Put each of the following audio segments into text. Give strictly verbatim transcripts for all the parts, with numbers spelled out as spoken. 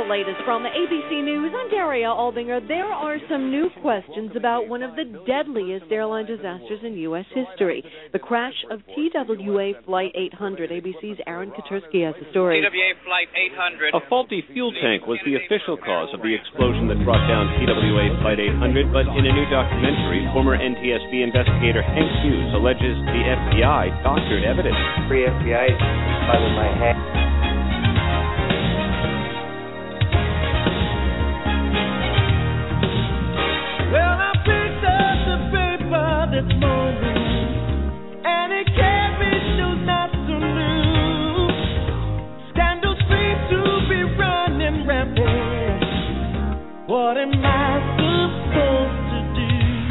latest from A B C News. I'm Daria Albinger. There are some new questions about one of the deadliest airline disasters in U S history, the crash of T W A Flight eight hundred. A B C's Aaron Katursky has the story. T W A Flight eight hundred. A faulty fuel tank was the official cause of the explosion that brought down T W A Flight eight hundred, but in a new documentary, former N T S B investigator Hank Hughes alleges the F B I doctored evidence. Free F B I out of my head. Well, I picked up the paper this morning, and it carries news not so new. Scandals seem to be running rampant. What am I supposed to do?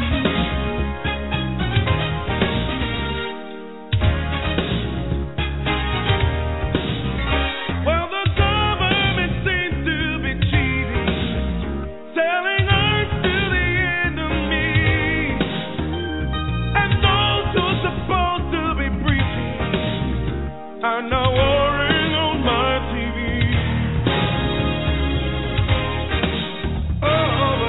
Well, the government seems to be cheating, selling earth to the enemy, and those who are supposed to be preaching are now warring on my T V. Oh,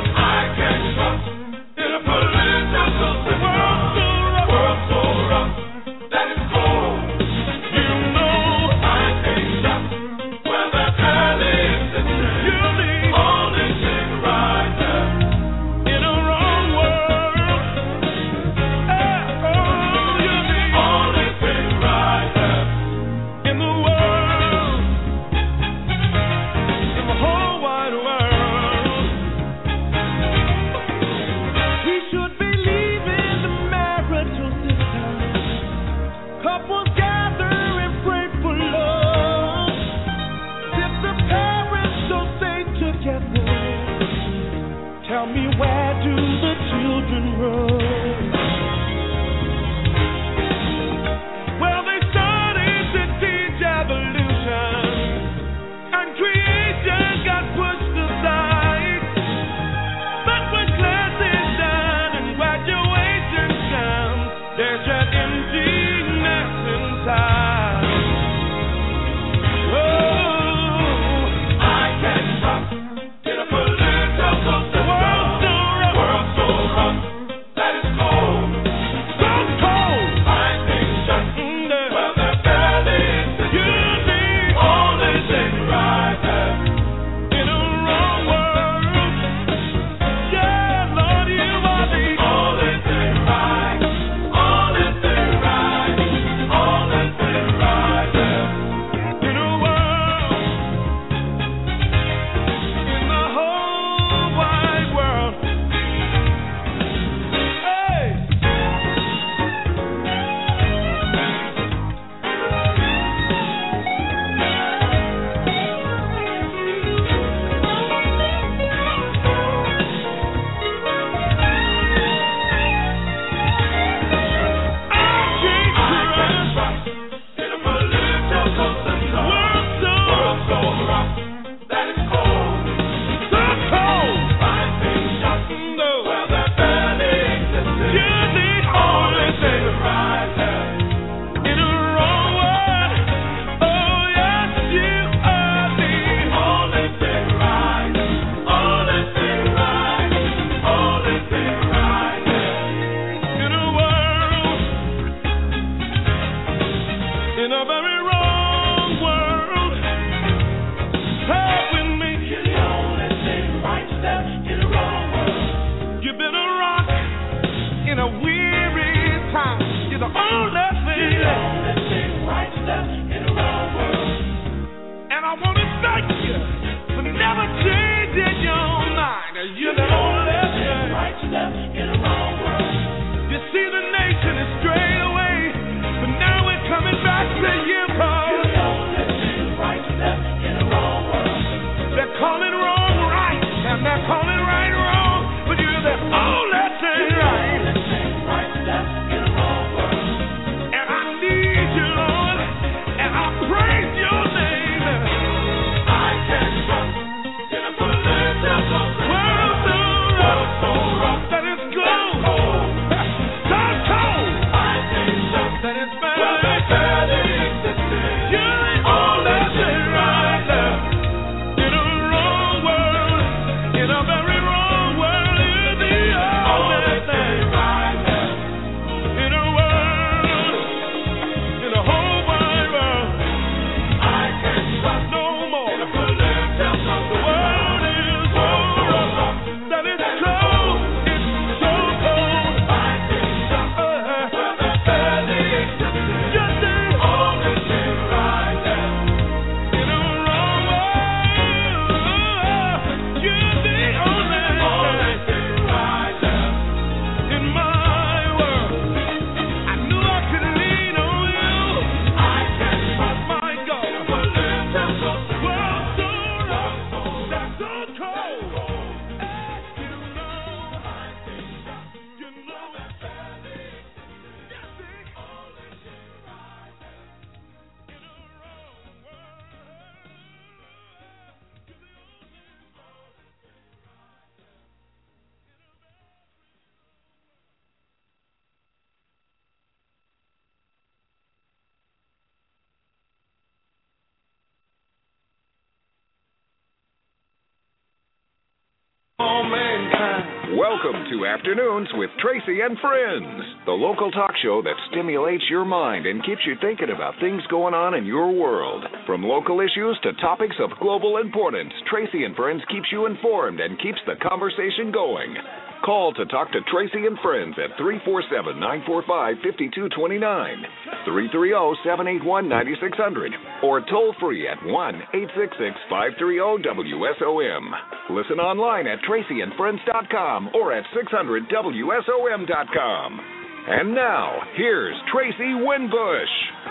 Welcome to Afternoons with Tracy and Friends, the local talk show that stimulates your mind and keeps you thinking about things going on in your world. From local issues to topics of global importance, Tracy and Friends keeps you informed and keeps the conversation going. Call to talk to Tracy and Friends at three four seven, nine four five, five two two nine, three three zero, seven eight one, nine six zero zero, or toll free at one eight six six, five three zero, W S O M. Listen online at tracy and friends dot com or at six hundred W S O M dot com. And now, here's Tracy Winbush.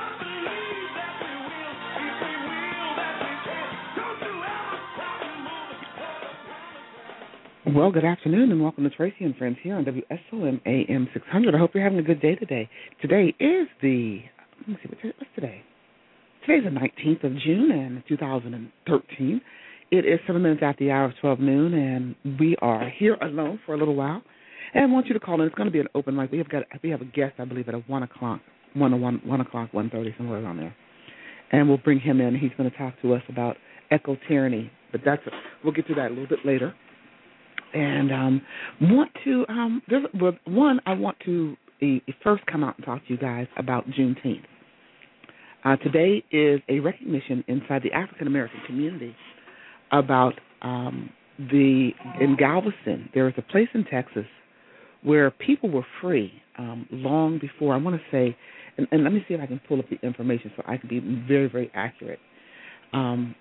Well, good afternoon and welcome to Tracy and Friends here on W S O M A M six hundred. I hope you're having a good day today. Today is the, let me see, what's today? Today's the nineteenth of June and two thousand thirteen. It is seven minutes after the hour of twelve noon, and we are here alone for a little while. And I want you to call in. It's going to be an open mic. We have got we have a guest, I believe, at a one o'clock, one or one one o'clock, one thirty, somewhere around there. And we'll bring him in. He's going to talk to us about eco tyranny, but that's a, we'll get to that a little bit later. And um, want to um, there's, well, one I want to uh, first come out and talk to you guys about Juneteenth. Uh, today is a recognition inside the African American community about um, the in Galveston. There is a place in Texas where people were free um, long before. I want to say, and, and let me see if I can pull up the information so I can be very, very accurate. Um,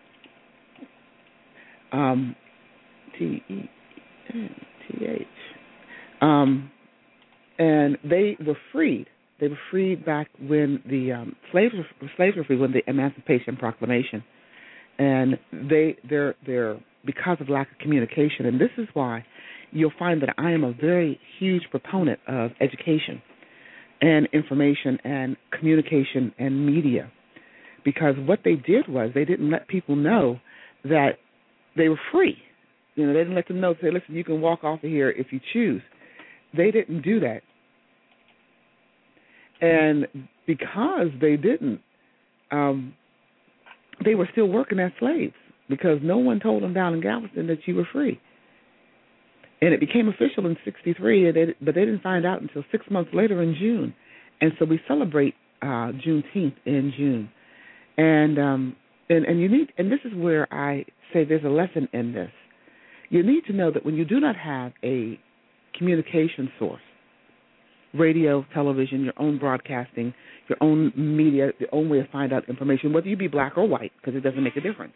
um, T E N T H. Um, and they were freed. They were freed back when the um, slaves were, slaves were free, when the Emancipation Proclamation. And they, they're, they're, because of lack of communication, and this is why you'll find that I am a very huge proponent of education and information and communication and media, because what they did was they didn't let people know that they were free. You know, they didn't let them know, say, listen, you can walk off of here if you choose. They didn't do that. And because they didn't, um, they were still working as slaves because no one told them down in Galveston that you were free. And it became official in sixty-three, and they, but they didn't find out until six months later in June. And so we celebrate uh, Juneteenth in June. And, um, and, and, you need, and this is where I say there's a lesson in this. You need to know that when you do not have a communication source, radio, television, your own broadcasting, your own media, your own way to find out information, whether you be black or white, because it doesn't make a difference.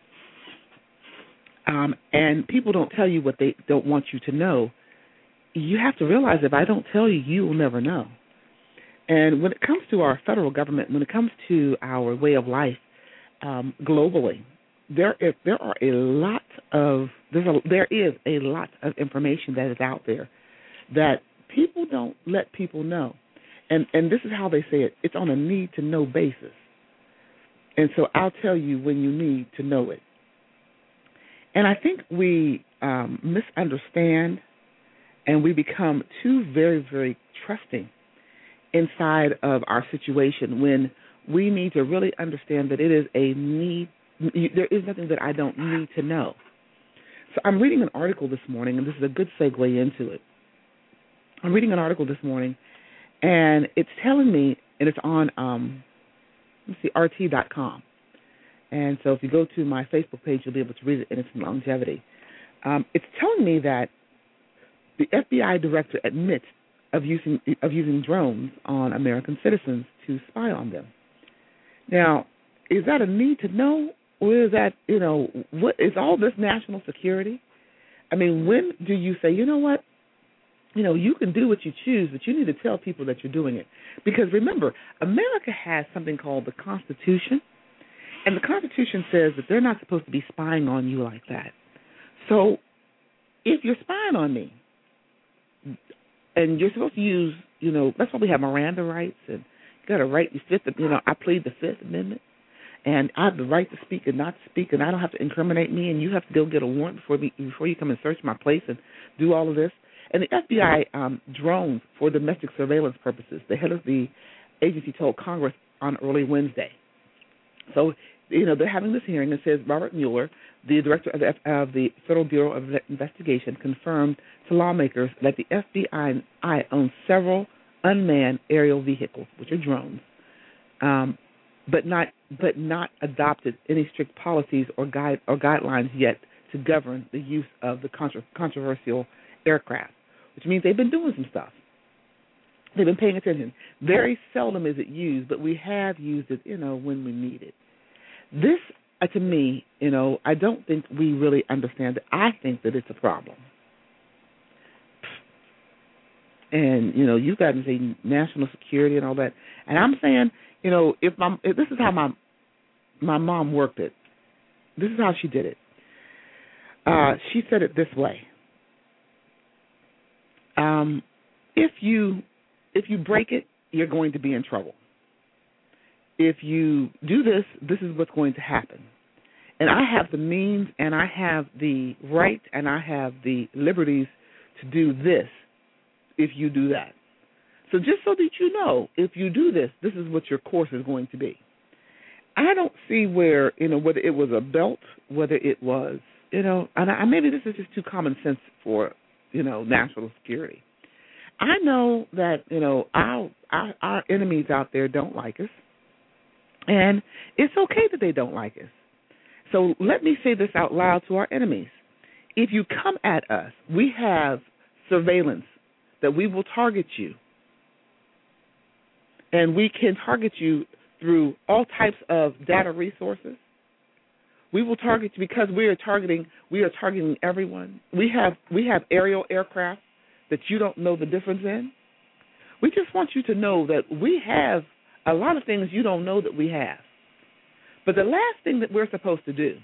Um, and people don't tell you what they don't want you to know. You have to realize if I don't tell you, you will never know. And when it comes to our federal government, when it comes to our way of life um, globally, there is, there are a lot of there's a, there is a lot of information that is out there that people don't let people know. And and this is how they say it. It's on a need-to-know basis. And so I'll tell you when you need to know it. And I think we um, misunderstand and we become too very, very trusting inside of our situation when we need to really understand that it is a need. There is nothing that I don't need to know. So I'm reading an article this morning, and this is a good segue into it. I'm reading an article this morning, and it's telling me, and it's on, um, let's see, R T dot com. And so if you go to my Facebook page, you'll be able to read it in its longevity. Um, it's telling me that the F B I director admits of using of using drones on American citizens to spy on them. Now, is that a need to know, or is that, you know, what is all this national security? I mean, when do you say, you know what, you know, you can do what you choose, but you need to tell people that you're doing it? Because remember, America has something called the Constitution, and the Constitution says that they're not supposed to be spying on you like that. So if you're spying on me, and you're supposed to use, you know, that's why we have Miranda rights, and you got a right, you fifth, you know, I plead the Fifth Amendment, and I have the right to speak and not to speak, and I don't have to incriminate me, and you have to go get a warrant before me, before you come and search my place and do all of this. And the F B I um, drones for domestic surveillance purposes. The head of the agency told Congress on early Wednesday. So you know, they're having this hearing. It says Robert Mueller, the director of the, F- of the Federal Bureau of Investigation, confirmed to lawmakers that the F B I owns several unmanned aerial vehicles, which are drones, um, but not but not adopted any strict policies or guide or guidelines yet to govern the use of the contra- controversial aircraft, which means they've been doing some stuff. They've been paying attention. Very seldom is it used, but we have used it, you know, when we need it. This, uh, to me, you know, I don't think we really understand it. I think that it's a problem. And, you know, you've got to say national security and all that. And I'm saying, you know, if my if this is how my my mom worked it. This is how she did it. Uh, she said it this way. Um, if you if you break it, you're going to be in trouble. If you do this, this is what's going to happen. And I have the means and I have the right and I have the liberties to do this if you do that. So just so that you know, if you do this, this is what your course is going to be. I don't see where, you know, whether it was a belt, whether it was, you know, and I, maybe this is just too common sense for, you know, national security. I know that, you know, our, our, our enemies out there don't like us, and it's okay that they don't like us. So let me say this out loud to our enemies. If you come at us, we have surveillance that we will target you, and we can target you through all types of data resources. We will target you because we are targeting we are targeting everyone. We have we have aerial aircraft that you don't know the difference in. We just want you to know that we have a lot of things you don't know that we have. But the last thing that we're supposed to do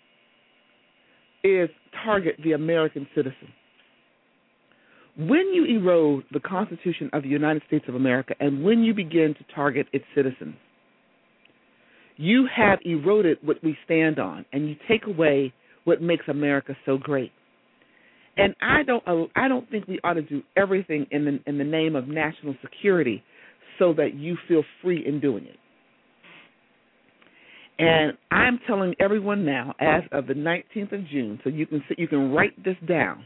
is target the American citizen. When you erode the Constitution of the United States of America and when you begin to target its citizens, you have eroded what we stand on, and you take away what makes America so great. And I don't, I don't think we ought to do everything in the in the name of national security, so that you feel free in doing it. And I'm telling everyone now, as of the nineteenth of June, so you can you can write this down.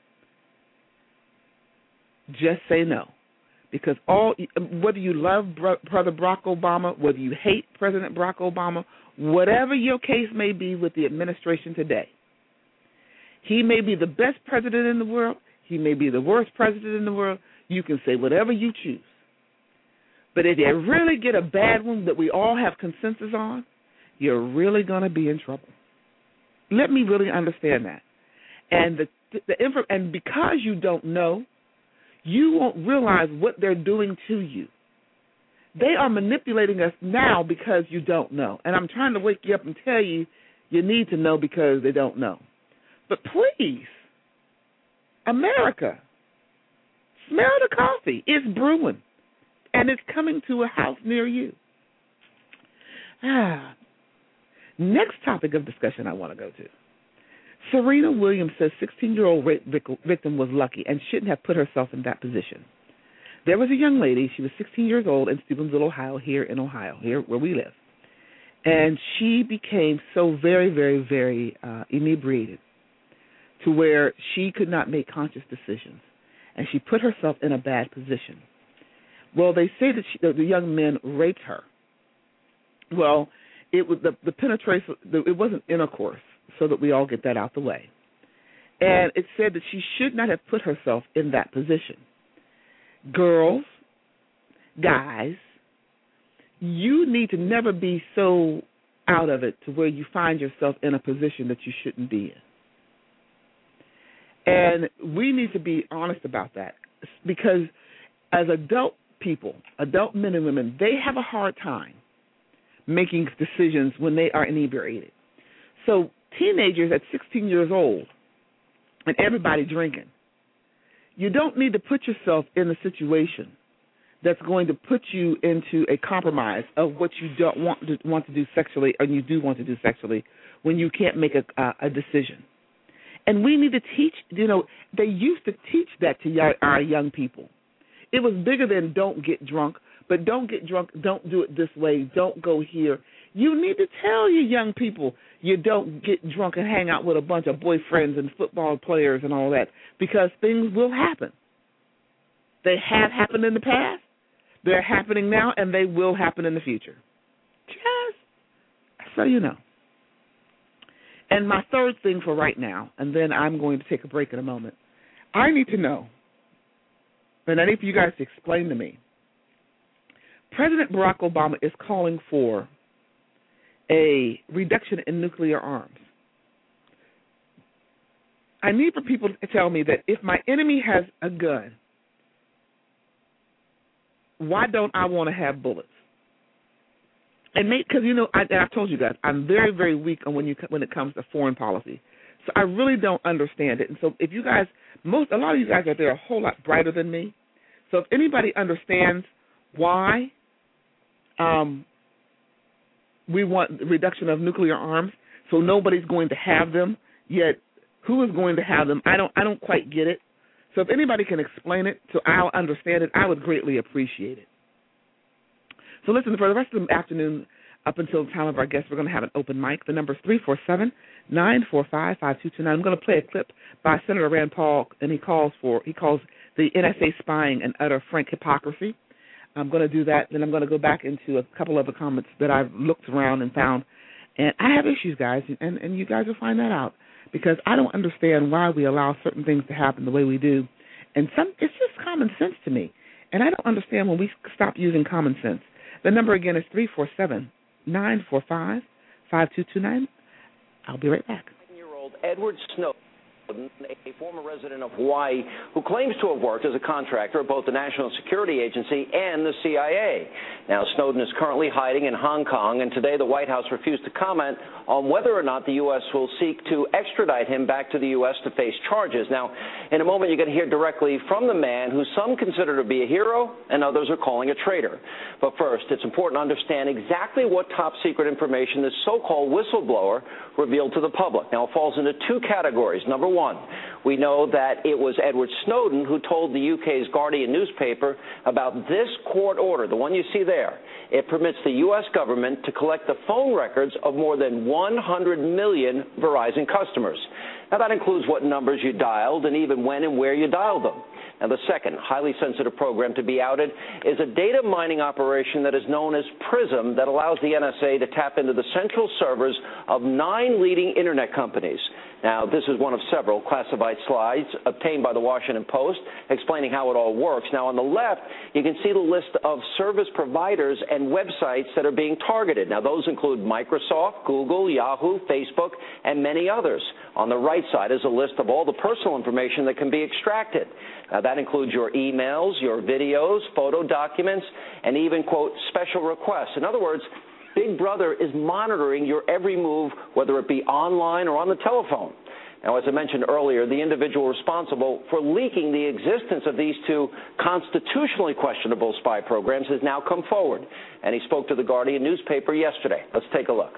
Just say no. Because all, whether you love Brother Barack Obama, whether you hate President Barack Obama, whatever your case may be with the administration today, he may be the best president in the world, he may be the worst president in the world, you can say whatever you choose. But if you really get a bad one that we all have consensus on, you're really going to be in trouble. Let me really understand that. And the, the info, and because you don't know, you won't realize what they're doing to you. They are manipulating us now because you don't know. And I'm trying to wake you up and tell you you need to know because they don't know. But please, America, smell the coffee. It's brewing, and it's coming to a house near you. Ah. Next topic of discussion I want to go to. Serena Williams says sixteen-year-old rape victim was lucky and shouldn't have put herself in that position. There was a young lady, she was sixteen years old in Steubenville, Ohio, here in Ohio, here where we live. And she became so very, very, very uh, inebriated to where she could not make conscious decisions. And she put herself in a bad position. Well, they say that, she, that the young men raped her. Well, it was the, the penetration, it wasn't intercourse. So that we all get that out the way. And it said that she should not have put herself in that position. Girls, guys, you need to never be so out of it to where you find yourself in a position that you shouldn't be in. And we need to be honest about that, because as adult people, adult men and women, they have a hard time making decisions when they are inebriated. So teenagers at sixteen years old and everybody drinking, you don't need to put yourself in a situation that's going to put you into a compromise of what you don't want to want to do sexually, or you do want to do sexually, when you can't make a, a, a decision. And we need to teach, you know, they used to teach that to our, our young people. It was bigger than don't get drunk, but don't get drunk, don't do it this way, don't go here. You need to tell your young people you don't get drunk and hang out with a bunch of boyfriends and football players and all that, because things will happen. They have happened in the past, they're happening now, and they will happen in the future. Just so you know. And my third thing for right now, and then I'm going to take a break in a moment, I need to know, and I need for you guys to explain to me, President Barack Obama is calling for a reduction in nuclear arms. I need for people to tell me that if my enemy has a gun, why don't I want to have bullets? And because, you know, I, and I've told you guys, I'm very, very weak on when you when it comes to foreign policy. So I really don't understand it. And so if you guys, most a lot of you guys out there are a whole lot brighter than me. So if anybody understands why um, we want reduction of nuclear arms, so nobody's going to have them, yet who is going to have them? I don't I don't quite get it. So if anybody can explain it so I'll understand it, I would greatly appreciate it. So listen, for the rest of the afternoon, up until the time of our guest, we're going to have an open mic. The number is three four seven, nine four five, five two two nine. I'm going to play a clip by Senator Rand Paul, and he calls for he calls the N S A spying an utter frank hypocrisy. I'm going to do that. Then I'm going to go back into a couple of the comments that I've looked around and found. And I have issues, guys, and, and you guys will find that out, because I don't understand why we allow certain things to happen the way we do. And some it's just common sense to me. And I don't understand when we stop using common sense. The number again is three four seven, nine four five, five two two nine. I'll be right back. Year-old Edward Snowden, a former resident of Hawaii who claims to have worked as a contractor at both the National Security Agency and the C I A. Now, Snowden is currently hiding in Hong Kong, and today the White House refused to comment on whether or not the U S will seek to extradite him back to the U S to face charges. Now, in a moment, you're going to hear directly from the man who some consider to be a hero and others are calling a traitor. But first, it's important to understand exactly what top-secret information this so-called whistleblower revealed to the public. Now, it falls into two categories. Number one, we know that it was Edward Snowden who told the U K's Guardian newspaper about this court order, the one you see there. It permits the U S government to collect the phone records of more than one hundred million Verizon customers. Now, that includes what numbers you dialed and even when and where you dialed them. Now, the second highly sensitive program to be outed is a data mining operation that is known as PRISM that allows the N S A to tap into the central servers of nine leading Internet companies. Now, this is one of several classified slides obtained by the Washington Post explaining how it all works. Now, on the left, you can see the list of service providers and websites that are being targeted. Now, those include Microsoft, Google, Yahoo, Facebook, and many others. On the right side is a list of all the personal information that can be extracted. Now, that includes your emails, your videos, photo documents, and even, quote, special requests. In other words, Big Brother is monitoring your every move, whether it be online or on the telephone. Now, as I mentioned earlier, the individual responsible for leaking the existence of these two constitutionally questionable spy programs has now come forward, and he spoke to the Guardian newspaper yesterday. Let's take a look.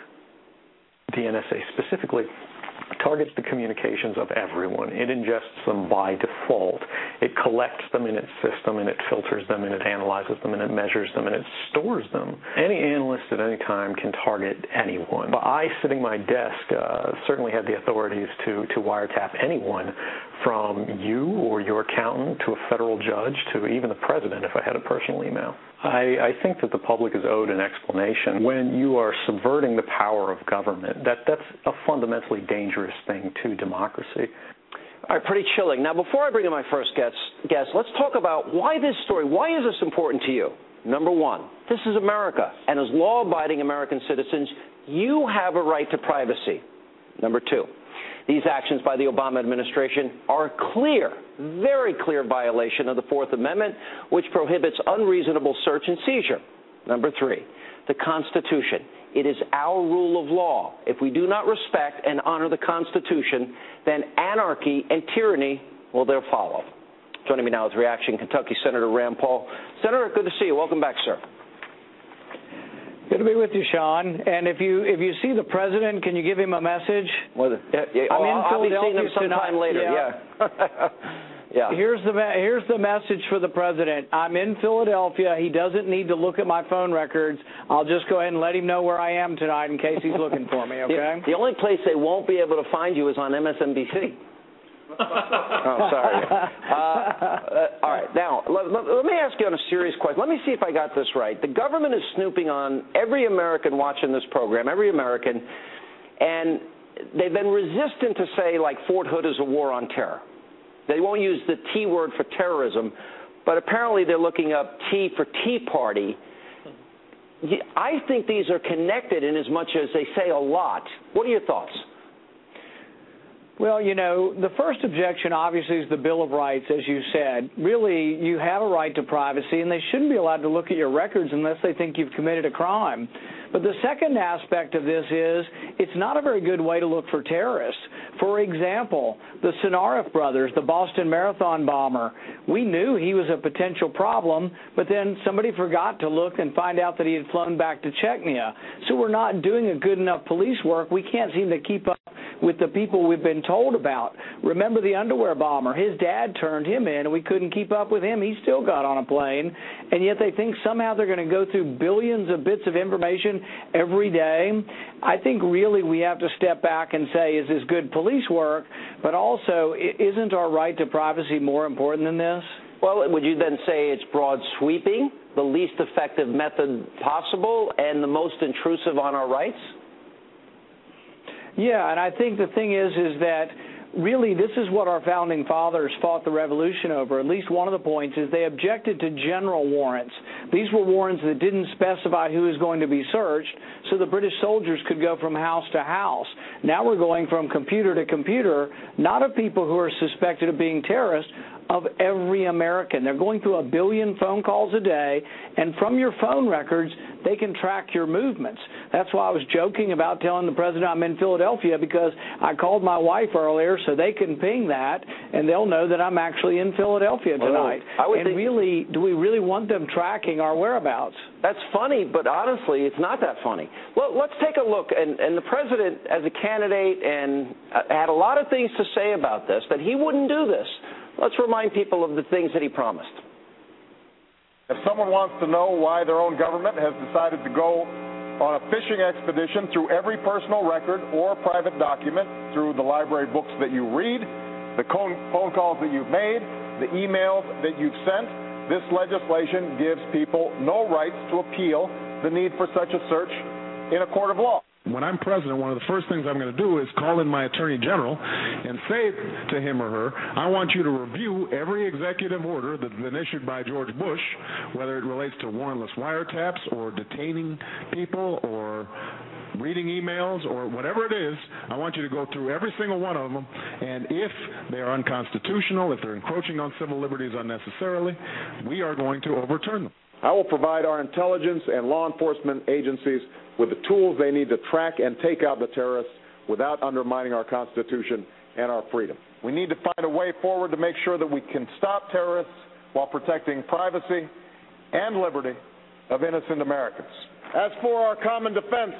The N S A specifically targets the communications of everyone. It ingests them by default. It collects them in its system, and it filters them, and it analyzes them, and it measures them, and it stores them. Any analyst at any time can target anyone. But I, sitting at my desk, uh, certainly had the authorities to, to wiretap anyone, from you or your accountant to a federal judge to even the president if I had a personal email. I, I think that the public is owed an explanation. When you are subverting the power of government, that, that's a fundamentally dangerous thing to democracy. All right, pretty chilling. Now, before I bring in my first guest, guest, let's talk about why this story, why is this important to you? Number one, this is America, and as law-abiding American citizens, you have a right to privacy. Number two, these actions by the Obama administration are a clear, very clear violation of the Fourth Amendment, which prohibits unreasonable search and seizure. Number three, the Constitution. It is our rule of law. If we do not respect and honor the Constitution, then anarchy and tyranny, well, they'll follow. Joining me now with reaction, Kentucky Senator Rand Paul. Senator, good to see you. Welcome back, sir. Good to be with you, Sean. And if you if you see the president, can you give him a message? Well, yeah, yeah. I'm oh, in I'll be seeing him sometime tonight. later. Yeah. yeah. Yeah. Here's the here's the message for the president. I'm in Philadelphia. He doesn't need to look at my phone records. I'll just go ahead and let him know where I am tonight in case he's looking for me, okay? The, the only place they won't be able to find you is on M S N B C. Oh, sorry. Uh, uh, all right. Now, let, let, let me ask you on a serious question. Let me see if I got this right. The government is snooping on every American watching this program, every American, and they've been resistant to say, like, Fort Hood is a war on terror. They won't use the T word for terrorism, but apparently they're looking up T for Tea Party. I think these are connected in as much as they say a lot. What are your thoughts? Well, you know, the first objection obviously is the Bill of Rights, as you said. Really, you have a right to privacy, and they shouldn't be allowed to look at your records unless they think you've committed a crime. But the second aspect of this is it's not a very good way to look for terrorists. For example, the Sinarif brothers, the Boston Marathon bomber, we knew he was a potential problem, but then somebody forgot to look and find out that he had flown back to Chechnya. So we're not doing a good enough police work. We can't seem to keep up with the people we've been told about. Remember the underwear bomber? His dad turned him in, and we couldn't keep up with him. He still got on a plane, and yet they think somehow they're going to go through billions of bits of information every day. I think really we have to step back and say, is this good police work? But also, isn't our right to privacy more important than this? Well, would you then say it's broad sweeping, the least effective method possible, and the most intrusive on our rights? Yeah, and I think the thing is, is that really this is what our founding fathers fought the revolution over. At least one of the points is they objected to general warrants. These were warrants that didn't specify who was going to be searched, so the British soldiers could go from house to house. Now we're going from computer to computer, not of people who are suspected of being terrorists, of every American. They're going through a billion phone calls a day, and from your phone records, they can track your movements. That's why I was joking about telling the president I'm in Philadelphia, because I called my wife earlier so they can ping that, and they'll know that I'm actually in Philadelphia tonight. Well, I would and think really, do we really want them tracking our whereabouts? That's funny, but honestly, it's not that funny. Well, let's take a look. And, and the president, as a candidate, and uh, had a lot of things to say about this, that he wouldn't do this. Let's remind people of the things that he promised. If someone wants to know why their own government has decided to go on a fishing expedition through every personal record or private document, through the library books that you read, the phone calls that you've made, the emails that you've sent, this legislation gives people no rights to appeal the need for such a search in a court of law. When I'm president, one of the first things I'm going to do is call in my attorney general and say to him or her, I want you to review every executive order that's been issued by George Bush, whether it relates to warrantless wiretaps or detaining people or reading emails or whatever it is. I want you to go through every single one of them, and if they are unconstitutional, if they're encroaching on civil liberties unnecessarily, we are going to overturn them. I will provide our intelligence and law enforcement agencies with the tools they need to track and take out the terrorists without undermining our Constitution and our freedom. We need to find a way forward to make sure that we can stop terrorists while protecting privacy and liberty of innocent Americans. As for our common defense,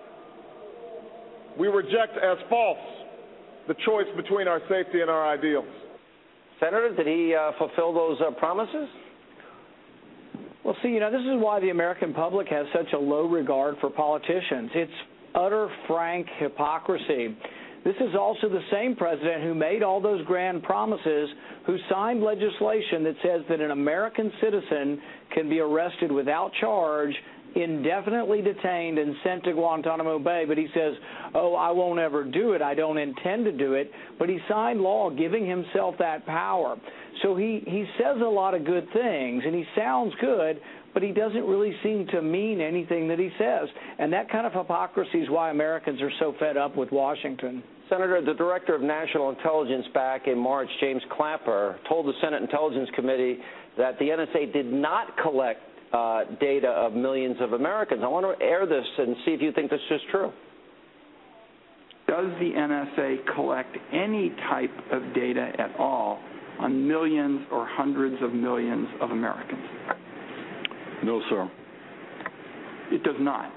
we reject as false the choice between our safety and our ideals. Senator, did he uh, fulfill those uh, promises? Well, see, you know, this is why the American public has such a low regard for politicians. It's utter, frank hypocrisy. This is also the same president who made all those grand promises, who signed legislation that says that an American citizen can be arrested without charge, indefinitely detained, and sent to Guantanamo Bay. But he says, oh, I won't ever do it. I don't intend to do it. But he signed law giving himself that power. So he, he says a lot of good things, and he sounds good, but he doesn't really seem to mean anything that he says. And that kind of hypocrisy is why Americans are so fed up with Washington. Senator, the Director of National Intelligence back in March, James Clapper, told the Senate Intelligence Committee that the N S A did not collect uh, data of millions of Americans. I want to air this and see if you think this is true. Does the N S A collect any type of data at all on millions or hundreds of millions of Americans? No, sir. It does not.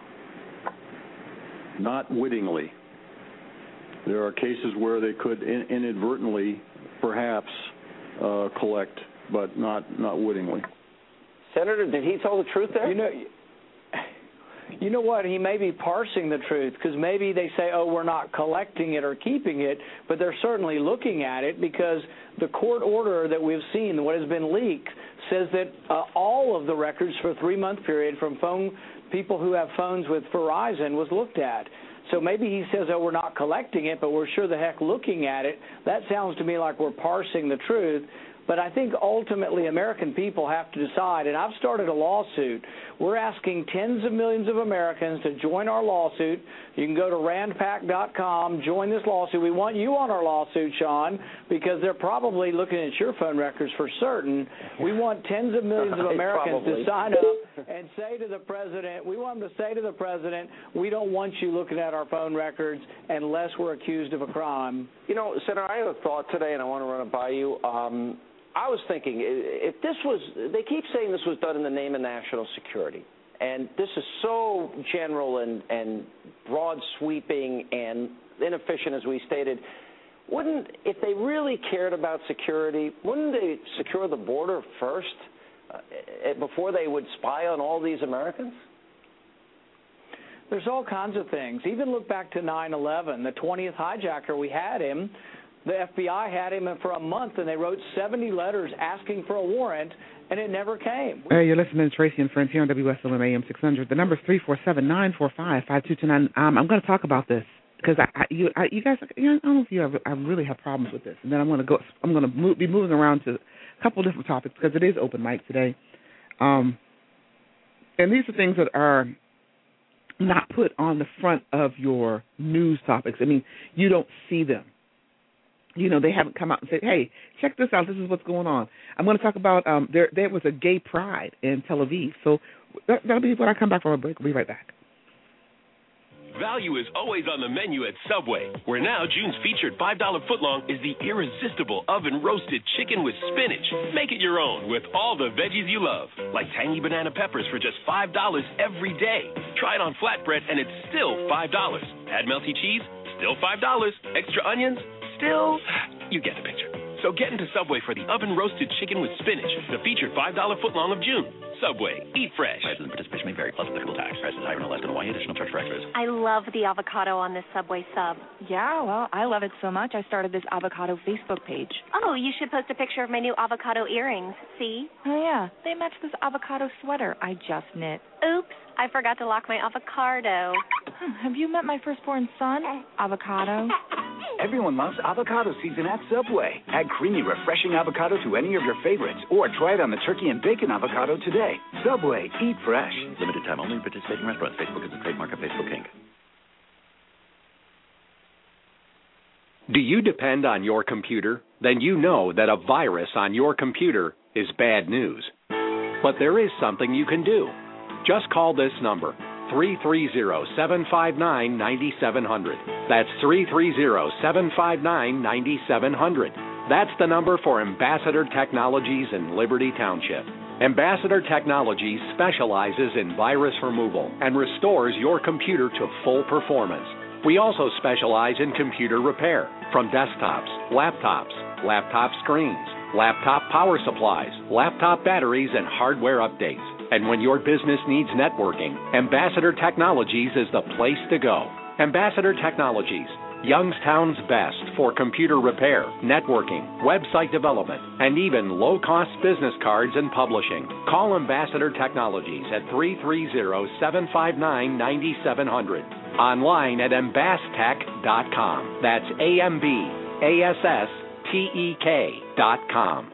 Not wittingly. There are cases where they could in inadvertently, perhaps, uh, collect, but not, not wittingly. Senator, did he tell the truth there? You know, you know what? He may be parsing the truth, because maybe they say, oh, we're not collecting it or keeping it, but they're certainly looking at it, because the court order that we've seen, what has been leaked, says that uh, all of the records for a three-month period from phone people who have phones with Verizon was looked at. So maybe he says, oh, we're not collecting it, but we're sure the heck looking at it. That sounds to me like we're parsing the truth. But I think ultimately American people have to decide, and I've started a lawsuit. We're asking tens of millions of Americans to join our lawsuit. You can go to rand pac dot com, join this lawsuit. We want you on our lawsuit, Sean, because they're probably looking at your phone records for certain. We want tens of millions of Americans to sign up and say to the president, we want them to say to the president, we don't want you looking at our phone records unless we're accused of a crime. You know, Senator, I had a thought today, and I want to run it by you. Um, I was thinking, if this was, they keep saying this was done in the name of national security, and this is so general and, and broad sweeping and inefficient, as we stated, wouldn't, if they really cared about security, wouldn't they secure the border first uh, before they would spy on all these Americans? There's all kinds of things. Even look back to nine eleven, the twentieth hijacker, we had him. The F B I had him for a month, and they wrote seventy letters asking for a warrant, and it never came. Hey, you're listening to Tracy and Friends here on W S L M A M six hundred. The number is three four seven, nine four five, five two two nine. Um, I'm going to talk about this because I, I, you, I, you guys, you know, I don't know if you have, I really have problems with this. And then I'm going to go. I'm going to move, be moving around to a couple of different topics because it is open mic today. Um, and these are things that are not put on the front of your news topics. I mean, you don't see them. You know, they haven't come out and said, hey, check this out. This is what's going on. I'm going to talk about um, there There was a gay pride in Tel Aviv. So that, that'll be when I come back from a break. We'll be right back. Value is always on the menu at Subway, where now June's featured five dollar footlong is the irresistible oven-roasted chicken with spinach. Make it your own with all the veggies you love, like tangy banana peppers for just five dollars every day. Try it on flatbread, and it's still five dollars. Add melty cheese, still five dollars. Extra onions, still, you get the picture. So get into Subway for the oven-roasted chicken with spinach, the featured five dollar footlong of June. Subway, eat fresh. Prices and participation may vary, plus applicable tax. Prices higher or less than Hawaii. Additional charge for extras. I love the avocado on this Subway sub. Yeah, well, I love it so much I started this avocado Facebook page. Oh, you should post a picture of my new avocado earrings. See? Oh, yeah. They match this avocado sweater I just knit. Oops, I forgot to lock my avocado. Hmm, have you met my firstborn son, Avocado? Everyone loves avocado season at Subway. Add creamy, refreshing avocado to any of your favorites, or try it on the turkey and bacon avocado today. Subway, eat fresh. Limited time only. Participating restaurants. Facebook is a trademark of Facebook Incorporated. Do you depend on your computer? Then you know that a virus on your computer is bad news. But there is something you can do. Just call this number, three three zero, seven five nine, nine seven zero zero. That's three three zero, seven five nine, nine seven zero zero. That's the number for Ambassador Technologies in Liberty Township. Ambassador Technologies specializes in virus removal and restores your computer to full performance. We also specialize in computer repair, from desktops, laptops, laptop screens, laptop power supplies, laptop batteries, and hardware updates. And when your business needs networking, Ambassador Technologies is the place to go. Ambassador Technologies, Youngstown's best for computer repair, networking, website development, and even low-cost business cards and publishing. Call Ambassador Technologies at three three zero, seven five nine, nine seven zero zero. Online at ambastech dot com. That's A M B A S S T E K dot com.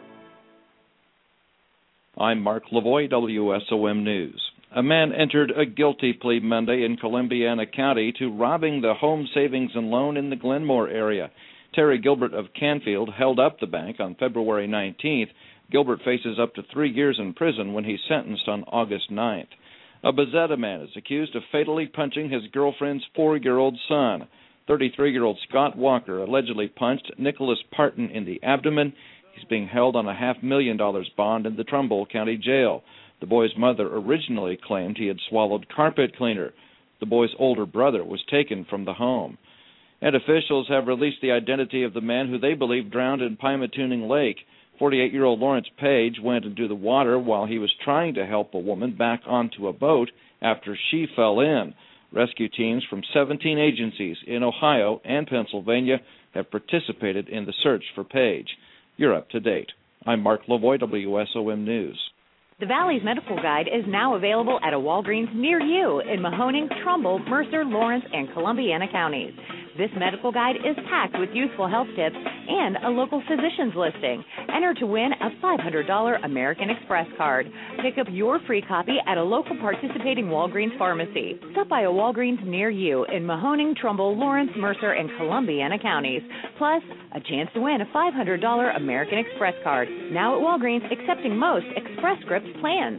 I'm Mark Lavoie, W S O M News. A man entered a guilty plea Monday in Columbiana County to robbing the home savings and loan in the Glenmore area. Terry Gilbert of Canfield held up the bank on February nineteenth. Gilbert faces up to three years in prison when he's sentenced on August ninth. A Bezetta man is accused of fatally punching his girlfriend's four-year-old son. thirty-three-year-old Scott Walker allegedly punched Nicholas Parton in the abdomen. He's being held on a half million dollars bond in the Trumbull County Jail. The boy's mother originally claimed he had swallowed carpet cleaner. The boy's older brother was taken from the home. And officials have released the identity of the man who they believe drowned in Pymatuning Lake. forty-eight-year-old Lawrence Page went into the water while he was trying to help a woman back onto a boat after she fell in. Rescue teams from seventeen agencies in Ohio and Pennsylvania have participated in the search for Page. You're up to date. I'm Mark Lavoie, W S O M News. The Valley's Medical Guide is now available at a Walgreens near you in Mahoning, Trumbull, Mercer, Lawrence, and Columbiana counties. This medical guide is packed with useful health tips and a local physician's listing. Enter to win a five hundred dollars American Express card. Pick up your free copy at a local participating Walgreens pharmacy. Stop by a Walgreens near you in Mahoning, Trumbull, Lawrence, Mercer, and Columbiana counties. Plus, a chance to win a five hundred dollars American Express card. Now at Walgreens, accepting most Express Scripts plans.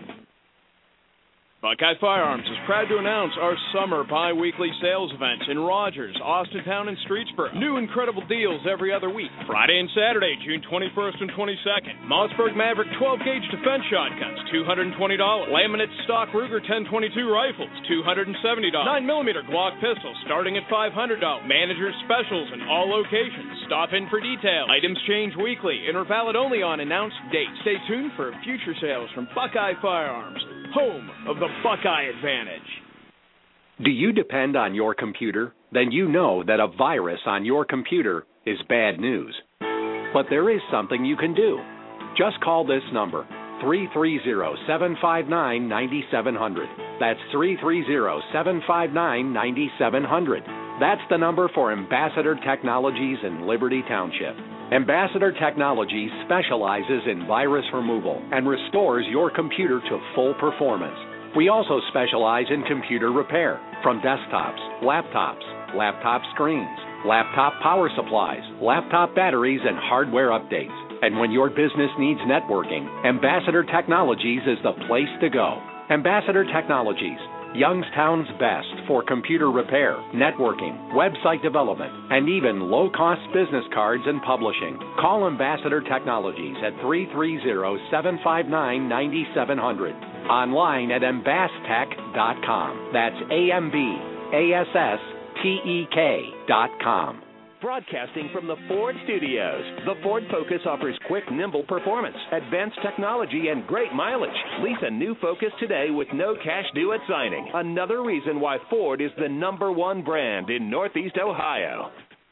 Buckeye Firearms is proud to announce our summer bi-weekly sales events in Rogers, Austintown, and Streetsboro. New incredible deals every other week. Friday and Saturday, June twenty-first and twenty-second. Mossberg Maverick twelve gauge defense shotguns, two hundred twenty dollars. Laminate stock Ruger ten twenty-two rifles, two hundred seventy dollars. nine millimeter Glock pistols, starting at five hundred dollars. Manager's specials in all locations. Stop in for details. Items change weekly and are valid only on announced dates. Stay tuned for future sales from Buckeye Firearms, home of the Buckeye Advantage. Do you depend on your computer? Then you know that a virus on your computer is bad news. But there is something you can do. Just call this number, three three zero, seven five nine, nine seven zero zero. That's three three zero, seven five nine, nine seven zero zero. That's the number for Ambassador Technologies in Liberty Township. Ambassador Technologies specializes in virus removal and restores your computer to full performance. We also specialize in computer repair, from desktops, laptops, laptop screens, laptop power supplies, laptop batteries, and hardware updates. And when your business needs networking, Ambassador Technologies is the place to go. Ambassador Technologies, Youngstown's best for computer repair, networking, website development, and even low-cost business cards and publishing. Call Ambassador Technologies at three three zero, seven five nine, nine seven zero zero. Online at ambastech dot com. That's A M B A S S T E K dot com. Broadcasting from the Ford Studios, the Ford Focus offers quick, nimble performance, advanced technology, and great mileage. Lease a new Focus today with no cash due at signing. Another reason why Ford is the number one brand in Northeast Ohio.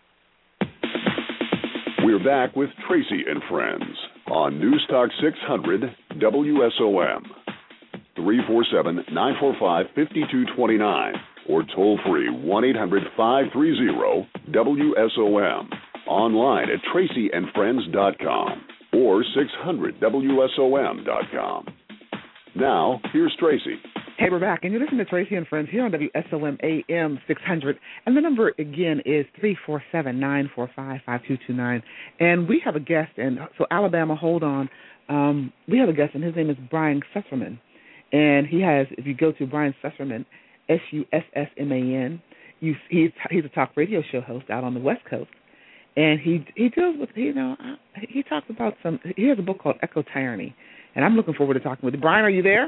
We're back with Tracy and Friends on News Talk six hundred W S O M. three four seven, nine four five, five two two nine or toll free one eight hundred, five three zero, W S O M. Online at tracy and friends dot com or six hundred W S O M dot com. Now, here's Tracy. Hey, we're back, and you're listening to Tracy and Friends here on W S O M A M six hundred. And the number, again, is three four seven, nine four five, five two two nine. And we have a guest, and so Alabama, hold on. Um, we have a guest, and his name is Brian Susserman. And he has, if you go to Brian Susserman, S U S S M A N, you, he's, he's a talk radio show host out on the West Coast. And he he deals with, you know, he talks about some, he has a book called Echo Tyranny. And I'm looking forward to talking with you. Brian, are you there?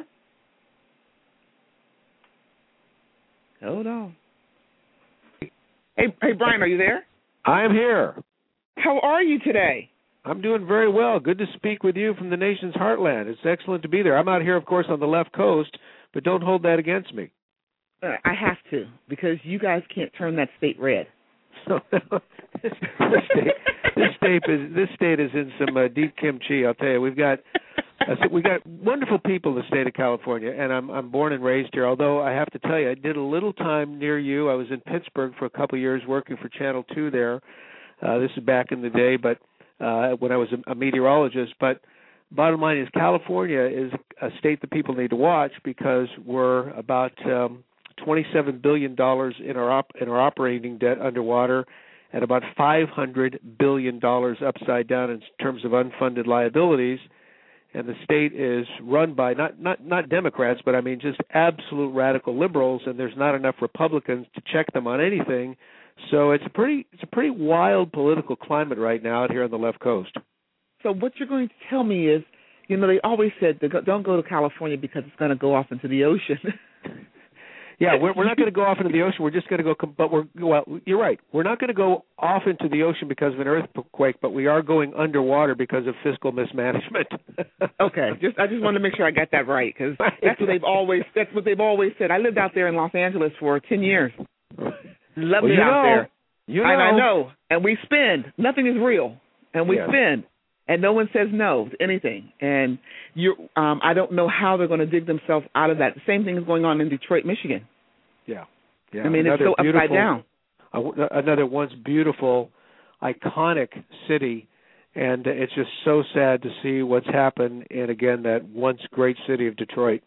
Hold on. Hey, hey, Brian, are you there? I'm here. How are you today? I'm doing very well. Good to speak with you from the nation's heartland. It's excellent to be there. I'm out here, of course, on the left coast, but don't hold that against me. Uh, I have to, because you guys can't turn that state red. So, this, this, state, this state is this state is in some uh, deep kimchi. I'll tell you, we've got uh, so we got wonderful people in the state of California, and I'm I'm born and raised here. Although I have to tell you, I did a little time near you. I was in Pittsburgh for a couple of years working for Channel two there. Uh, this is back in the day, but uh, when I was a, a meteorologist. But bottom line is, California is a state that people need to watch because we're about um, twenty-seven billion dollars in our op- in our operating debt underwater, and about five hundred billion dollars upside down in terms of unfunded liabilities. And the state is run by not, not, not Democrats, but I mean just absolute radical liberals, and there's not enough Republicans to check them on anything. So it's a pretty it's a pretty wild political climate right now out here on the left coast. So what you're going to tell me is, you know, they always said don't go to California because it's going to go off into the ocean. Yeah, we're, we're not going to go off into the ocean. We're just going to go, but we're, well, you're right. We're not going to go off into the ocean because of an earthquake, but we are going underwater because of fiscal mismanagement. Okay, just I just wanted to make sure I got that right, because that's what they've always, that's what they've always said. I lived out there in Los Angeles for ten years. Loved well, it out know. there. You know. And I know. And we spend. Nothing is real. And we yes. spend. And no one says no to anything. And you, um, I don't know how they're going to dig themselves out of that. The same thing is going on in Detroit, Michigan. Yeah. yeah. I mean, another it's so upside down. Uh, another once beautiful, iconic city. And it's just so sad to see what's happened in, again, that once great city of Detroit.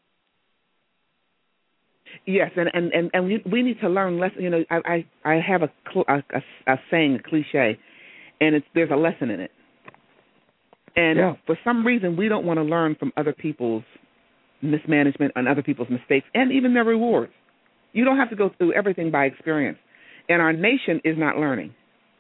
Yes, and, and, and, and we, we need to learn lessons. You know, I, I, I have a, a, a, a saying, a cliche, and it's there's a lesson in it. And yeah. for some reason, we don't want to learn from other people's mismanagement and other people's mistakes and even their rewards. You don't have to go through everything by experience. And our nation is not learning.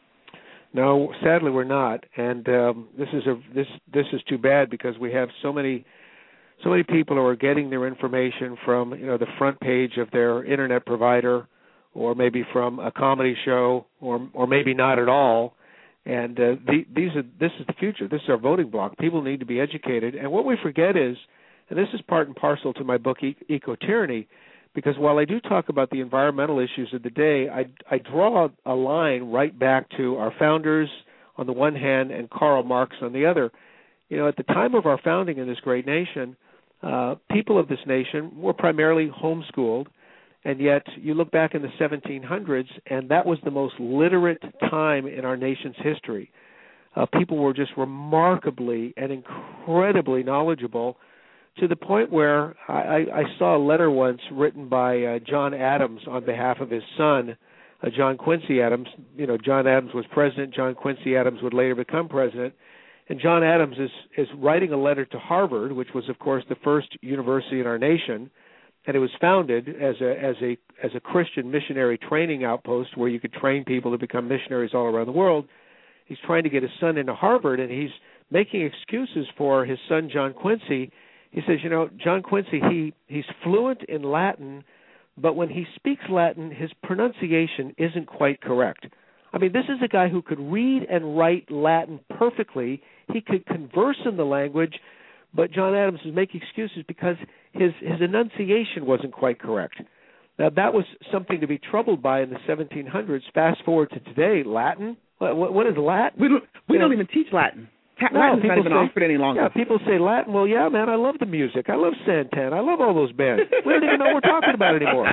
No, sadly we're not. And um, this is a this this is too bad, because we have so many so many people who are getting their information from, you know, the front page of their internet provider, or maybe from a comedy show, or or maybe not at all. And uh, the, these are this is the future. This is our voting bloc. People need to be educated. And what we forget is, and this is part and parcel to my book, e- Eco-Tyranny, because while I do talk about the environmental issues of the day, I, I draw a line right back to our founders on the one hand and Karl Marx on the other. You know, at the time of our founding in this great nation, uh, people of this nation were primarily homeschooled. And yet you look back in the seventeen hundreds, and that was the most literate time in our nation's history. Uh, people were just remarkably and incredibly knowledgeable, to the point where I, I saw a letter once written by uh, John Adams on behalf of his son, uh, John Quincy Adams. You know, John Adams was president. John Quincy Adams would later become president. And John Adams is, is writing a letter to Harvard, which was, of course, the first university in our nation. And it was founded as a as a as a Christian missionary training outpost where you could train people to become missionaries all around the world. He's trying to get his son into Harvard, and he's making excuses for his son John Quincy. He says, you know, John Quincy, he he's fluent in Latin, but when he speaks Latin, his pronunciation isn't quite correct. I mean, this is a guy who could read and write Latin perfectly. He could converse in the language, but John Adams is making excuses because his his enunciation wasn't quite correct. Now, that was something to be troubled by in the seventeen hundreds. Fast forward to today, Latin? What, what is Latin? We don't, we you don't know, even teach Latin. no, Latin's not even say, offered any longer. Yeah, people say Latin. Well, yeah, man, I love the music. I love Santana. I love all those bands. We don't even know what we're talking about anymore.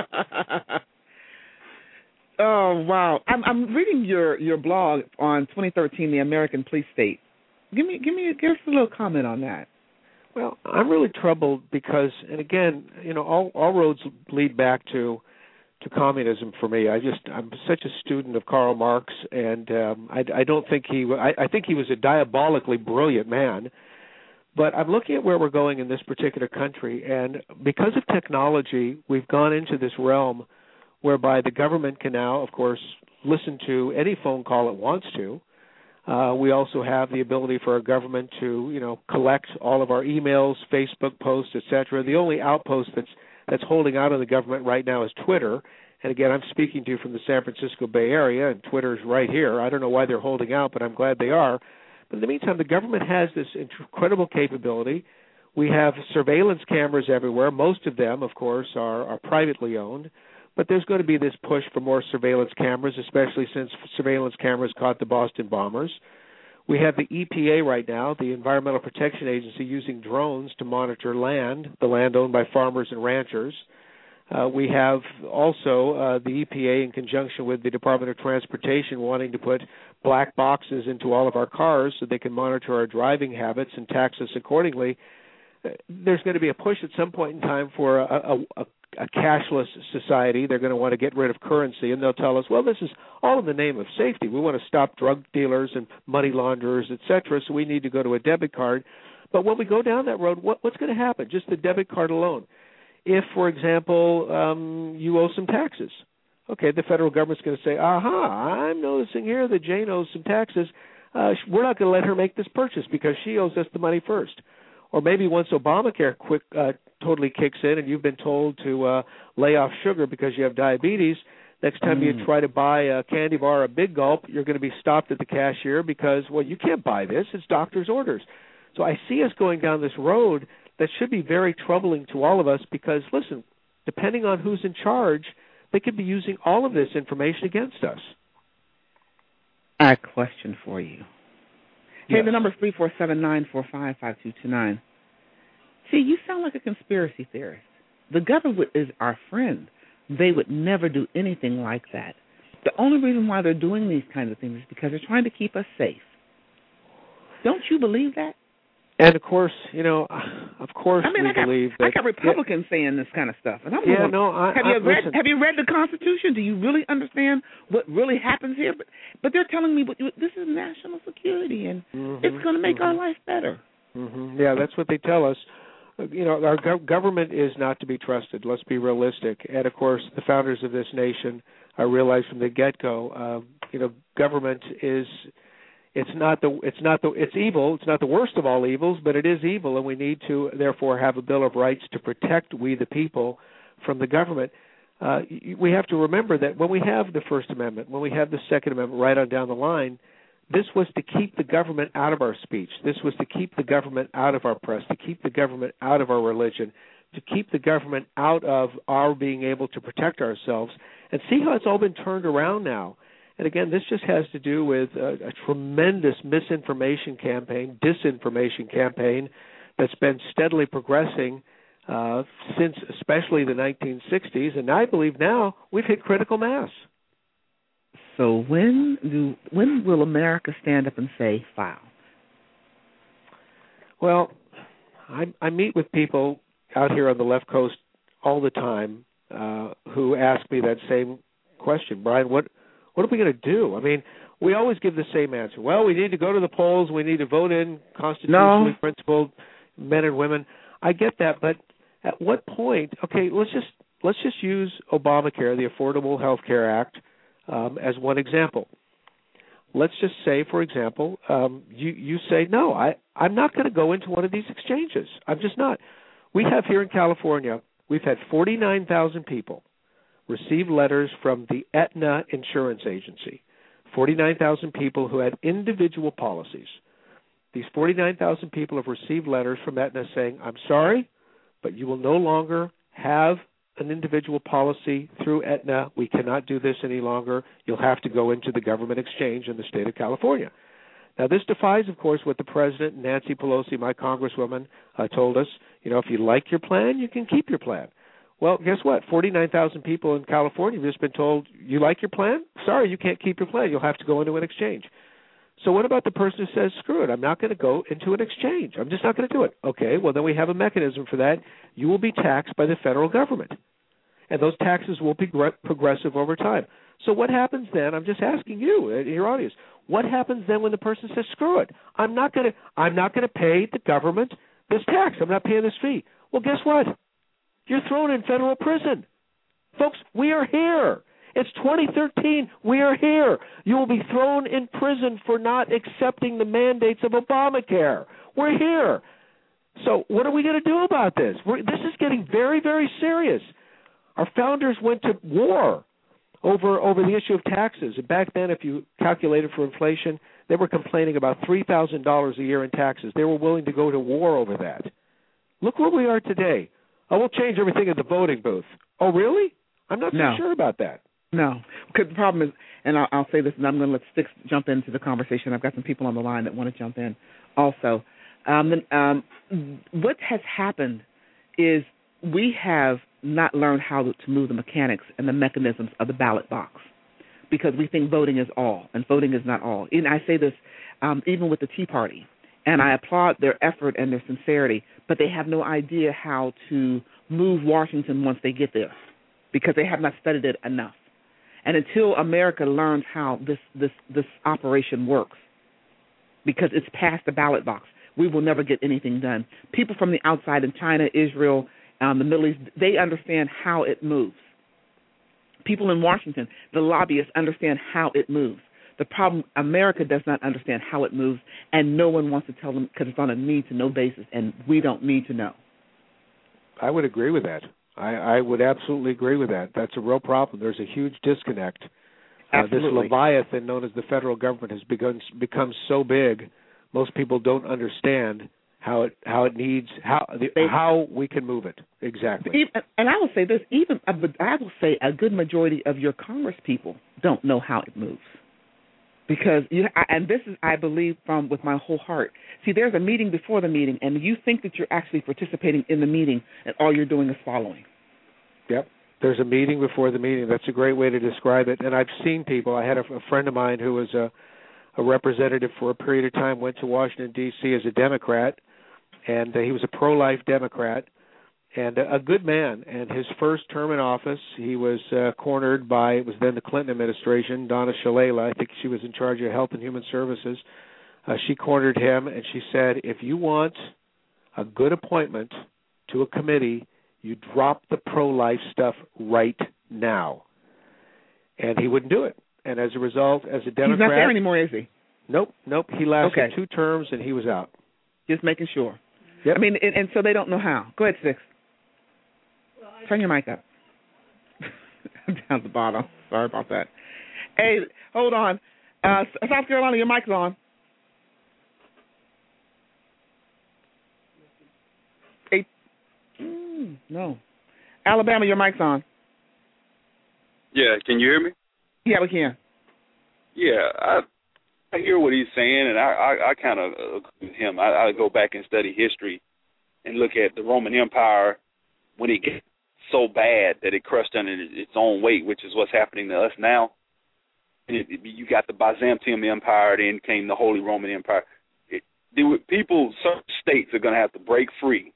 Oh, wow. I'm, I'm reading your, your blog on twenty thirteen, The American Police State. Give me, give me, give us a little comment on that. Well, I'm really troubled because, and again, you know, all, all roads lead back to to communism for me. I just, I'm such a student of Karl Marx, and um, I, I don't think he, I, I think he was a diabolically brilliant man. But I'm looking at where we're going in this particular country, and because of technology, we've gone into this realm whereby the government can now, of course, listen to any phone call it wants to. Uh, we also have the ability for our government to, you know, collect all of our emails, Facebook posts, et cetera. The only outpost that's that's holding out on the government right now is Twitter. And again, I'm speaking to you from the San Francisco Bay Area, and Twitter's right here. I don't know why they're holding out, but I'm glad they are. But in the meantime, the government has this incredible capability. We have surveillance cameras everywhere. Most of them, of course, are, are privately owned. But there's going to be this push for more surveillance cameras, especially since surveillance cameras caught the Boston bombers. We have the E P A right now, the Environmental Protection Agency, using drones to monitor land, the land owned by farmers and ranchers. Uh, we have also uh, the E P A in conjunction with the Department of Transportation wanting to put black boxes into all of our cars so they can monitor our driving habits and tax us accordingly. There's going to be a push at some point in time for a, a, a a cashless society. They're going to want to get rid of currency, and they'll tell us, well, this is all in the name of safety. We want to stop drug dealers and money launderers, et cetera, so we need to go to a debit card. But when we go down that road, what, what's going to happen? Just the debit card alone. If, for example, um, you owe some taxes, okay, the federal government's going to say, aha, I'm noticing here that Jane owes some taxes. Uh, we're not going to let her make this purchase because she owes us the money first. Or maybe once Obamacare quick uh, totally kicks in and you've been told to uh, lay off sugar because you have diabetes, next time mm. you try to buy a candy bar or a Big Gulp, you're going to be stopped at the cashier because, well, you can't buy this. It's doctor's orders. So I see us going down this road that should be very troubling to all of us because, listen, depending on who's in charge, they could be using all of this information against us. I have a question for you. Hey, yes. The number is three four seven, nine four five, five two two nine. See, you sound like a conspiracy theorist. The government is our friend. They would never do anything like that. The only reason why they're doing these kinds of things is because they're trying to keep us safe. Don't you believe that? And, of course, you know, of course I mean, we I got, believe that. I got Republicans yeah. saying this kind of stuff. And I'm yeah, going, no, I, have, I, you read, listen. have you read the Constitution? Do you really understand what really happens here? But, but they're telling me but this is national security, and mm-hmm, it's going to make mm-hmm. our life better. Mm-hmm. Yeah, that's what they tell us. You know, our go- government is not to be trusted. Let's be realistic. And, of course, the founders of this nation uh, realized from the get-go, uh, you know, government is... It's not the it's not the it's evil. It's not the worst of all evils, but it is evil, and we need to therefore have a Bill of Rights to protect we the people from the government. Uh, we have to remember that when we have the First Amendment, when we have the Second Amendment, right on down the line, this was to keep the government out of our speech. This was to keep the government out of our press, to keep the government out of our religion, to keep the government out of our being able to protect ourselves. And see how it's all been turned around now. And again, this just has to do with a, a tremendous misinformation campaign, disinformation campaign that's been steadily progressing uh, since especially the nineteen sixties. And I believe now we've hit critical mass. So when do when will America stand up and say, "Foul"? Well, I, I meet with people out here on the left coast all the time uh, who ask me that same question, Brian. What What are we going to do? I mean, we always give the same answer. Well, we need to go to the polls. We need to vote in constitutionally no. principled men and women. I get that, but at what point? Okay, let's just let's just use Obamacare, the Affordable Health Care Act, um, as one example. Let's just say, for example, um, you you say no. I I'm not going to go into one of these exchanges. I'm just not. We have here in California, we've had forty-nine thousand people received letters from the Aetna Insurance Agency, forty-nine thousand people who had individual policies. These forty-nine thousand people have received letters from Aetna saying, I'm sorry, but you will no longer have an individual policy through Aetna. We cannot do this any longer. You'll have to go into the government exchange in the state of California. Now, this defies, of course, what the President, Nancy Pelosi, my congresswoman, uh, told us. You know, if you like your plan, you can keep your plan. Well, guess what? forty-nine thousand people in California have just been told, you like your plan? Sorry, you can't keep your plan. You'll have to go into an exchange. So what about the person who says, screw it, I'm not going to go into an exchange. I'm just not going to do it. Okay, well, then we have a mechanism for that. You will be taxed by the federal government, and those taxes will be progressive over time. So what happens then? I'm just asking you, your audience, what happens then when the person says, screw it, I'm not going to I'm not going to pay the government this tax. I'm not paying this fee. Well, guess what? You're thrown in federal prison. Folks, we are here. It's twenty thirteen. We are here. You will be thrown in prison for not accepting the mandates of Obamacare. We're here. So what are we going to do about this? We're, this is getting very, very serious. Our founders went to war over over the issue of taxes. And back then, if you calculated for inflation, they were complaining about three thousand dollars a year in taxes. They were willing to go to war over that. Look where we are today. Oh, we'll change everything at the voting booth. Oh, really? I'm not so no. sure about that. No, because the problem is, and I'll, I'll say this, and I'm going to let Sticks jump into the conversation. I've got some people on the line that want to jump in also. Um, um, what has happened is we have not learned how to move the mechanics and the mechanisms of the ballot box because we think voting is all, and voting is not all. And I say this um, even with the Tea Party, and I applaud their effort and their sincerity, but they have no idea how to move Washington once they get there because they have not studied it enough. And until America learns how this, this, this operation works, because it's past the ballot box, we will never get anything done. People from the outside in China, Israel, um, the Middle East, they understand how it moves. People in Washington, the lobbyists, understand how it moves. The problem, America does not understand how it moves, and no one wants to tell them because it's on a need-to-know basis, and we don't need to know. I would agree with that. I, I would absolutely agree with that. That's a real problem. There's a huge disconnect. Uh, this Leviathan known as the federal government has begun become so big, most people don't understand how it how it needs how the, how we can move it exactly. Even, and I will say this: even I will say a good majority of your Congress people don't know how it moves, because you and this is I believe from with my whole heart. See, there's a meeting before the meeting, and you think that you're actually participating in the meeting, and all you're doing is following. Yep. There's a meeting before the meeting. That's a great way to describe it. And I've seen people. I had a, a friend of mine who was a, a representative for a period of time, went to Washington, D C as a Democrat, and uh, he was a pro-life Democrat and a, a good man. And his first term in office, he was uh, cornered by, it was then the Clinton administration, Donna Shalala. I think she was in charge of Health and Human Services. Uh, she cornered him, and she said, if you want a good appointment to a committee, you drop the pro-life stuff right now. And he wouldn't do it. And as a result, as a Democrat... He's not there anymore, is he? Nope, nope. He lasted okay. two terms, and he was out. Just making sure. Yep. I mean, and, and so they don't know how. Go ahead, Six. Turn your mic up. Down at the bottom. Sorry about that. Hey, hold on. Uh, South Carolina, your mic's on. Eight. Mm, no. Alabama, your mic's on. Yeah, can you hear me? Yeah, we can. Yeah, I I hear what he's saying, and I, I, I kind of agree with him. I, I go back and study history and look at the Roman Empire when it gets so bad that it crushed under its own weight, which is what's happening to us now. It, it, you got the Byzantium Empire, then came the Holy Roman Empire. It, there, people, certain states are going to have to break free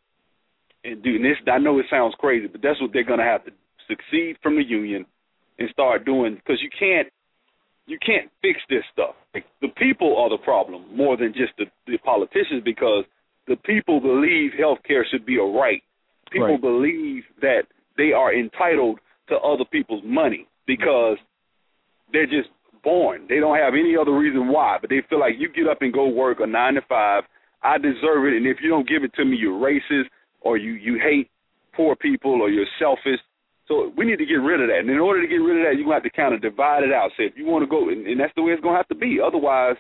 and do this. I know it sounds crazy, but that's what they're going to have to succeed from the Union and start doing, because you can't you can't fix this stuff. Like, the people are the problem more than just the, the politicians, because the people believe health care should be a right. People right. believe that they are entitled to other people's money because they're just born. They don't have any other reason why, but they feel like you get up and go work a nine to five, I deserve it, and if you don't give it to me, you're racist or you, you hate poor people or you're selfish. So we need to get rid of that. And in order to get rid of that, you're going to have to kind of divide it out. Say, if you want to go, and, and that's the way it's going to have to be. Otherwise,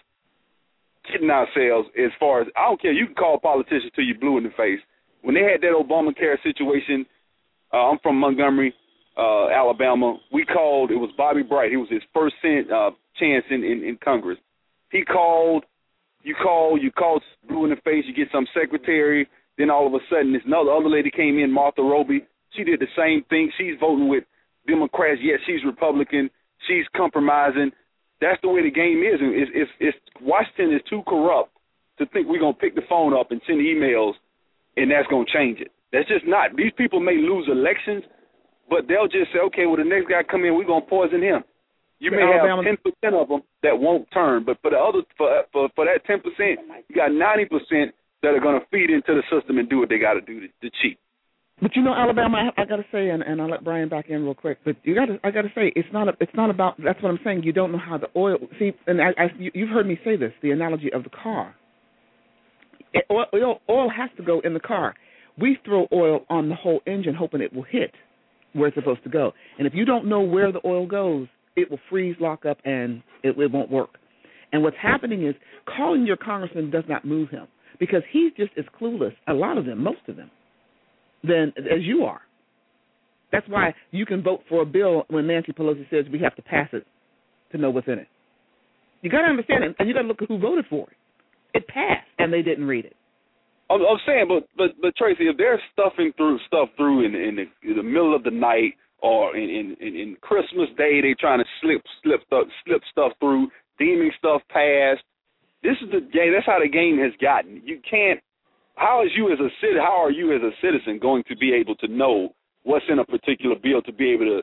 kidding ourselves as far as, I don't care, you can call politicians till you're blue in the face. When they had that Obamacare situation, uh, I'm from Montgomery, uh, Alabama. We called, it was Bobby Bright. It was his first uh, chance in, in, in Congress. He called, you call, you called blue in the face, you get some secretary, then all of a sudden this another other lady came in, Martha Roby. She did the same thing. She's voting with Democrats, yet she's Republican. She's compromising. That's the way the game is. It's, it's, it's, Washington is too corrupt to think we're going to pick the phone up and send emails and that's going to change it. That's just not. These people may lose elections, but they'll just say, okay, well, the next guy come in, we're going to poison him. You may Alabama. have ten percent of them that won't turn, but for the other, for, for, for that ten percent, you got ninety percent that are going to feed into the system and do what they got to do to, to cheat. But you know, Alabama, I, I got to say, and, and I'll let Brian back in real quick. But you got to, I got to say, it's not, a, it's not about. That's what I'm saying. You don't know how the oil. See, and I, I, you, you've heard me say this. The analogy of the car. It, oil, oil, oil has to go in the car. We throw oil on the whole engine, hoping it will hit where it's supposed to go. And if you don't know where the oil goes, it will freeze, lock up, and it, it won't work. And what's happening is calling your congressman does not move him, because he's just as clueless. A lot of them, most of them. Than as you are. That's why you can vote for a bill when Nancy Pelosi says we have to pass it to know what's in it. You got to understand it, and you got to look at who voted for it. It passed, and they didn't read it. I'm, I'm saying, but but but Tracy, if they're stuffing through stuff through in, in, the, in the middle of the night or in, in, in Christmas Day, they trying to slip slip stuff, slip stuff through, deeming stuff past. This is the game. That's how the game has gotten. You can't. How is you as a citizen? How are you as a citizen going to be able to know what's in a particular bill to be able to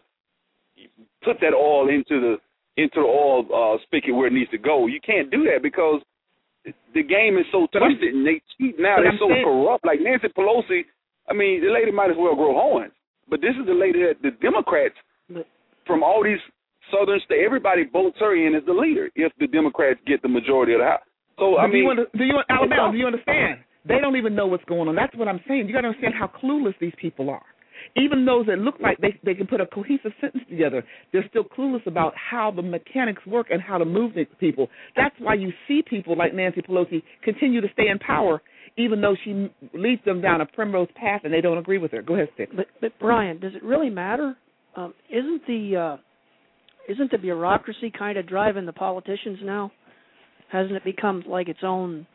put that all into the into the oil uh, spigot where it needs to go? You can't do that because the game is so twisted and they cheat now. They're so corrupt. Like Nancy Pelosi, I mean, the lady might as well grow horns. But this is the lady that the Democrats from all these southern state. Everybody votes her in as the leader if the Democrats get the majority of the House. So, I do mean. You under, do you, Alabama, do you understand? They don't even know what's going on. That's what I'm saying. You got to understand how clueless these people are. Even those that look like they they can put a cohesive sentence together, they're still clueless about how the mechanics work and how to move the people. That's why you see people like Nancy Pelosi continue to stay in power, even though she leads them down a primrose path and they don't agree with her. Go ahead, Sticks. But, but Brian, does it really matter? Um, isn't the uh, isn't the bureaucracy kind of driving the politicians now? Hasn't it become like its own?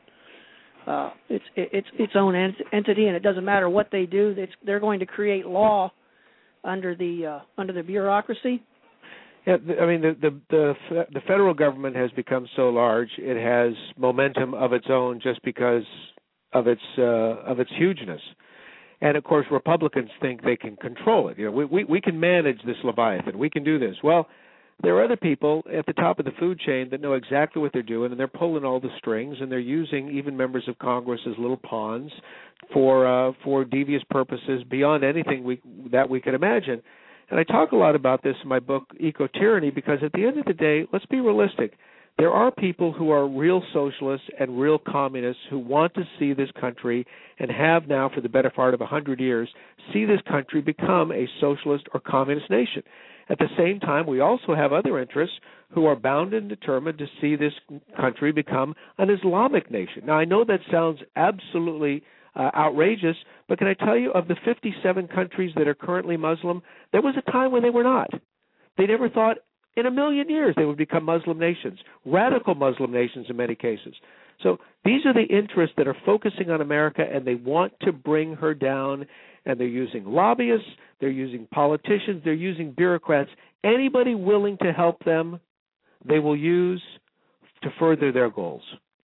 Uh, it's it's its own ent- entity, and it doesn't matter what they do. It's, they're going to create law under the uh, under the bureaucracy. Yeah, I mean the, the the the federal government has become so large; it has momentum of its own just because of its uh, of its hugeness. And of course, Republicans think they can control it. You know, we, we we can manage this Leviathan. We can do this. Well, there are other people at the top of the food chain that know exactly what they're doing, and they're pulling all the strings, and they're using even members of Congress as little pawns for uh, for devious purposes beyond anything we that we could imagine. And I talk a lot about this in my book, Eco-Tyranny, because at the end of the day, let's be realistic. There are people who are real socialists and real communists who want to see this country, and have now for the better part of a hundred years, see this country become a socialist or communist nation. At the same time, we also have other interests who are bound and determined to see this country become an Islamic nation. Now, I know that sounds absolutely uh, outrageous, but can I tell you, of the fifty-seven countries that are currently Muslim, there was a time when they were not. They never thought in a million years they would become Muslim nations, radical Muslim nations in many cases. So these are the interests that are focusing on America, and they want to bring her down. And they're using lobbyists, they're using politicians, they're using bureaucrats. Anybody willing to help them, they will use to further their goals.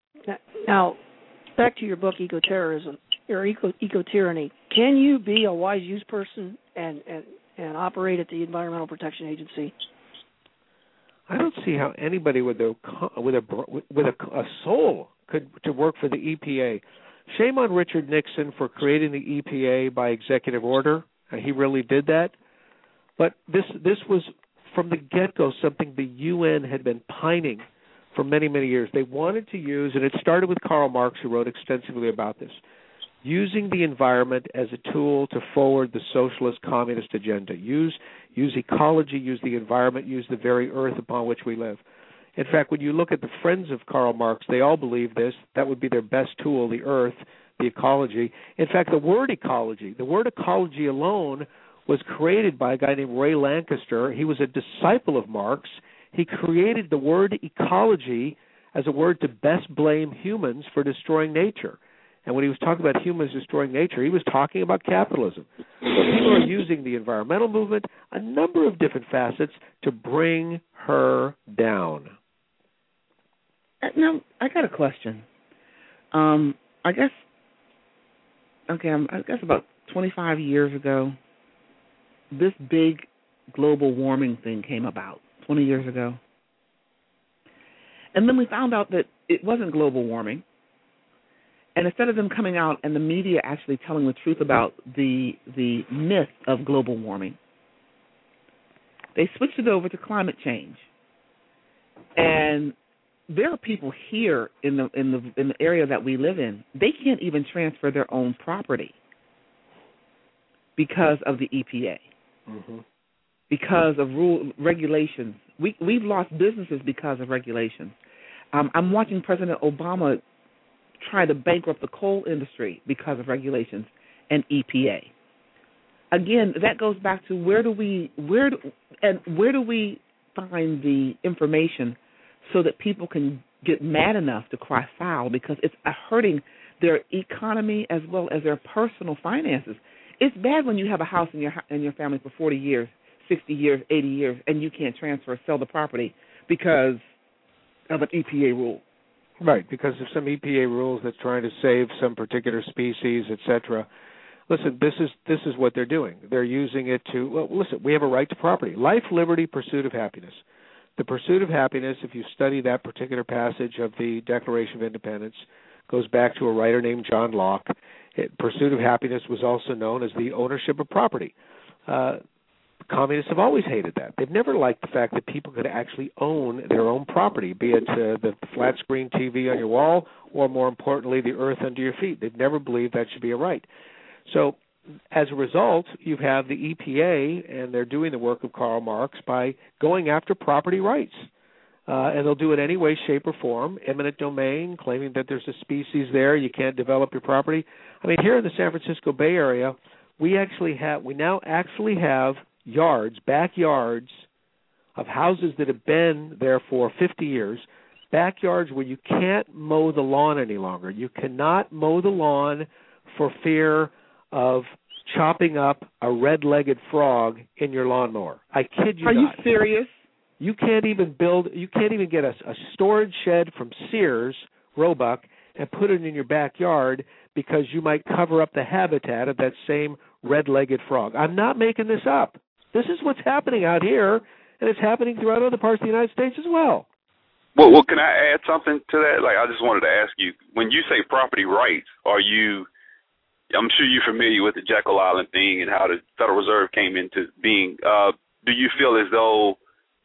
Now, back to your book, Eco-Terrorism, or Eco, Eco-Tyranny. Can you be a wise use person and, and, and operate at the Environmental Protection Agency? I don't see how anybody with a with a with a, a soul could to work for the E P A. Shame on Richard Nixon for creating the E P A by executive order. He really did that. But this this was, from the get-go, something the U N had been pining for many, many years. They wanted to use, and it started with Karl Marx, who wrote extensively about this, using the environment as a tool to forward the socialist communist agenda. Use, use ecology, use the environment, use the very earth upon which we live. In fact, when you look at the friends of Karl Marx, they all believe this. That would be their best tool, the earth, the ecology. In fact, the word ecology, the word ecology alone was created by a guy named Ray Lancaster. He was a disciple of Marx. He created the word ecology as a word to best blame humans for destroying nature. And when he was talking about humans destroying nature, he was talking about capitalism. So people are using the environmental movement, a number of different facets, to bring her down. Now, I got a question. Um, I guess, okay, I guess about twenty-five years ago, this big global warming thing came about, twenty years ago. And then we found out that it wasn't global warming. And instead of them coming out and the media actually telling the truth about the the myth of global warming, they switched it over to climate change. And there are people here in the in the in the area that we live in, they can't even transfer their own property because of the E P A, mm-hmm. because of rule regulations. We we've lost businesses because of regulations. Um, I'm watching President Obama try to bankrupt the coal industry because of regulations and E P A. Again, that goes back to where do we where do, and where do we find the information so that people can get mad enough to cry foul, because it's hurting their economy as well as their personal finances. It's bad when you have a house in your in your family for forty years, sixty years, eighty years, and you can't transfer, sell the property because of an E P A rule. Right, because of some E P A rules that's trying to save some particular species, et cetera. Listen, this is this is what they're doing. They're using it to, well, listen, we have a right to property. Life, liberty, pursuit of happiness. The pursuit of happiness, if you study that particular passage of the Declaration of Independence, goes back to a writer named John Locke. It, pursuit of happiness was also known as the ownership of property. Uh, communists have always hated that. They've never liked the fact that people could actually own their own property, be it uh, the flat screen T V on your wall or, more importantly, the earth under your feet. They've never believed that should be a right. So as a result, you have the E P A, and they're doing the work of Karl Marx by going after property rights. Uh, and they'll do it any way, shape, or form, eminent domain, claiming that there's a species there, you can't develop your property. I mean, here in the San Francisco Bay Area, we actually have, we now actually have yards, backyards of houses that have been there for fifty years, backyards where you can't mow the lawn any longer. You cannot mow the lawn for fear of chopping up a red-legged frog in your lawnmower. I kid you Are not. you serious? You can't even build, you can't even get a, a storage shed from Sears, Roebuck, and put it in your backyard because you might cover up the habitat of that same red-legged frog. I'm not making this up. This is what's happening out here, and it's happening throughout other parts of the United States as well. Well, well, can I add something to that? Like, I just wanted to ask you, when you say property rights, are you, I'm sure you're familiar with the Jekyll Island thing and how the Federal Reserve came into being. Uh, do you feel as though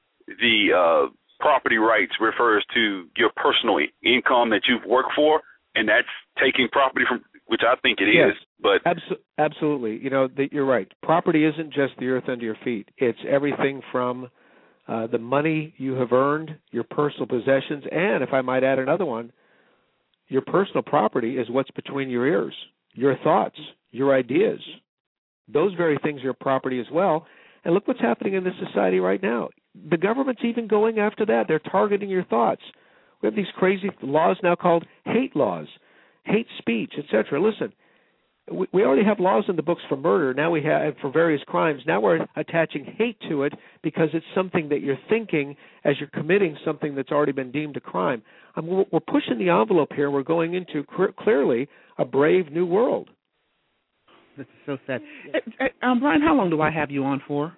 the uh, property rights refers to your personal income that you've worked for, and that's taking property from, which I think it yes. is. But Abso- absolutely, you know, the, you're right. Property isn't just the earth under your feet. It's everything from uh, the money you have earned, your personal possessions, and if I might add another one, your personal property is what's between your ears, your thoughts, your ideas. Those very things are property as well. And look what's happening in this society right now. The government's even going after that. They're targeting your thoughts. We have these crazy laws now called hate laws, hate speech, et cetera. Listen, we, we already have laws in the books for murder. Now we have for various crimes. Now we're attaching hate to it because it's something that you're thinking as you're committing something that's already been deemed a crime. I mean, we're pushing the envelope here. We're going into cr- clearly a brave new world. This is so sad. Um, Brian, how long do I have you on for?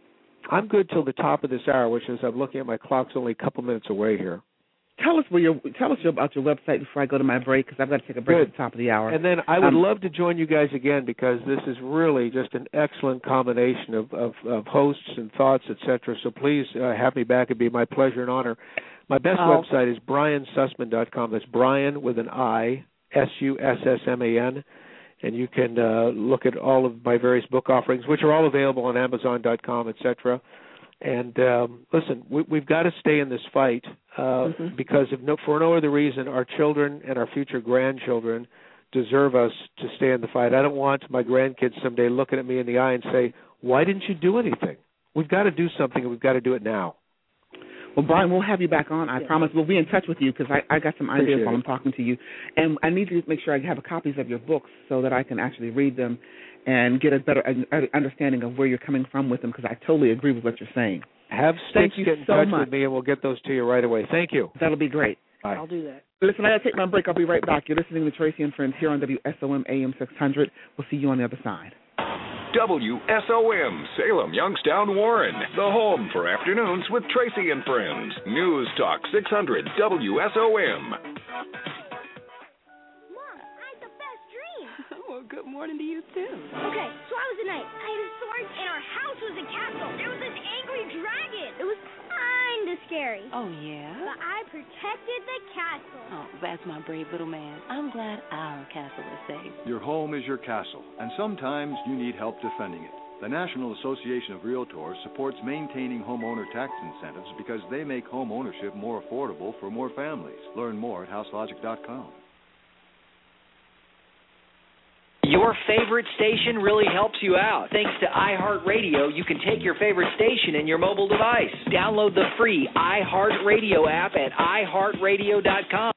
I'm good till the top of this hour, which is I'm looking at my clock's only a couple minutes away here. Tell us where your tell us about your website before I go to my break, because I've got to take a break Good. at the top of the hour. And then I would um, love to join you guys again, because this is really just an excellent combination of, of, of hosts and thoughts, et cetera. So please uh, have me back. It'd be my pleasure and honor. My best oh. website is brian sussman dot com. That's Brian with an I, S U S S M A N. And you can uh, look at all of my various book offerings, which are all available on amazon dot com, et cetera. And um, listen, we, we've got to stay in this fight uh, mm-hmm. because if no, for no other reason, our children and our future grandchildren deserve us to stay in the fight. I don't want my grandkids someday looking at me in the eye and say, why didn't you do anything? We've got to do something, and we've got to do it now. Well, Brian, we'll have you back on. I yeah. promise. We'll be in touch with you, because I, I got some ideas Appreciate while it. I'm talking to you. And I need to make sure I have copies of your books so that I can actually read them and get a better understanding of where you're coming from with them, because I totally agree with what you're saying. Have Thank Sticks you get in so touch much. with me, and we'll get those to you right away. Thank you. That'll be great. Bye. I'll do that. Listen, I got to take my break. I'll be right back. You're listening to Tracy and Friends here on W S O M A M six hundred. We'll see you on the other side. W S O M, Salem, Youngstown, Warren, the home for afternoons with Tracy and Friends. News Talk six hundred W S O M. Well, good morning to you, too. Okay, so I was a knight. I had a sword, and our house was a castle. There was this angry dragon. It was kind of scary. Oh, yeah? But I protected the castle. Oh, that's my brave little man. I'm glad our castle is safe. Your home is your castle, and sometimes you need help defending it. The National Association of Realtors supports maintaining homeowner tax incentives because they make home ownership more affordable for more families. Learn more at house logic dot com. Your favorite station really helps you out. Thanks to iHeartRadio, you can take your favorite station in your mobile device. Download the free iHeartRadio app at i heart radio dot com.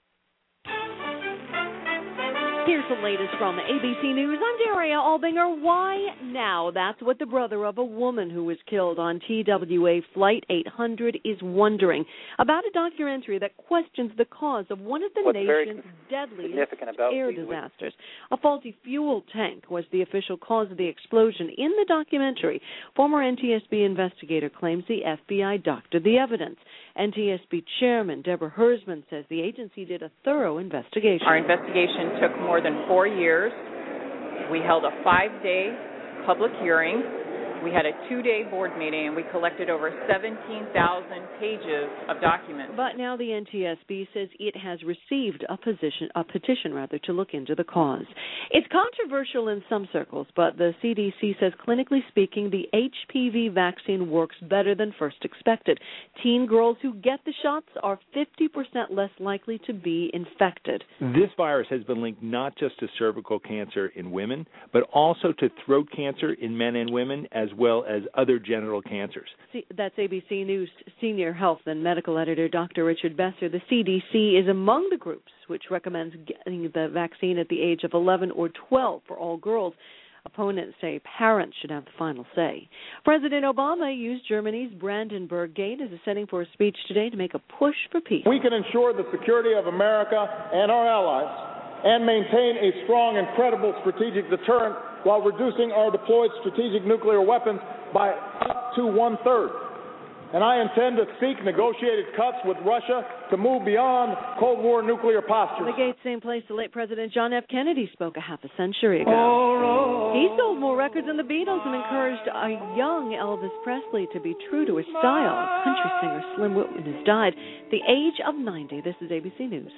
Here's the latest from A B C News. I'm Daria Albinger. Why now? That's what the brother of a woman who was killed on T W A Flight eight hundred is wondering about a documentary that questions the cause of one of the What's nation's deadliest air disasters. A faulty fuel tank was the official cause of the explosion. In the documentary, former N T S B investigator claims the F B I doctored the evidence. N T S B Chairman Deborah Hersman says the agency did a thorough investigation. Our investigation took more than four years. We held a five-day public hearing. We had a two-day board meeting, and we collected over seventeen thousand pages of documents. But now the N T S B says it has received a, position, a petition rather, to look into the cause. It's controversial in some circles, but the C D C says, clinically speaking, the H P V vaccine works better than first expected. Teen girls who get the shots are fifty percent less likely to be infected. This virus has been linked not just to cervical cancer in women, but also to throat cancer in men and women, as well as other genital cancers. See, that's A B C News senior health and medical editor Doctor Richard Besser. The C D C is among the groups which recommends getting the vaccine at the age of eleven or twelve for all girls. Opponents say parents should have the final say. President Obama used Germany's Brandenburg Gate as a setting for a speech today to make a push for peace. We can ensure the security of America and our allies and maintain a strong and credible strategic deterrent while reducing our deployed strategic nuclear weapons by up to one-third. And I intend to seek negotiated cuts with Russia to move beyond Cold War nuclear postures. The gate, same place the late President John F. Kennedy spoke a half a century ago. Oh, he sold more records than the Beatles and encouraged a young Elvis Presley to be true to his style. Country singer Slim Whitman has died at the age of ninety. This is A B C News.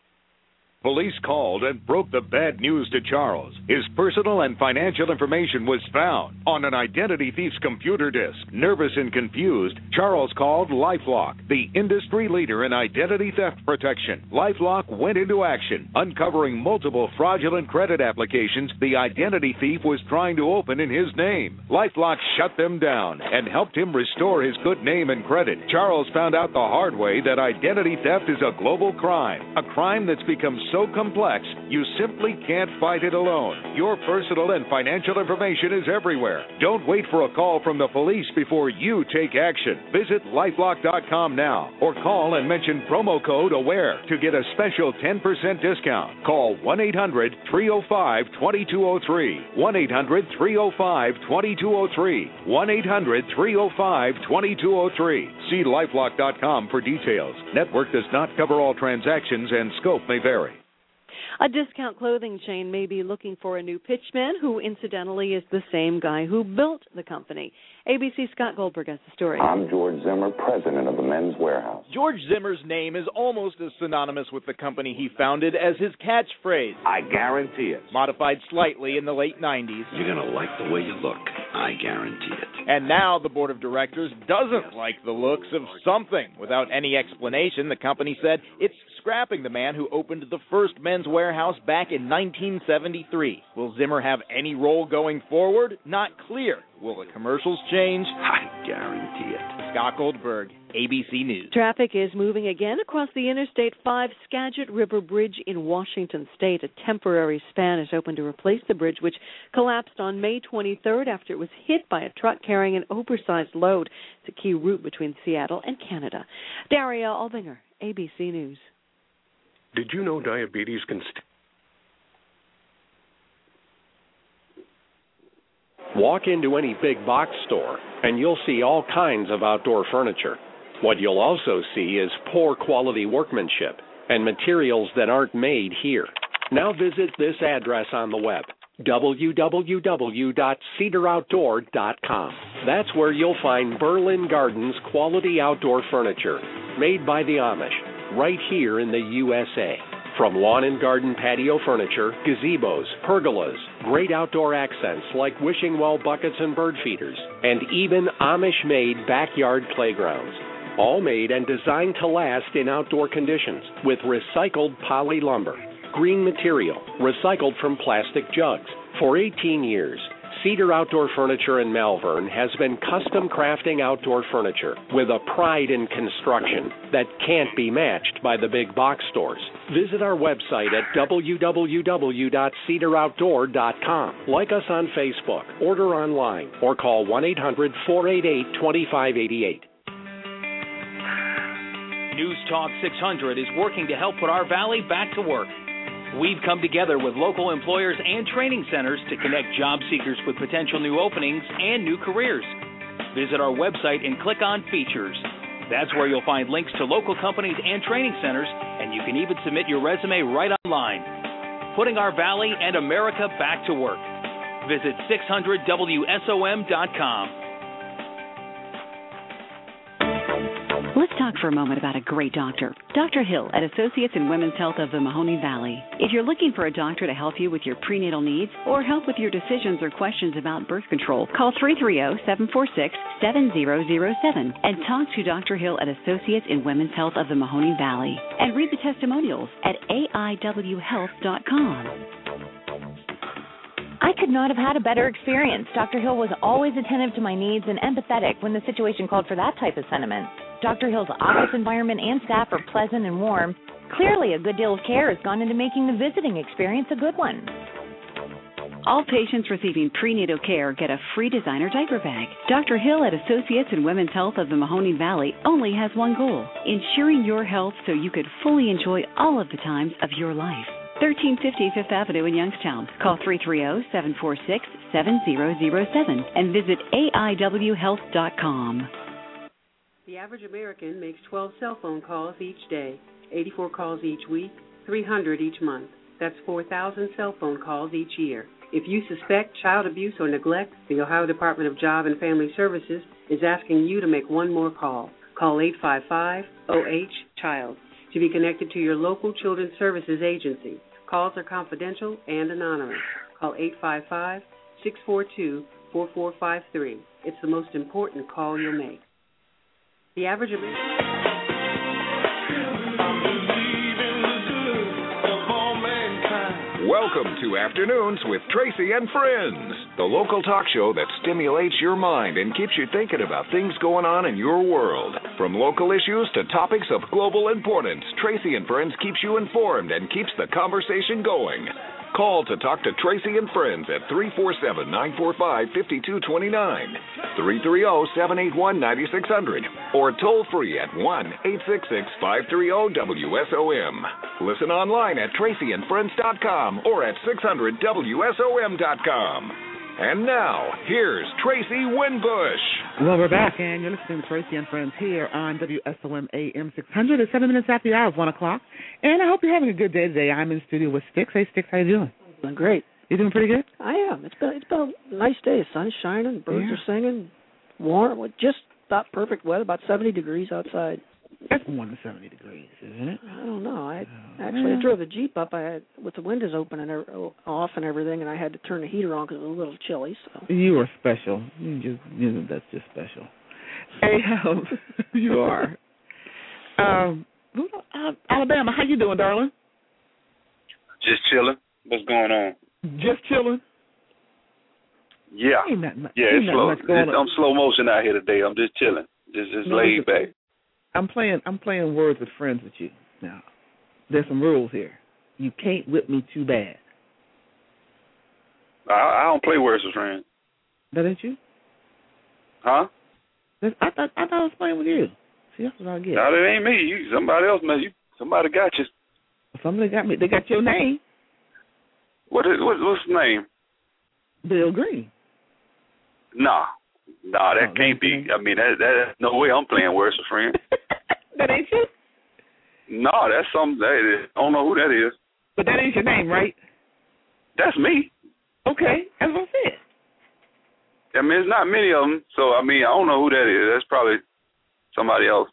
Police called and broke the bad news to Charles. His personal and financial information was found on an identity thief's computer disk. Nervous and confused, Charles called LifeLock, the industry leader in identity theft protection. LifeLock went into action, uncovering multiple fraudulent credit applications the identity thief was trying to open in his name. LifeLock shut them down and helped him restore his good name and credit. Charles found out the hard way that identity theft is a global crime, a crime that's become so so complex, you simply can't fight it alone. Your personal and financial information is everywhere. Don't wait for a call from the police before you take action. Visit lifelock dot com now or call and mention promo code AWARE to get a special ten percent discount. Call one eight hundred three oh five two two oh three, one eight hundred three oh five two two oh three, one eight hundred three oh five two two oh three. See lifelock dot com for details. Network does not cover all transactions and scope may vary. A discount clothing chain may be looking for a new pitchman who, incidentally, is the same guy who built the company. A B C's Scott Goldberg has the story. I'm George Zimmer, president of the Men's Wearhouse. George Zimmer's name is almost as synonymous with the company he founded as his catchphrase. I guarantee it. Modified slightly in the late nineties. You're going to like the way you look. I guarantee it. And now the board of directors doesn't like the looks of something. Without any explanation, the company said it's scrapping the man who opened the first Men's Wearhouse back in nineteen seventy-three. Will Zimmer have any role going forward? Not clear. Will the commercials change? I guarantee it. Scott Goldberg, A B C News. Traffic is moving again across the Interstate five Skagit River Bridge in Washington State. A temporary span is open to replace the bridge, which collapsed on May twenty-third after it was hit by a truck carrying an oversized load. It's a key route between Seattle and Canada. Daria Albinger, A B C News. Did you know diabetes can... St- Walk into any big box store, and you'll see all kinds of outdoor furniture. What you'll also see is poor quality workmanship and materials that aren't made here. Now visit this address on the web, w w w dot cedar outdoor dot com. That's where you'll find Berlin Gardens quality outdoor furniture, made by the Amish, right here in the U S A. From lawn and garden patio furniture, gazebos, pergolas, great outdoor accents like wishing well buckets and bird feeders, and even Amish-made backyard playgrounds. All made and designed to last in outdoor conditions with recycled poly lumber, green material, recycled from plastic jugs. For eighteen years, Cedar Outdoor Furniture in Malvern has been custom crafting outdoor furniture with a pride in construction that can't be matched by the big box stores. Visit our website at w w w dot cedar outdoor dot com. Like us on Facebook, order online, or call one eight hundred four eight eight two five eight eight. News Talk six hundred is working to help put our valley back to work. We've come together with local employers and training centers to connect job seekers with potential new openings and new careers. Visit our website and click on Features. That's where you'll find links to local companies and training centers, and you can even submit your resume right online. Putting our valley and America back to work. Visit six hundred W S O M dot com. Let's talk for a moment about a great doctor. Doctor Hill at Associates in Women's Health of the Mahoning Valley. If you're looking for a doctor to help you with your prenatal needs or help with your decisions or questions about birth control, call three three zero, seven four six, seven zero zero seven and talk to Doctor Hill at Associates in Women's Health of the Mahoning Valley. And read the testimonials at A I W health dot com. I could not have had a better experience. Doctor Hill was always attentive to my needs and empathetic when the situation called for that type of sentiment. Doctor Hill's office environment and staff are pleasant and warm. Clearly, a good deal of care has gone into making the visiting experience a good one. All patients receiving prenatal care get a free designer diaper bag. Doctor Hill at Associates in Women's Health of the Mahoning Valley only has one goal, ensuring your health so you could fully enjoy all of the times of your life. thirteen fifty Fifth Avenue in Youngstown. Call three three zero, seven four six, seven zero zero seven and visit A I W health dot com. The average American makes twelve cell phone calls each day, eighty-four calls each week, three hundred each month. That's four thousand cell phone calls each year. If you suspect child abuse or neglect, the Ohio Department of Job and Family Services is asking you to make one more call. Call eight five five, O H, CHILD to be connected to your local Children's Services agency. Calls are confidential and anonymous. Call eight five five, six four two, four four five three. It's the most important call you'll make. The average American... Welcome to Afternoons with Tracy and Friends, the local talk show that stimulates your mind and keeps you thinking about things going on in your world. From local issues to topics of global importance, Tracy and Friends keeps you informed and keeps the conversation going. Call to talk to Tracy and Friends at three four seven, nine four five, five two two nine, three three zero, seven eight one, nine six zero zero, or toll free at one eight six six, five three zero, W S O M. Listen online at tracy and friends dot com or at six hundred W S O M dot com. And now, here's Tracy Winbush. Well, we're back, and you're listening to Tracy and Friends here on W S O M A M six hundred. It's seven minutes after the hour of one o'clock, and I hope you're having a good day today. I'm in the studio with Sticks. Hey, Sticks, how you doing? Doing great. You doing pretty good? I am. It's been it's been a nice day. The sun's shining, birds Yeah. are singing, warm, just about perfect weather, about seventy degrees outside. That's more than seventy degrees, isn't it? I don't know. I actually I drove the Jeep up. I had with the windows open and er- off and everything, and I had to turn the heater on because it was a little chilly. So You are special. You just, you know, that's just special. Hey, um, you are. Um, uh, Alabama, how you doing, darling? Just chilling. What's going on? Just chilling. Yeah. Ain't nothing much- Yeah, ain't it's nothing slow. much going It's, on. I'm slow motion out here today. I'm just chilling. Just just No, laid just- back. I'm playing. I'm playing words with friends with you. Now, there's some rules here. You can't whip me too bad. I, I don't play words with friends. That ain't you? Huh? That's, I thought I thought I was playing with you. See, that's what I get. No, that ain't me. You, somebody else, man. You, somebody got you. Somebody got me. They got your name. What is what, what's his name? Bill Green. Nah, nah, that Oh, can't be. I mean, that, that that's no way I'm playing words with friends. That ain't you? No, that's some. That is, I don't know who that is. But that ain't your name, right? That's me. Okay, that's what I said. I mean, it's not many of them, so I mean, I don't know who that is. That's probably somebody else.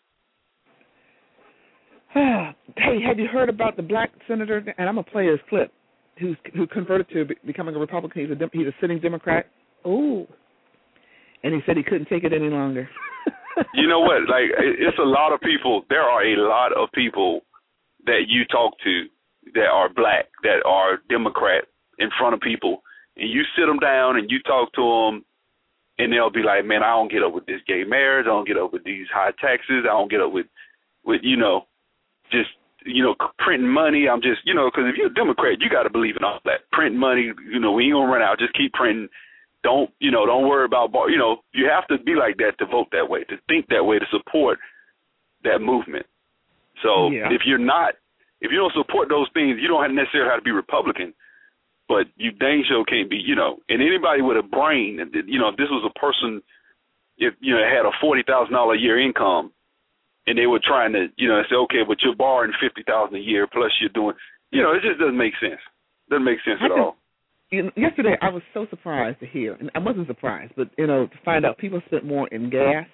Hey, have you heard about the black senator? And I'm gonna play his clip. Who's who converted to be- becoming a Republican? He's a he's a sitting Democrat. Ooh. And he said he couldn't take it any longer. You know what? Like, it- it's a lot of people. There are a lot of people that you talk to that are black, that are Democrat in front of people, and you sit them down and you talk to them, and they'll be like, "Man, I don't get up with this gay marriage. I don't get up with these high taxes. I don't get up with, with you know, just you know, printing money. I'm just, you know, because if you're a Democrat, you got to believe in all that. Print money. You know, we ain't gonna run out. Just keep printing." Don't, you know, don't worry about, bar, you know, you have to be like that to vote that way, to think that way, to support that movement. So Yeah. if you're not, if you don't support those things, you don't necessarily have to be Republican, but you dang sure can't be, you know, and anybody with a brain, you know, if this was a person, if, you know, had a forty thousand dollars a year income and they were trying to, you know, say, okay, but you're borrowing fifty thousand dollars a year plus you're doing, you know, it just doesn't make sense. Doesn't make sense I at just, all. you know, yesterday I was so surprised to hear, and I wasn't surprised, but you know, to find out people spent more in gas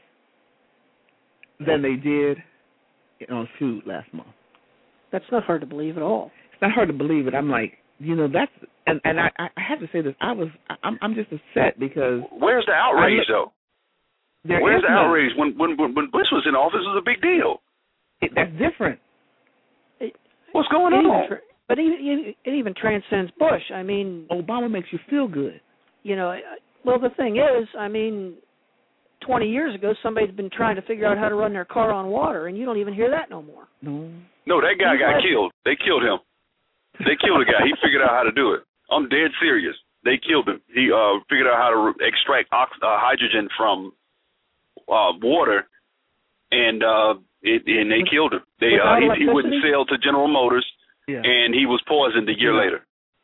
than they did on food last month. That's not hard to believe at all. It's not hard to believe it. I'm like, you know, that's and and I, I have to say this. I was I'm I'm just upset because where's the outrage though? Where's the outrage? When when when Bush was in office, it was a big deal. It, that's different. It, What's going it on? Even, but even, it even transcends Bush. I mean, Obama makes you feel good. You know, well, the thing is, I mean, twenty years ago, somebody's been trying to figure out how to run their car on water, and you don't even hear that no more. No. No, that guy got killed. They killed him. They killed the guy. He figured out how to do it. I'm dead serious. They killed him. He uh, figured out how to extract ox- uh, hydrogen from uh, water, and uh, it, and they killed him. They uh, he, he wouldn't sell to General Motors, yeah. and he was poisoned a year yeah. later.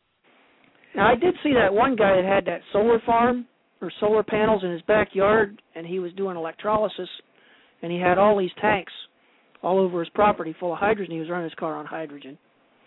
Now, I did see that one guy that had that solar farm or solar panels in his backyard, and he was doing electrolysis, and he had all these tanks all over his property full of hydrogen. He was running his car on hydrogen.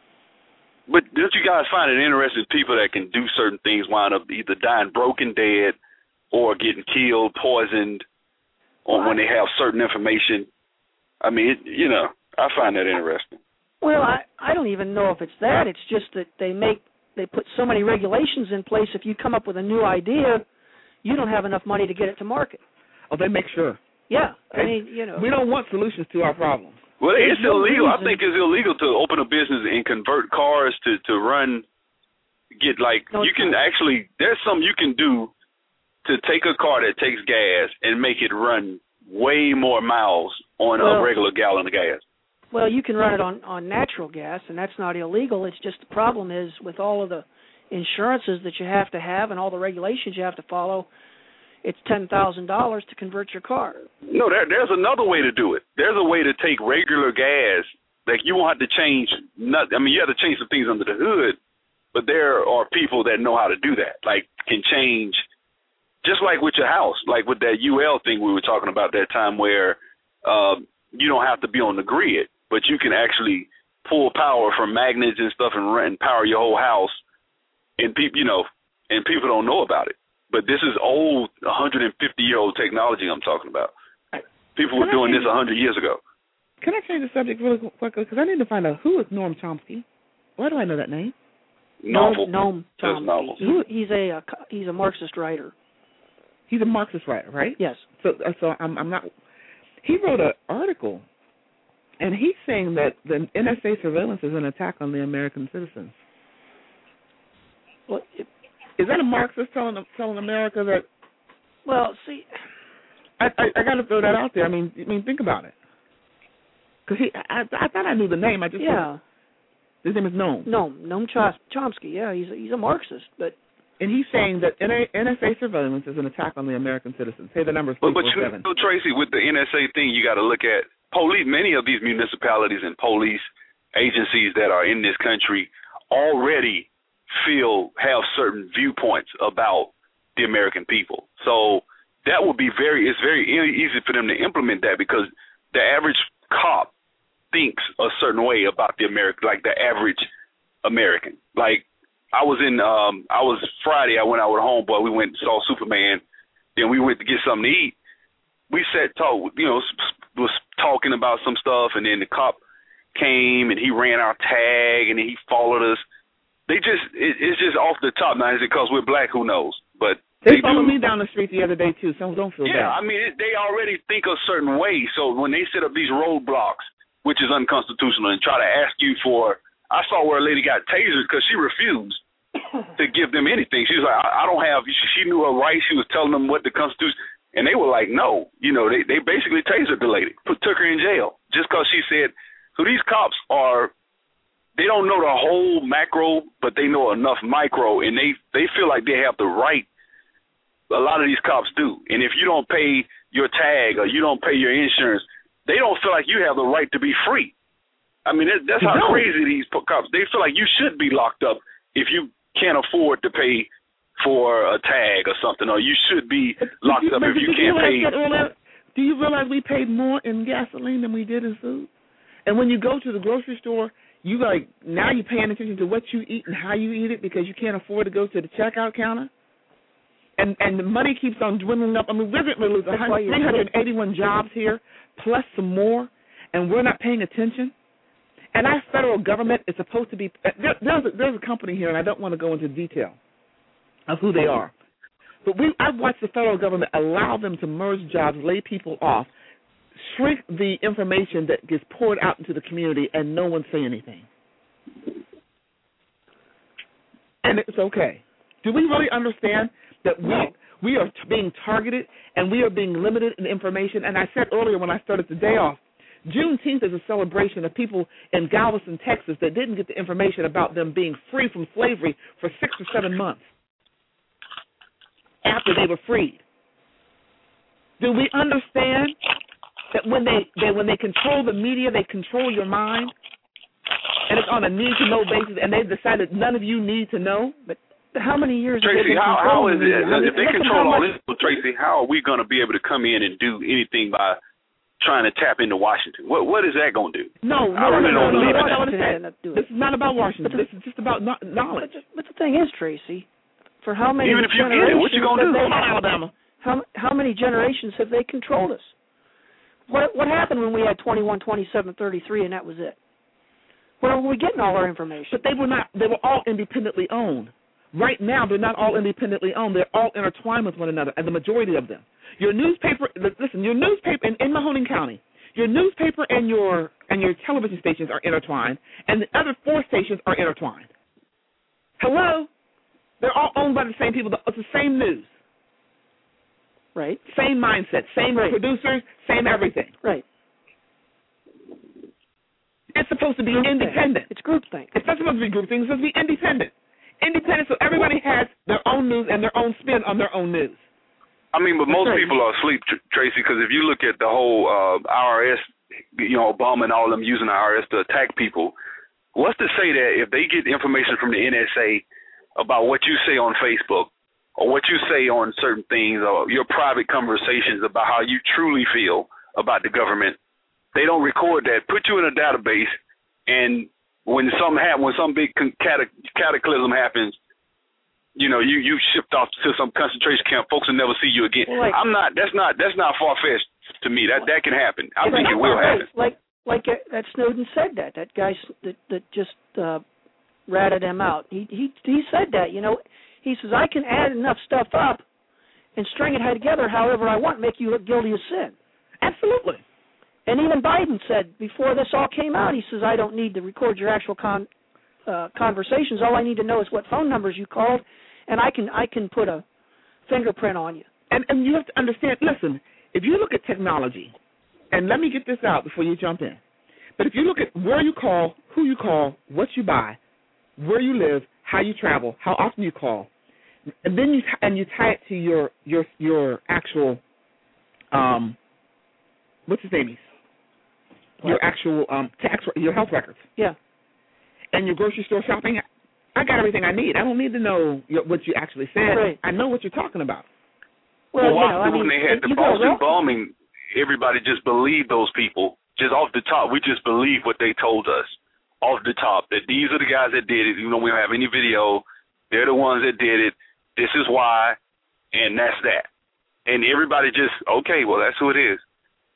But don't you guys find it interesting people that can do certain things wind up either dying broken dead or getting killed, poisoned, or when they have certain information? I mean, it, you know, I find that interesting. Well, I, I don't even know if it's that. It's just that they make they put so many regulations in place. If you come up with a new idea, you don't have enough money to get it to market. Oh, they make sure. Yeah, I mean, you know. We don't want solutions to our problems. Well, it's illegal. I think it's illegal to open a business and convert cars to, to run, get like, no, you can not. actually, there's something you can do to take a car that takes gas and make it run way more miles on well, a regular gallon of gas. Well, you can run it on, on natural gas, and that's not illegal. It's just the problem is with all of the insurances that you have to have and all the regulations you have to follow, it's ten thousand dollars to convert your car. No, there, there's another way to do it. There's a way to take regular gas. Like, you won't have to change nothing. I mean, you have to change some things under the hood, but there are people that know how to do that, like can change, just like with your house, like with that U L thing we were talking about that time where uh, you don't have to be on the grid, but you can actually pull power from magnets and stuff and run and power your whole house, and people, you know, and people don't know about it. But this is old, one hundred fifty-year-old technology I'm talking about. People were doing this one hundred years ago. Can I change the subject really quickly? Because I need to find out who is Noam Chomsky. Why do I know that name? Novel. Noam Chomsky. He, he's a he's a Marxist writer. He's a Marxist writer, right? Yes. So so I'm I'm not. He wrote an article, and he's saying that the N S A surveillance is an attack on the American citizens. Well. It, Is that a Marxist telling telling America that? Well, see, I I, I got to throw that out there. I mean, I mean, think about it. Because he, I, I thought I knew the name. I just yeah. His name is Noam. Noam Noam Chomsky. Yeah, he's a, he's a Marxist, but. And he's saying that N S A surveillance is an attack on the American citizens. Say the number is But, but you know, Tracy, with the N S A thing, you got to look at police. Many of these municipalities and police agencies that are in this country already feel have certain viewpoints about the American people. So that would be very, it's very easy for them to implement that because the average cop thinks a certain way about the American, like the average American. Like I was in, um, I was Friday, I went out with a homeboy, we went and saw Superman, then we went to get something to eat. We sat, talk, you know, was talking about some stuff, and then the cop came and he ran our tag and then he followed us. They just, it, it's just off the top. Now, is it because we're black? Who knows? But they, they do. followed me down the street the other day, too, so don't feel yeah, bad. Yeah, I mean, it, they already think a certain way. So when they set up these roadblocks, which is unconstitutional, and try to ask you for, I saw where a lady got tasered because she refused to give them anything. She was like, I, I don't have, she knew her rights. She was telling them what the Constitution, and they were like, no. You know, they, they basically tasered the lady, put, took her in jail just because she said, so these cops are, they don't know the whole macro, but they know enough micro, and they, they feel like they have the right. A lot of these cops do. And if you don't pay your tag or you don't pay your insurance, they don't feel like you have the right to be free. I mean, that's how no. crazy these cops, they feel like you should be locked up if you can't afford to pay for a tag or something, or you should be locked you, up if you can't pay. That, do you realize we paid more in gasoline than we did in food? And when you go to the grocery store, you like now you're paying attention to what you eat and how you eat it because you can't afford to go to the checkout counter. And and the money keeps on dwindling up. I mean, we're going to lose three hundred eighty-one jobs here, plus some more, and we're not paying attention. And our federal government is supposed to be there, there's a, there's a company here, and I don't want to go into detail of who they are, but we I've watched the federal government allow them to merge jobs, lay people off, shrink the information that gets poured out into the community, and no one say anything. And it's okay. Do we really understand that we we are t- being targeted and we are being limited in information? And I said earlier when I started the day off, Juneteenth is a celebration of people in Galveston, Texas that didn't get the information about them being free from slavery for six or seven months after they were freed. Do we understand that when they, they when they control the media, they control your mind, and it's on a need-to-know basis, and they've decided none of you need to know? But how many years Tracy, have they how, how is it, media? if they control all this, Tracy, how are we going to be able to come in and do anything by trying to tap into Washington? What What is that going to do? No, I really no, don't no, believe no, in no, that. no, no, This is not about Washington. This is just about no- knowledge. But, but the thing is, Tracy, for how many Even if you get it, what you gonna do? have they- Alabama. How how many generations have they controlled us? What what happened when we had twenty-one, twenty-seven, thirty-three, and that was it? Where were we getting all our information? But they were not. They were all independently owned. Right now, they're not all independently owned. They're all intertwined with one another, and the majority of them. Your newspaper, listen, your newspaper in, in Mahoning County, your newspaper and your and your television stations are intertwined, and the other four stations are intertwined. Hello? They're all owned by the same people. It's the same news. Right. Same mindset, same right. producers, same everything. Right. It's supposed to be group independent. Thing. It's groupthink. It's not supposed to be groupthink. It's supposed to be independent. Independent, so everybody has their own news and their own spin on their own news. I mean, but most right. people are asleep, Tr- Tracy, because if you look at the whole uh, I R S, you know, Obama and all of them using the I R S to attack people, what's to say that if they get information from the N S A about what you say on Facebook or what you say on certain things or your private conversations about how you truly feel about the government, they don't record that, put you in a database, and when something happens, when some big cataclysm happens, you know, you, you shipped off to some concentration camp, folks will never see you again. Well, like, I'm not. That's not. That's not far fetched to me. That that can happen. I think it will happen. Like like that Snowden said that. That guy that that just uh, ratted him out. He he he said that. You know, he says I can add enough stuff up and string it together however I want, make you look guilty of sin. Absolutely. And even Biden said before this all came out, he says, I don't need to record your actual con, uh, conversations. All I need to know is what phone numbers you called, and I can I can put a fingerprint on you. And and you have to understand, listen, if you look at technology, and let me get this out before you jump in, but if you look at where you call, who you call, what you buy, where you live, how you travel, how often you call, and then you t- and you tie it to your your your actual, um, what's his name? Your actual um, tax, your health records. Yeah. And your grocery store shopping. I got everything I need. I don't need to know what you actually said. Right. I know what you're talking about. Well, well you know, I when mean, they had the Boston bombing, everybody just believed those people. Just off the top, we just believed what they told us. Off the top, that these are the guys that did it. You know, we don't have any video. They're the ones that did it. This is why, and that's that. And everybody just, okay, well, that's who it is.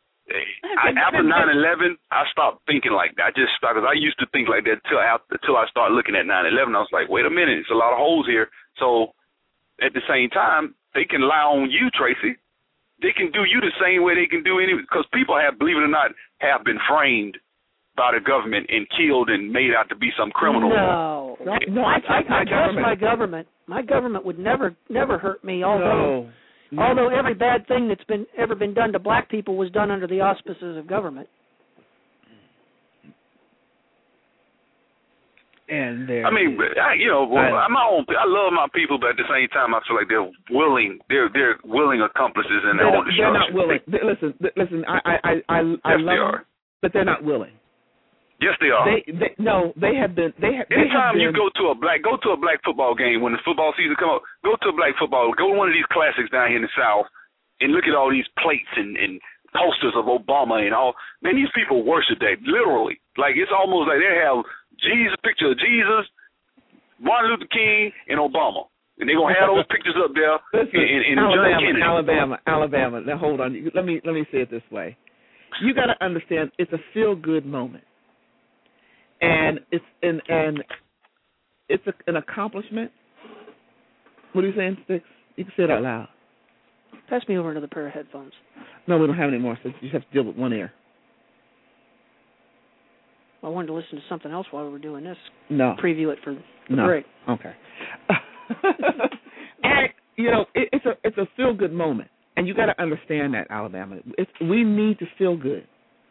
I, after nine eleven, I stopped thinking like that. I just stopped, because I used to think like that until I, until I started looking at nine eleven. I was like, wait a minute, it's a lot of holes here. So at the same time, they can lie on you, Tracy. They can do you the same way they can do any, because people have, believe it or not, have been framed by the government and killed and made out to be some criminal. No, no, no I, I, I, I trust my government. My government would never, never hurt me. Although. No. No. Although every bad thing that's been ever been done to black people was done under the auspices of government. And there I mean, I, you know, well, I, I'm my own. I love my people, but at the same time, I feel like they're willing. They're they're willing accomplices in their own destruction. They're not willing. They, listen, listen. I I I I, I yes, love they are. them, but they're not willing. Yes, they are. They, they no, they have been. They have. Anytime they have been, you go to a black, go to a black football game when the football season come up. Go to a black football. Go to one of these classics down here in the South, and look at all these plates and, and posters of Obama and all. Man, these people worship that literally. Like it's almost like they have Jesus, picture of Jesus, Martin Luther King, and Obama. And they're going to have those pictures up there. Listen, in, in Alabama, John Kennedy. Alabama, Alabama. Now, hold on. Let me, let me say it this way. You got to understand it's a feel-good moment. And it's and, and it's a, an accomplishment. What are you saying, Sticks? You can say it out loud. Pass me over another pair of headphones. No, we don't have any more, so you just have to deal with one ear. I wanted to listen to something else while we were doing this. No. Preview it for the no. break. Okay. And, you know, it, it's a it's a feel good moment, and you got to understand that, Alabama. It's, we need to feel good.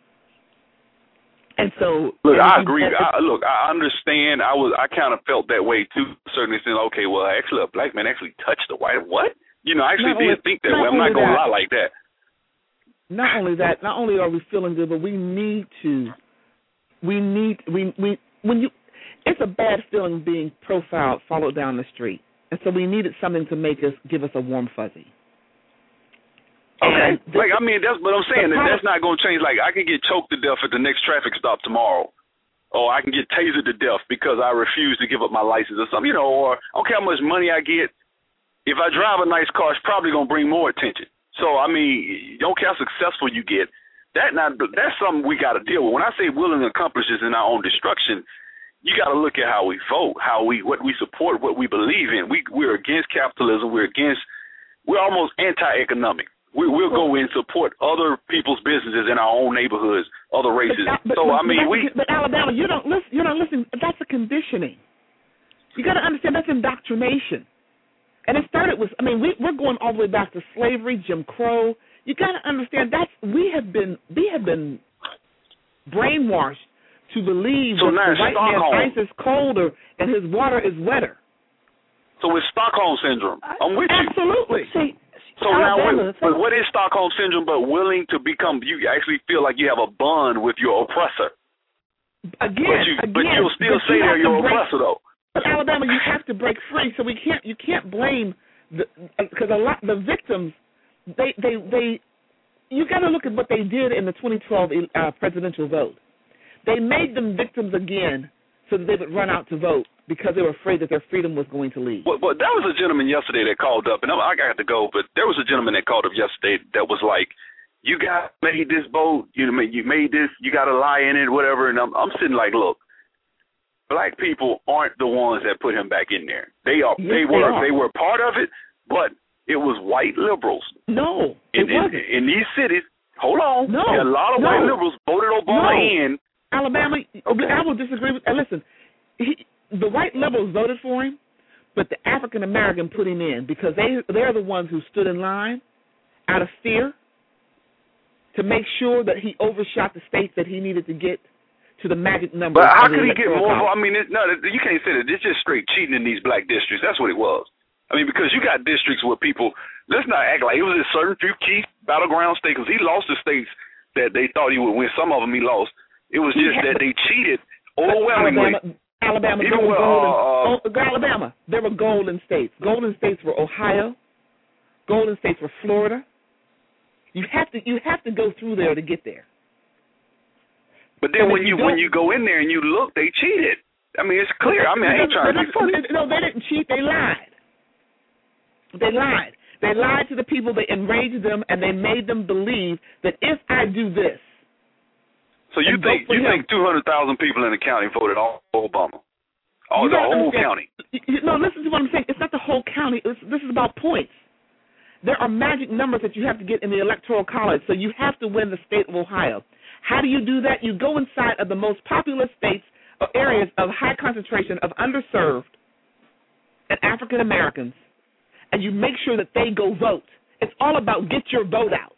And so, look, and I you, agree. and, I, look, I understand. I was, I kind of felt that way too. To a certain extent. Okay, well, actually, a black man actually touched a white. What? You know, I actually not did only, think that not way. I'm not gonna that, lie like that. Not only that, not only are we feeling good, but we need to. We need we we when you. It's a bad feeling being profiled, followed down the street, and so we needed something to make us give us a warm fuzzy. Okay, this, like I mean, that's what I'm saying. That that's not going to change. Like I can get choked to death at the next traffic stop tomorrow, or I can get tasered to death because I refuse to give up my license or something. You know, or I don't care how much money I get. If I drive a nice car, it's probably going to bring more attention. So I mean, you don't care how successful you get. That not that's something we got to deal with. When I say willing accomplices in our own destruction, you got to look at how we vote, how we what we support, what we believe in. We we're against capitalism. We're against. We're almost anti-economic. We, we'll go in and support other people's businesses in our own neighborhoods, other races. But, but, so but, I mean, but, we. But Alabama, you don't listen. You're not listening. That's a conditioning. You got to understand that's indoctrination, and it started with. I mean, we, we're going all the way back to slavery, Jim Crow. You got to understand that's we have been we have been brainwashed to believe so that the white Stockholm. man's ice is colder and his water is wetter. So it's Stockholm syndrome. I'm with you. Absolutely. See, so Alabama, now, wait, what is Stockholm syndrome? But willing to become, you actually feel like you have a bond with your oppressor. Again, but, you, again, but you'll still but say you they're your break, oppressor, though. But Alabama, you have to break free. So we can't. You can't blame the because a lot the victims. They they they. You got to look at what they did in the twenty twelve uh, presidential vote. They made them victims again so that they would run out to vote because they were afraid that their freedom was going to leave. Well, well there was a gentleman yesterday that called up, and I got to go, but there was a gentleman that called up yesterday that was like, you guys made this vote, you know, you made this, you got to lie in it, whatever, and I'm, I'm sitting like, look, black people aren't the ones that put him back in there. They are. Yes, they were. They, are. they were part of it, but it was white liberals. No, in, it wasn't. In, in these cities, hold on, no, a lot of no, white liberals voted Obama no. in. Alabama, okay. I will disagree with. Uh, listen, he, the white liberals voted for him, but the African American put him in because they they're the ones who stood in line out of fear to make sure that he overshot the states that he needed to get to the magic number. But how could he get more? College. I mean, it, no, you can't say that. It's just straight cheating in these black districts. That's what it was. I mean, because you got districts where people. Let's not act like it was a certain few key battleground states because he lost the states that they thought he would win. Some of them he lost. It was just that they cheated overwhelmingly. Alabama, Alabama, Even there were golden, uh, oh, Alabama, there were golden states. Golden states were Ohio. Golden states were Florida. You have to, you have to go through there to get there. But then and when you, you when you go in there and you look, they cheated. I mean, it's clear. I mean, I ain't trying to be funny. No, they didn't cheat. They lied. They lied. They lied to the people. They enraged them, and they made them believe that if I do this. So you think you him. think two hundred thousand people in the county voted all for Obama? Oh, the whole county. No, listen to what I'm saying. It's not the whole county. It's, this is about points. There are magic numbers that you have to get in the Electoral College, so you have to win the state of Ohio. How do you do that? You go inside of the most populous states or areas of high concentration of underserved and African Americans, and you make sure that they go vote. It's all about get your vote out.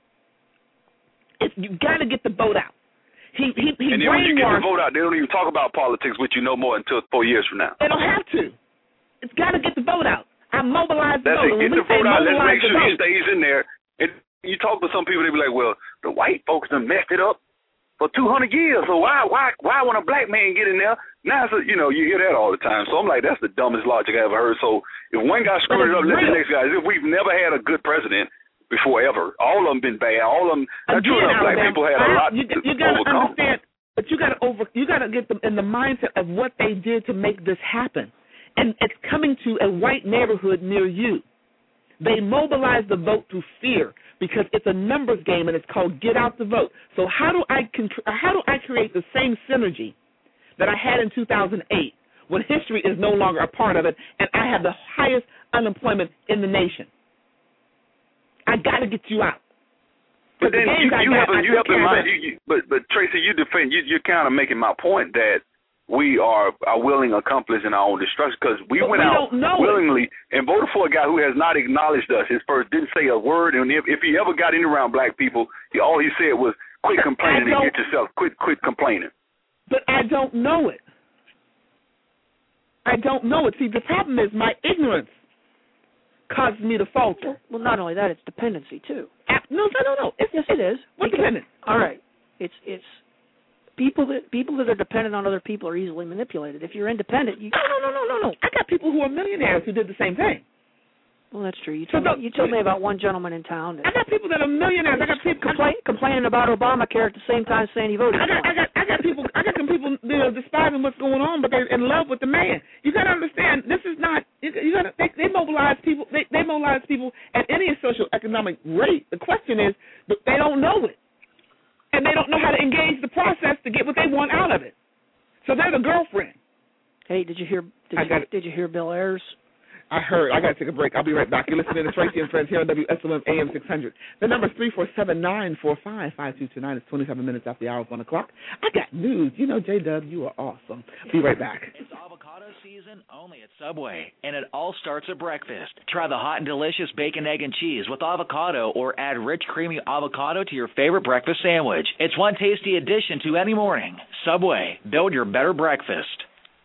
It's, you got to get the vote out. He, he, he and then when you get the vote out, they don't even talk about politics with you no more until four years from now. They don't have to. It's got to get the vote out. I mobilize the That's vote. it. Get the vote out. Let's make sure he stays in there. And you talk to some people, they be like, well, the white folks done messed it up for two hundred years. So why why, why when a black man get in there? Now, it's a, you know, you hear that all the time. So I'm like, that's the dumbest logic I ever heard. So if one guy screwed it up, let the next guy. If we've never had a good president before ever. All of them been bad. All of them. Again, true enough, black people had a lot you, to you gotta overcome. Understand, But you got to over, you got to get them in the mindset of what they did to make this happen. And it's coming to a white neighborhood near you. They mobilize the vote through fear because it's a numbers game and it's called get out the vote. So how do I how do I create the same synergy that I had in two thousand eight when history is no longer a part of it and I have the highest unemployment in the nation? I got to get you out. But then you, you have a, you have in mind, about, you, you, but but Tracy, you defend you you're kind of making my point that we are a willing accomplice in our own destruction because we but went we out willingly it. and voted for a guy who has not acknowledged us. His first didn't say a word, and if, if he ever got in around black people, he, all he said was quit complaining and get yourself quit quit complaining. But I don't know it. I don't know it. See, the problem is my ignorance causes me to falter. Well, not only that, it's dependency too. No, no, no, no. It's, yes, it is. What's dependent? All right, it's it's. People that people that are dependent on other people are easily manipulated. If you're independent, you no no no no no no. I got people who are millionaires who did the same thing. Well, that's true. You told so me, you told me about one gentleman in town. That I got people that are millionaires. I got people complain, complaining about Obamacare at the same time saying he voted. I got I got I got people I got some people you know despising what's going on, but they're in love with the man. You got to understand this is not you, you got to they, they mobilize people they, they mobilize people at any social economic rate. The question is they don't know it. And they don't know how to engage the process to get what they want out of it. So they're the girlfriend. Hey, did you hear? Did, I you, got did you hear Bill Ayers? I heard. I got to take a break. I'll be right back. You're listening to Tracy and Friends here on W S O M A M six hundred. The number is three four seven, nine four five, five two two nine. It's twenty-seven minutes after the hour of one o'clock. I got news. You know, J W, you are awesome. Be right back. It's avocado season only at Subway, and it all starts at breakfast. Try the hot and delicious bacon, egg, and cheese with avocado, or add rich, creamy avocado to your favorite breakfast sandwich. It's one tasty addition to any morning. Subway, build your better breakfast.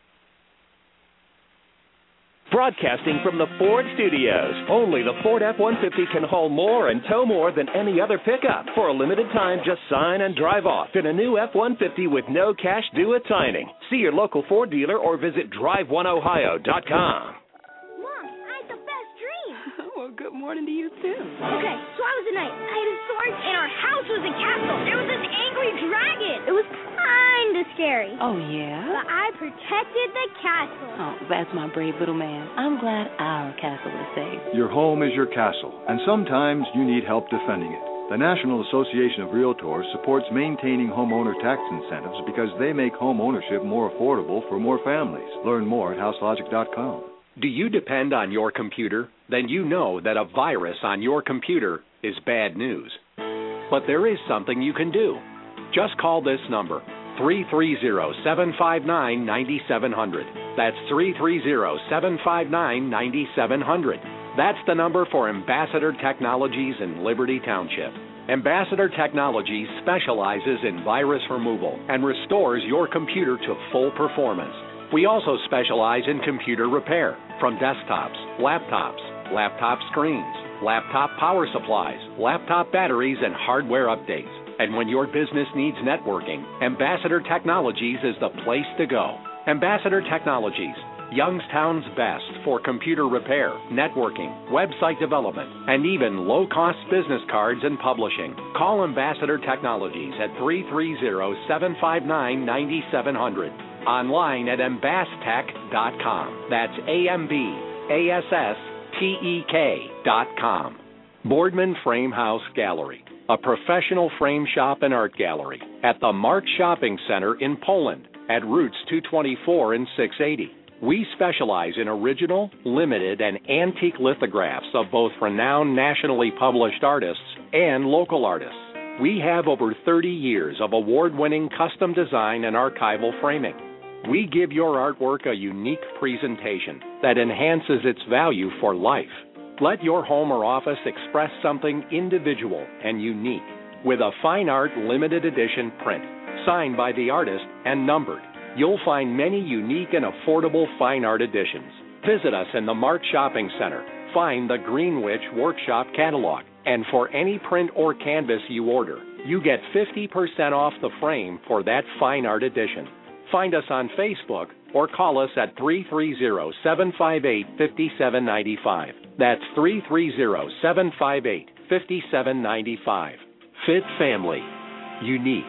Broadcasting from the Ford Studios. Only the Ford F one fifty can haul more and tow more than any other pickup. For a limited time, just sign and drive off in a new F one fifty with no cash due at signing. See your local Ford dealer or visit drive one ohio dot com. Mom, I had the best dream. Well, good morning to you, too. Okay, so I was a knight. I had a sword, and our house was a castle. There was this angry dragon. It was kind of scary. Oh, yeah? But I protected the castle. Oh, that's my brave little man. I'm glad our castle is safe. Your home is your castle, and sometimes you need help defending it. The National Association of Realtors supports maintaining homeowner tax incentives because they make home ownership more affordable for more families. Learn more at house logic dot com. Do you depend on your computer? Then you know that a virus on your computer is bad news. But there is something you can do. Just call this number, three three zero, seven five nine, nine seven zero zero. That's three three zero, seven five nine, nine seven zero zero. That's the number for Ambassador Technologies in Liberty Township. Ambassador Technologies specializes in virus removal and restores your computer to full performance. We also specialize in computer repair, from desktops, laptops, laptop screens, laptop power supplies, laptop batteries, and hardware updates. And when your business needs networking, Ambassador Technologies is the place to go. Ambassador Technologies, Youngstown's best for computer repair, networking, website development, and even low-cost business cards and publishing. Call Ambassador Technologies at three three zero, seven five nine, nine seven zero zero. Online at ambastech dot com. That's A M B A S S T E K dot com. Boardman Frame House Gallery, a professional frame shop and art gallery at the Mark Shopping Center in Poland at Routes two twenty-four and six eighty. We specialize in original, limited, and antique lithographs of both renowned nationally published artists and local artists. We have over thirty years of award-winning custom design and archival framing. We give your artwork a unique presentation that enhances its value for life. Let your home or office express something individual and unique with a fine art limited edition print, signed by the artist and numbered. You'll find many unique and affordable fine art editions. Visit us in the Mark Shopping Center. Find the Greenwich Workshop catalog. And for any print or canvas you order, you get fifty percent off the frame for that fine art edition. Find us on Facebook or call us at three three zero, seven five eight, five seven nine five. That's three three zero, seven five eight, five seven nine five. Fit Family. Unique.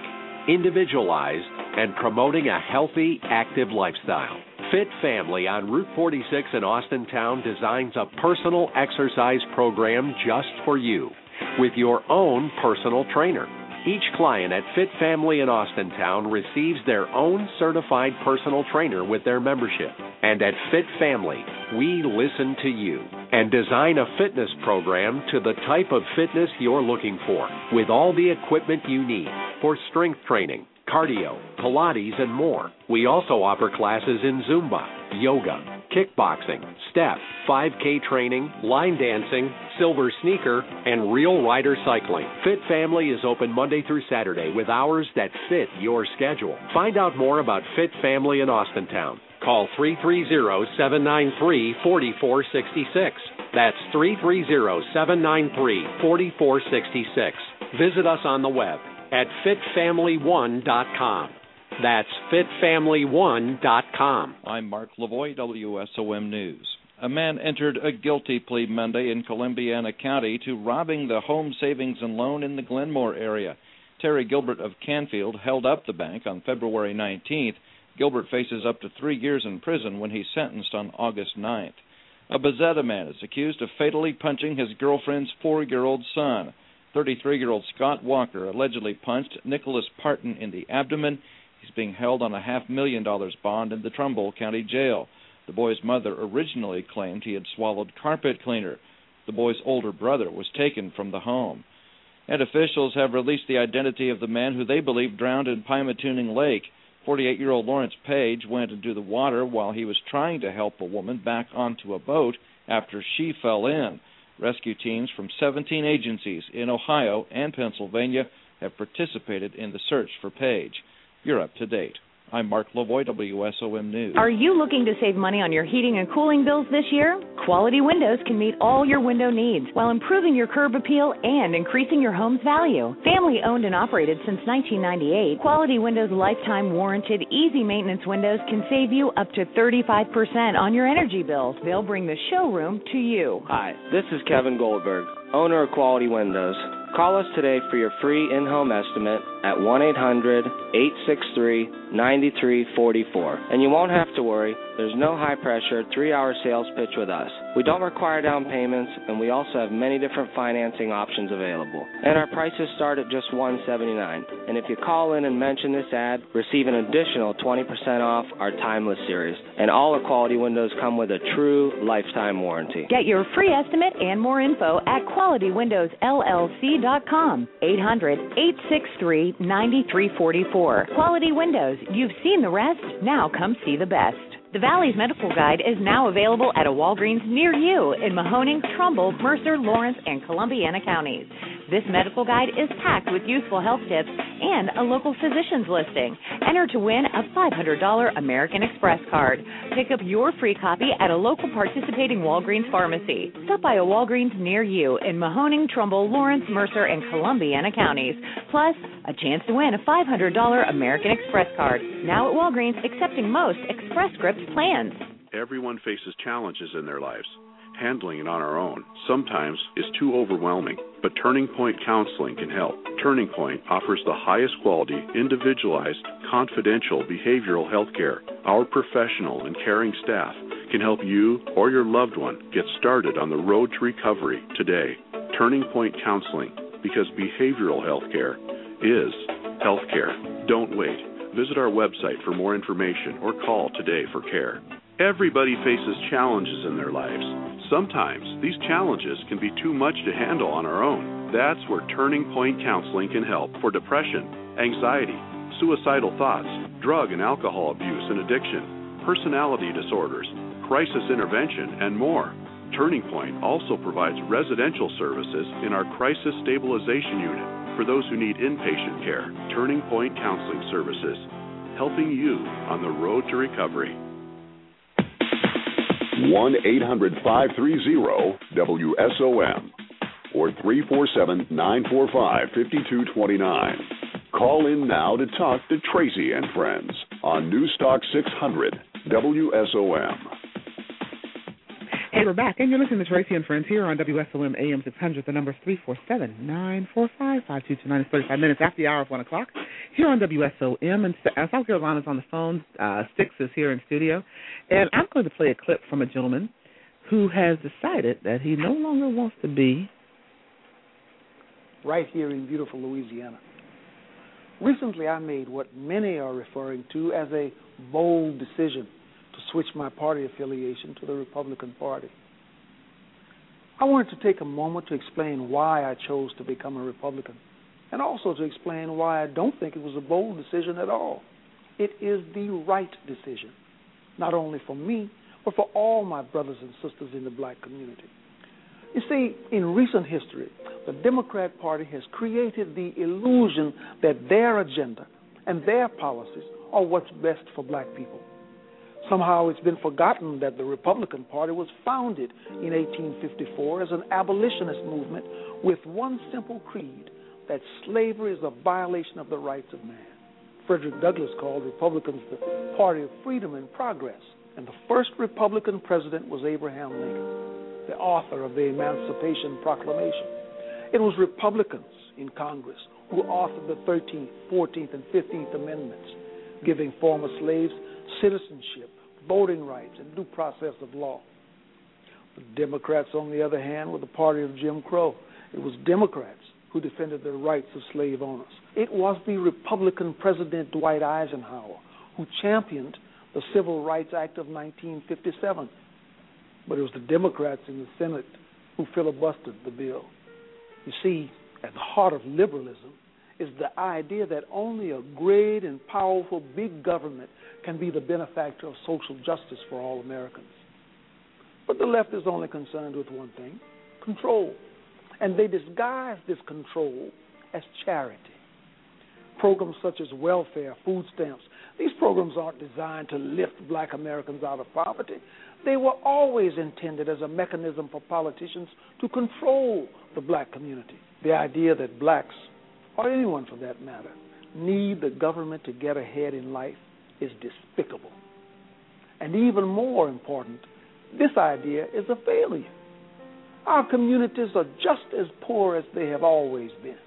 individualized, and promoting a healthy, active lifestyle. Fit Family on Route forty-six in Austintown designs a personal exercise program just for you with your own personal trainer. Each client at Fit Family in Austintown receives their own certified personal trainer with their membership. And at Fit Family, we listen to you and design a fitness program to the type of fitness you're looking for with all the equipment you need for strength training, cardio, Pilates, and more. We also offer classes in Zumba, yoga, kickboxing, step, five K training, line dancing, silver sneaker, and real rider cycling. Fit Family is open Monday through Saturday with hours that fit your schedule. Find out more about Fit Family in Austintown. Call three three zero, seven nine three, four four six six. That's three three zero, seven nine three, four four six six. Visit us on the web at fit family one dot com. That's fit family one dot com. I'm Mark Lavoie, W S O M News. A man entered a guilty plea Monday in Columbiana County to robbing the Home Savings and Loan in the Glenmore area. Terry Gilbert of Canfield held up the bank on February nineteenth. Gilbert faces up to three years in prison when he's sentenced on August ninth. A Bezetta man is accused of fatally punching his girlfriend's four-year-old son. thirty-three-year-old Scott Walker allegedly punched Nicholas Parton in the abdomen. He's being held on a half-million dollars bond in the Trumbull County Jail. The boy's mother originally claimed he had swallowed carpet cleaner. The boy's older brother was taken from the home. And officials have released the identity of the man who they believe drowned in Pymatuning Lake. forty-eight-year-old Lawrence Page went into the water while he was trying to help a woman back onto a boat after she fell in. Rescue teams from seventeen agencies in Ohio and Pennsylvania have participated in the search for Page. You're up to date. I'm Mark Lavoie, W S O M News. Are you looking to save money on your heating and cooling bills this year? Quality Windows can meet all your window needs while improving your curb appeal and increasing your home's value. Family owned and operated since nineteen ninety-eight, Quality Windows lifetime warranted, easy maintenance windows can save you up to thirty-five percent on your energy bills. They'll bring the showroom to you. Hi, this is Kevin Goldberg, owner of Quality Windows. Call us today for your free in-home estimate at one eight hundred, eight six three, nine three four four. And you won't have to worry, there's no high-pressure three-hour sales pitch with us. We don't require down payments, and we also have many different financing options available. And our prices start at just one hundred seventy-nine dollars. And if you call in and mention this ad, receive an additional twenty percent off our Timeless series. And all our Quality Windows come with a true lifetime warranty. Get your free estimate and more info at quality windows L L C dot com. eight hundred, eight six three, nine three four four. Quality Windows. You've seen the rest. Now come see the best. The Valley's Medical Guide is now available at a Walgreens near you in Mahoning, Trumbull, Mercer, Lawrence, and Columbiana counties. This medical guide is packed with useful health tips and a local physician's listing. Enter to win a five hundred dollars American Express card. Pick up your free copy at a local participating Walgreens pharmacy. Stop by a Walgreens near you in Mahoning, Trumbull, Lawrence, Mercer, and Columbiana counties. Plus, a chance to win a five hundred dollars American Express card. Now at Walgreens, accepting most Express Scripts plans. Everyone faces challenges in their lives. Handling it on our own sometimes is too overwhelming, but Turning Point Counseling can help. Turning Point offers the highest quality, individualized, confidential behavioral health care. Our professional and caring staff can help you or your loved one get started on the road to recovery today. Turning Point Counseling, because behavioral health care is health care. Don't wait. Visit our website for more information or call today for care. Everybody faces challenges in their lives. Sometimes these challenges can be too much to handle on our own. That's where Turning Point Counseling can help for depression, anxiety, suicidal thoughts, drug and alcohol abuse and addiction, personality disorders, crisis intervention, and more. Turning Point also provides residential services in our Crisis Stabilization Unit for those who need inpatient care. Turning Point Counseling Services, helping you on the road to recovery. one eight hundred, five three zero, W S O M or three four seven, nine four five, five two two nine. Call in now to talk to Tracy and Friends on Newstalk six hundred W S O M. Hey, we're back, and you're listening to Tracy and Friends here on W S O M A M six hundred. The number is three four seven, nine four five, five two two nine. It's thirty-five minutes after the hour of one o'clock here on W S O M. And uh, South Carolina's on the phone. Uh, Six is here in studio. And I'm going to play a clip from a gentleman who has decided that he no longer wants to be right here in beautiful Louisiana. Recently, I made what many are referring to as a bold decision to switch my party affiliation to the Republican Party. I wanted to take a moment to explain why I chose to become a Republican, and also to explain why I don't think it was a bold decision at all. It is the right decision, not only for me, but for all my brothers and sisters in the black community. You see, in recent history, the Democrat Party has created the illusion that their agenda and their policies are what's best for black people. Somehow it's been forgotten that the Republican Party was founded in eighteen fifty-four as an abolitionist movement with one simple creed, that slavery is a violation of the rights of man. Frederick Douglass called Republicans the party of freedom and progress, and the first Republican president was Abraham Lincoln, the author of the Emancipation Proclamation. It was Republicans in Congress who authored the thirteenth, fourteenth, and fifteenth Amendments, giving former slaves citizenship, voting rights, and due process of law. The Democrats, on the other hand, were the party of Jim Crow. It was Democrats who defended the rights of slave owners. It was the Republican President Dwight Eisenhower who championed the Civil Rights Act of nineteen fifty-seven. But it was the Democrats in the Senate who filibustered the bill. You see, at the heart of liberalism is the idea that only a great and powerful big government can be the benefactor of social justice for all Americans. But the left is only concerned with one thing, control. And they disguise this control as charity. Programs such as welfare, food stamps, these programs aren't designed to lift black Americans out of poverty. They were always intended as a mechanism for politicians to control the black community. The idea that blacks, or anyone for that matter, need the government to get ahead in life is despicable. And even more important, this idea is a failure. Our communities are just as poor as they have always been.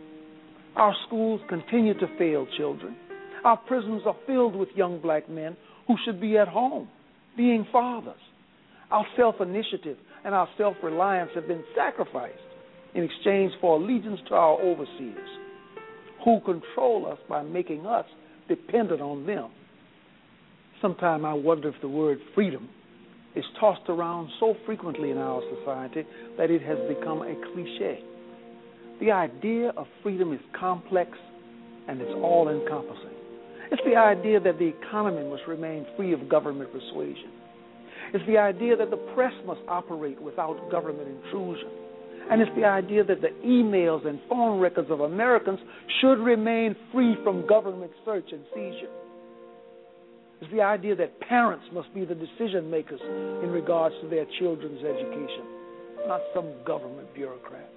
Our schools continue to fail children. Our prisons are filled with young black men who should be at home, being fathers. Our self-initiative and our self-reliance have been sacrificed in exchange for allegiance to our overseers, who control us by making us dependent on them. Sometimes I wonder if the word freedom is tossed around so frequently in our society that it has become a cliche. The idea of freedom is complex and it's all-encompassing. It's the idea that the economy must remain free of government persuasion. It's the idea that the press must operate without government intrusion. And it's the idea that the emails and phone records of Americans should remain free from government search and seizure. It's the idea that parents must be the decision makers in regards to their children's education, not some government bureaucrat.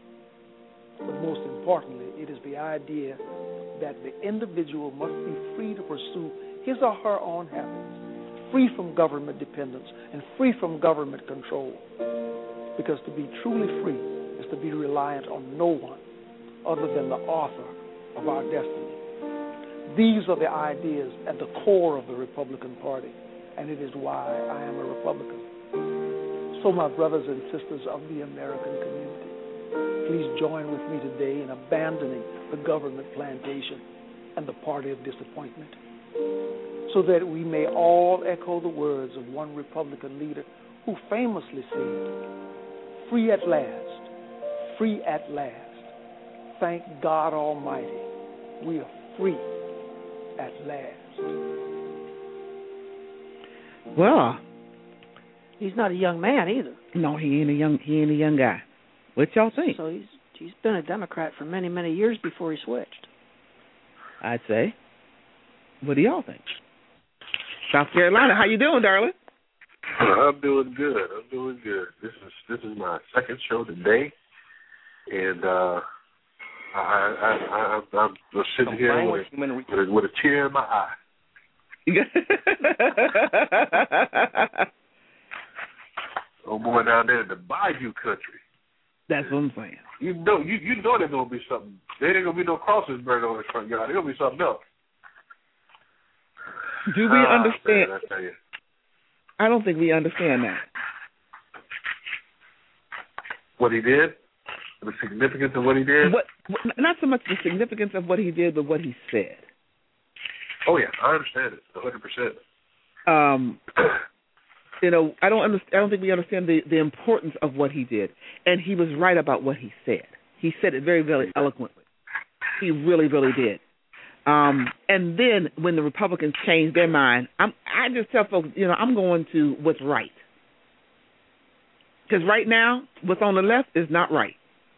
But most importantly, it is the idea that the individual must be free to pursue his or her own happiness, free from government dependence and free from government control. Because to be truly free is to be reliant on no one other than the author of our destiny. These are the ideas at the core of the Republican Party, and it is why I am a Republican. So, my brothers and sisters of the American community, please join with me today in abandoning the government plantation and the party of disappointment, so that we may all echo the words of one Republican leader who famously said, "Free at last, free at last. Thank God Almighty, we are free at last." Well, he's not a young man either. No, he ain't a young. He ain't a young guy. What y'all think? So he's he's been a Democrat for many many years before he switched. I'd say. What do y'all think? South Carolina, how you doing, darling? I'm doing good. I'm doing good. This is this is my second show today, and uh, I, I, I, I, I'm sitting here with, with, a, with a tear in my eye. Oh boy, down there in the Bayou country. That's what I'm saying. You know, you you know there's gonna be something. There ain't gonna be no crosses burned on his front yard. There's gonna be something else. Do we ah, understand? Man, I tell you. I don't think we understand that. What he did, the significance of what he did. What, not so much the significance of what he did, but what he said. Oh yeah, I understand it, a hundred percent. Um, you know, I don't understand. I don't think we understand the, the importance of what he did, and he was right about what he said. He said it very, very eloquently. He really, really did. Um, and then when the Republicans changed their mind, I'm, I just tell folks, you know, I'm going to what's right. Because right now, what's on the left is not right.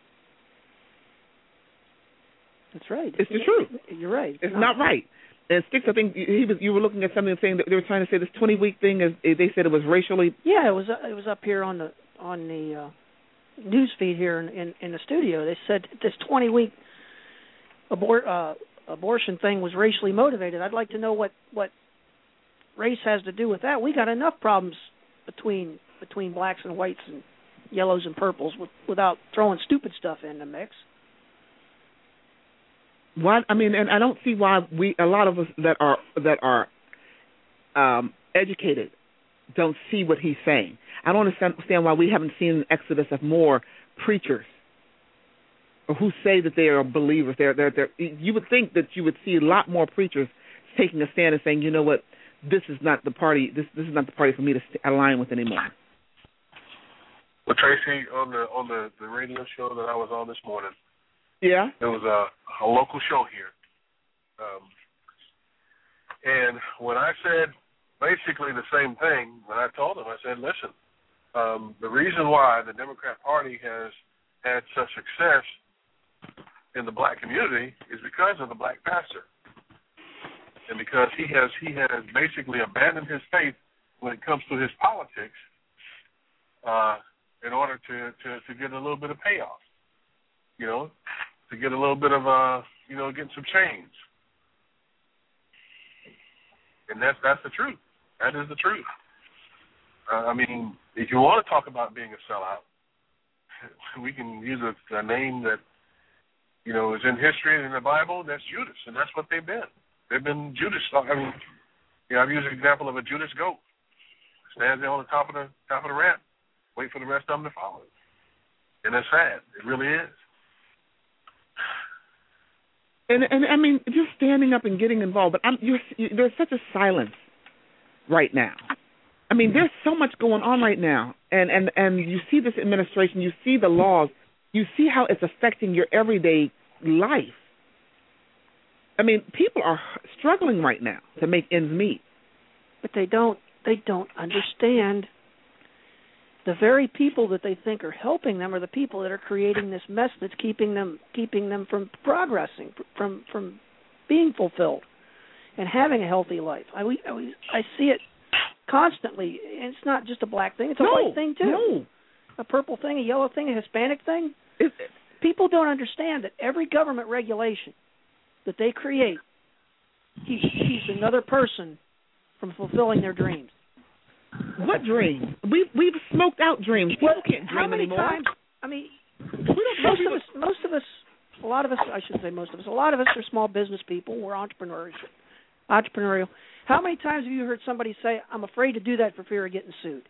That's right. It's the truth. You're right. It's not right. And Sticks, I think he was. You were looking at something saying that they were trying to say this twenty-week thing is. They said it was racially. Yeah, it was. It was up here on the on the uh, news feed here in, in in the studio. They said this twenty-week abort uh, abortion thing was racially motivated. I'd like to know what what race has to do with that. We got enough problems between between blacks and whites and yellows and purples with, without throwing stupid stuff in the mix. Why? I mean, and I don't see why we a lot of us that are that are um, educated don't see what he's saying. I don't understand why we haven't seen an exodus of more preachers or who say that they are believers. They're, they're, they're, you would think that you would see a lot more preachers taking a stand and saying, you know what, this is not the party. This this is not the party for me to align with anymore. Well, Tracy, on the on the, the radio show that I was on this morning. Yeah. There was a, a local show here. Um, and when I said basically the same thing, when I told them, I said, listen, um, the reason why the Democrat Party has had such success in the black community is because of the black pastor. And because he has he has basically abandoned his faith when it comes to his politics uh, in order to, to, to get a little bit of payoff, you know, to get a little bit of, uh, you know, getting some change. And that's that's the truth. That is the truth. Uh, I mean, if you want to talk about being a sellout, we can use a, a name that, you know, is in history and in the Bible. That's Judas, and that's what they've been. They've been Judas. I mean, you know, I've used an example of a Judas goat. Stands there on the top of the top of the ramp, wait for the rest of them to follow. And that's sad. It really is. And, and I mean, just standing up and getting involved. But I'm, you're, you, there's such a silence right now. I mean, there's so much going on right now. And, and, and you see this administration, you see the laws, you see how it's affecting your everyday life. I mean, people are struggling right now to make ends meet. But they don't, they don't understand the very people that they think are helping them are the people that are creating this mess that's keeping them keeping them from progressing, from from being fulfilled and having a healthy life. I we, I, I see it constantly. And it's not just a black thing; it's a no, white thing too. No. A purple thing, a yellow thing, a Hispanic thing. It, people don't understand that every government regulation that they create keeps, keeps another person from fulfilling their dreams. What dream? We we've smoked out dreams. People well, can't dream how many anymore. Times, I mean, we don't, most of us, most of us, a lot of us, I shouldn't say most of us, a lot of us are small business people. We're entrepreneurs, entrepreneurial. How many times have you heard somebody say, "I'm afraid to do that for fear of getting sued"?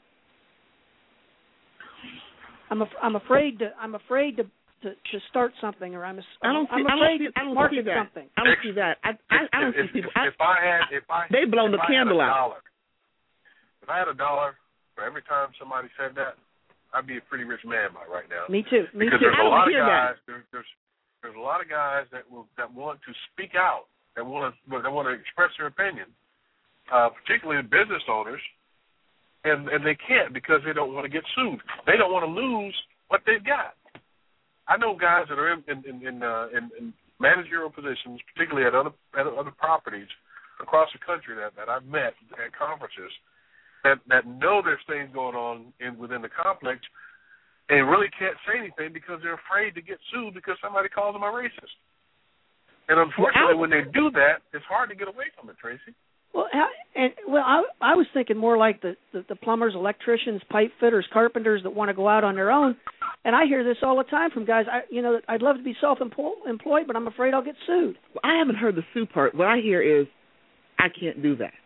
I'm af- I'm afraid to I'm afraid to, to, to start something, or I'm a, I don't see, I'm I don't afraid see, to I don't market see that. something. I don't see that. I I, I don't if, see people. If, if I had if I they've blown if the I candle had a out. Dollar, if I had a dollar for every time somebody said that, I'd be a pretty rich man by right now. Me too. Me because too. there's I a lot of hear guys. that. There's, there's there's a lot of guys that will that want to speak out, that want to that want to express their opinion, uh, particularly business owners, and and they can't because they don't want to get sued. They don't want to lose what they've got. I know guys that are in in in, uh, in, in managerial positions, particularly at other at other properties across the country that, that I've met at conferences, that, that know there's things going on in within the complex and really can't say anything because they're afraid to get sued because somebody calls them a racist. And unfortunately, when they do that, it's hard to get away from it, Tracy. Well, how, And well, I I was thinking more like the, the the plumbers, electricians, pipe fitters, carpenters that want to go out on their own. And I hear this all the time from guys. I you know I'd love to be self-employed, but I'm afraid I'll get sued. Well, I haven't heard the sue part. What I hear is, I can't do that.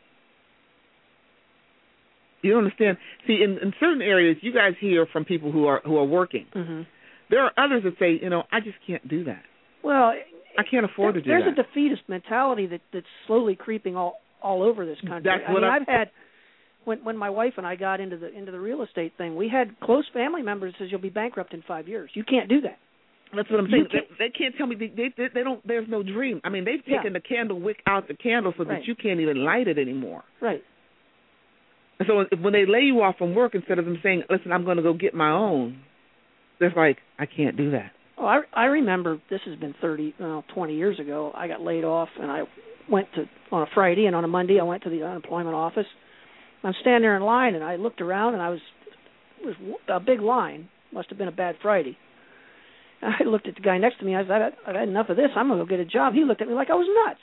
You don't understand? See, in, in certain areas, you guys hear from people who are who are working. Mm-hmm. There are others that say, you know, I just can't do that. Well, I can't afford there, to do there's that. There's a defeatist mentality that that's slowly creeping all. all over this country. That's I what mean, I, I've had when when my wife and I got into the into the real estate thing, we had close family members that says you'll be bankrupt in five years. You can't do that. That's what I'm saying. Can't, they, they can't tell me they, they they don't. There's no dream. I mean, they've taken yeah. the candle wick out the candle so right. that you can't even light it anymore. Right. And so when they lay you off from work, instead of them saying, "Listen, I'm going to go get my own," they're like, "I can't do that." Oh, I I remember this has been thirty, well, twenty years ago. I got laid off and I went to on a Friday, and on a Monday I went to the unemployment office. I'm standing there in line, and I looked around, and I was it was a big line. Must have been a bad Friday. And I looked at the guy next to me. I said, I've, I've had enough of this. I'm going to go get a job. He looked at me like I was nuts.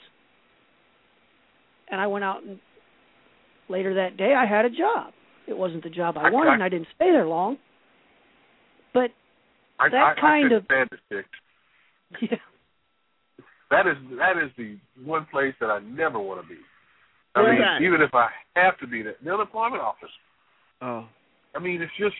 And I went out, and later that day I had a job. It wasn't the job I, I wanted, I, and I didn't stay there long. But I, that I, kind I of stand it, yeah. That is that is the one place that I never want to be. I Where's mean, that? even if I have to be there, the unemployment office. Oh. I mean, it's just,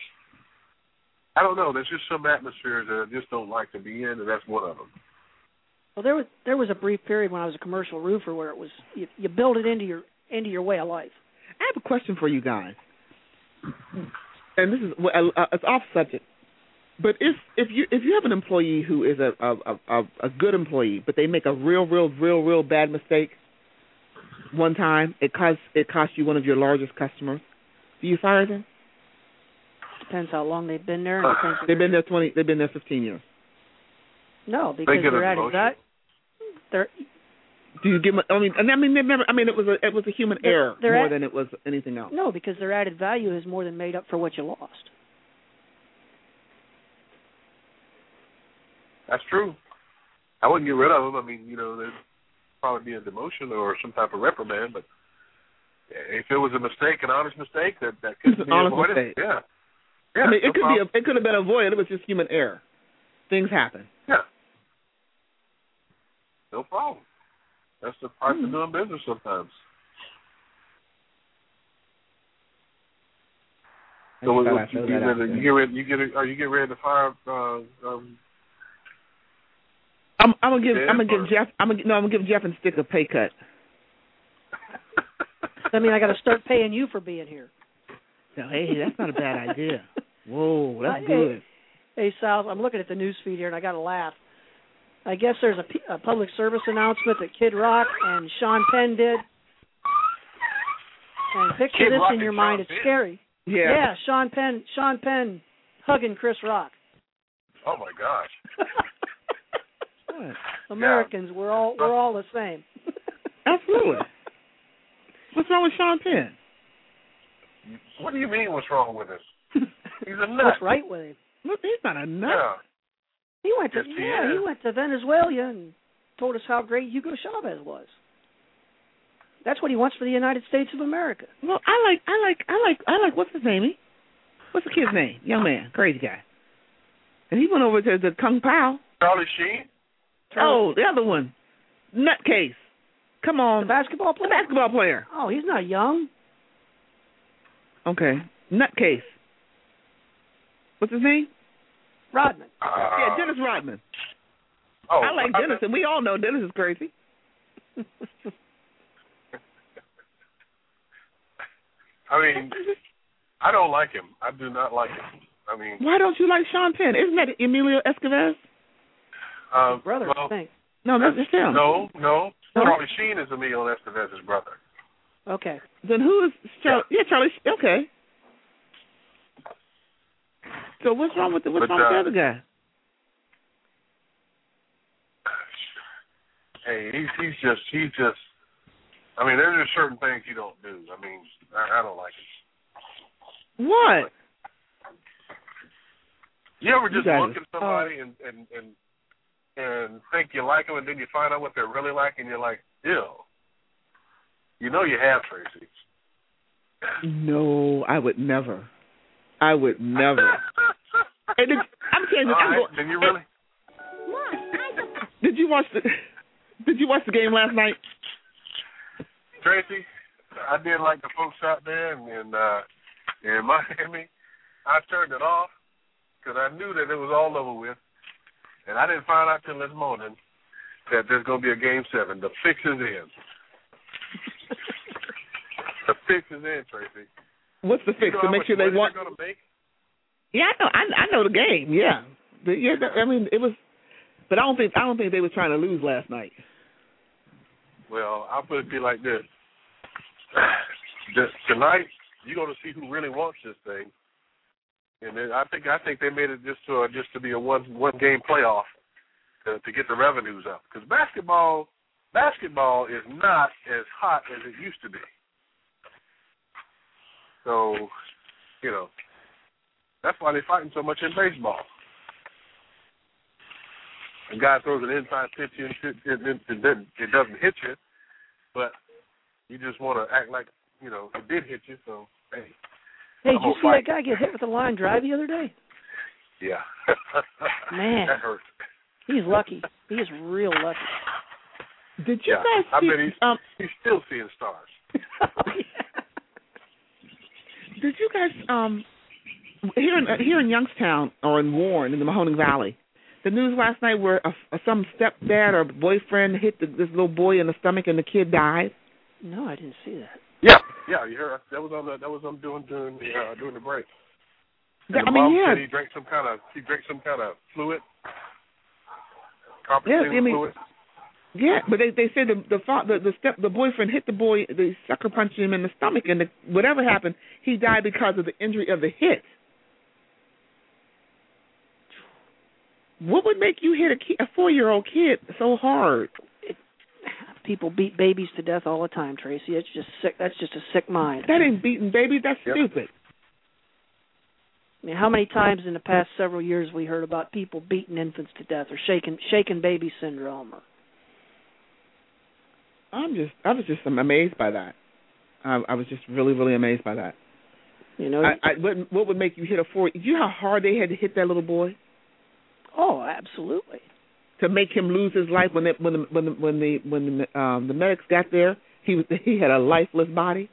I don't know. There's just some atmospheres that I just don't like to be in, and that's one of them. Well, there was there was a brief period when I was a commercial roofer where it was you, you build it into your into your way of life. I have a question for you guys, and this is uh, it's off subject. But if if you if you have an employee who is a a, a a good employee, but they make a real real real real bad mistake one time, it costs it costs you one of your largest customers, do you fire them? Depends how long they've been there. And depends they've been there twenty. They've been there fifteen years. No, because they they're added that. They're. Do you give them? I mean, I mean, remember, I mean, it was a it was a human they're, error they're more at, than it was anything else. No, because their added value is more than made up for what you lost. That's true. I wouldn't get rid of them. I mean, you know, there'd probably be a demotion or some type of reprimand. But if it was a mistake, an honest mistake, that that could be avoided. Mistake. Yeah, yeah. I mean, it no could problem. be. A, it could have been avoided. It was just human error. Things happen. Yeah. No problem. That's the part Mm-hmm. of doing business sometimes. So what, what, you, you, ready, you get ready, you get are you getting ready to fire? Uh, um, I'm, I'm gonna give. Jeff I'm gonna or? give Jeff. I'm gonna no. I'm gonna give Jeff and Stick a pay cut. I mean, I got to start paying you for being here. No, hey, that's not a bad idea. Whoa, that's uh, good. Hey, hey, Sal, I'm looking at the news feed here, and I got to laugh. I guess there's a, P- a public service announcement that Kid Rock and Sean Penn did. And picture Kid this Rock in your and mind. Sean It's Penn? scary. Yeah. Yeah, Sean Penn, Sean Penn hugging Chris Rock. Oh my gosh. What? Americans, we're all we're all the same. Absolutely. What's wrong with Sean Penn? What do you mean? What's wrong with him? He's a nut. What's right with him? Look, he's not a nut. Yeah. He went to Yes, he yeah, is. he went to Venezuela and told us how great Hugo Chavez was. That's what he wants for the United States of America. Well, I like, I like, I like, I like. What's his name? What's the kid's name? Young man, crazy guy. And he went over to the Kung Pao. Charlie Sheen. Oh, the other one, nutcase. Come on, The basketball player. the basketball player. Oh, he's not young. Okay, nutcase. What's his name? Rodman. Uh, Yeah, Dennis Rodman. Oh, I like Dennis, and we all know Dennis is crazy. I mean, I don't like him. I do not like him. I mean, Why don't you like Sean Penn? Isn't that Emilio Estevez? uh, Brother, well, I think. No, that's just him. no, no. No? Charlie Sheen is Emilio Estevez's brother. Okay. Then who is Charlie? Yeah, Charlie. Okay. So what's wrong with the what's But, wrong uh, with the other guy? Hey, he's he's just he's just. I mean, there's just certain things you don't do. I mean, I, I don't like it. What? You ever just You guys look are- at somebody and, and and and think you like them, and then you find out what they're really like, and you're like, ew. You know you have, Tracy. No, I would never. I would never. Hey, did, I'm saying this. Right, I'm then you really? Did you watch the Did you watch the game last night? Tracy, I did like the folks out there in in, uh, in Miami. I turned it off because I knew that it was all over with, and I didn't find out till this morning that there's going to be a game seven. The fix is in. The fix is in, Tracy. What's the fix? You know to make sure they want. Gonna make? Yeah, I know. I, I know the game. Yeah, the, yeah. The, I mean, it was, but I don't think I don't think they were trying to lose last night. Well, I'll put it to you like this: Just tonight, you're going to see who really wants this thing, and then I think I think they made it just to a, just to be a one one game playoff to, to get the revenues up. Because basketball basketball is not as hot as it used to be. So, you know, that's why they're fighting so much in baseball. A guy throws an inside pitch and it, it, it, it doesn't hit you, but you just want to act like, you know, it did hit you, so, hey. Hey, I'm did you see fight. that guy get hit with a line drive the other day? Yeah. Man. That hurt. He's lucky. He is real lucky. Did you yeah, guys I see, bet he's, um, he's still seeing stars. Did you guys, um, here in, uh, here in Youngstown or in Warren in the Mahoning Valley, the news last night where a, a, some stepdad or boyfriend hit the, this little boy in the stomach and the kid died? No, I didn't see that. Yeah, yeah, you heard that was on the that was on doing during the uh, during the break. And That, the I mean, mom yeah. said he drank some kind of he drank some kind of fluid. Yes, Compensating I mean, fluid. yeah, but they they said the the fa- the, the step the boyfriend hit the boy, the sucker punched him in the stomach, and the, whatever happened, he died because of the injury of the hit. What would make you hit a, ki- a four-year-old kid so hard? It, people beat babies to death all the time, Tracy. It's just sick. That's just a sick mind. That ain't beating baby. That's Yep. stupid. I mean, how many times in the past several years we heard about people beating infants to death or shaking shaken baby syndrome? Or... I'm just, I was just amazed by that. I, I was just really, really amazed by that. You know, I, I, what, what would make you hit a four? Do you know how hard they had to hit that little boy? Oh, absolutely. To make him lose his life when they, when the when the when the when the, um, the medics got there, he was he had a lifeless body.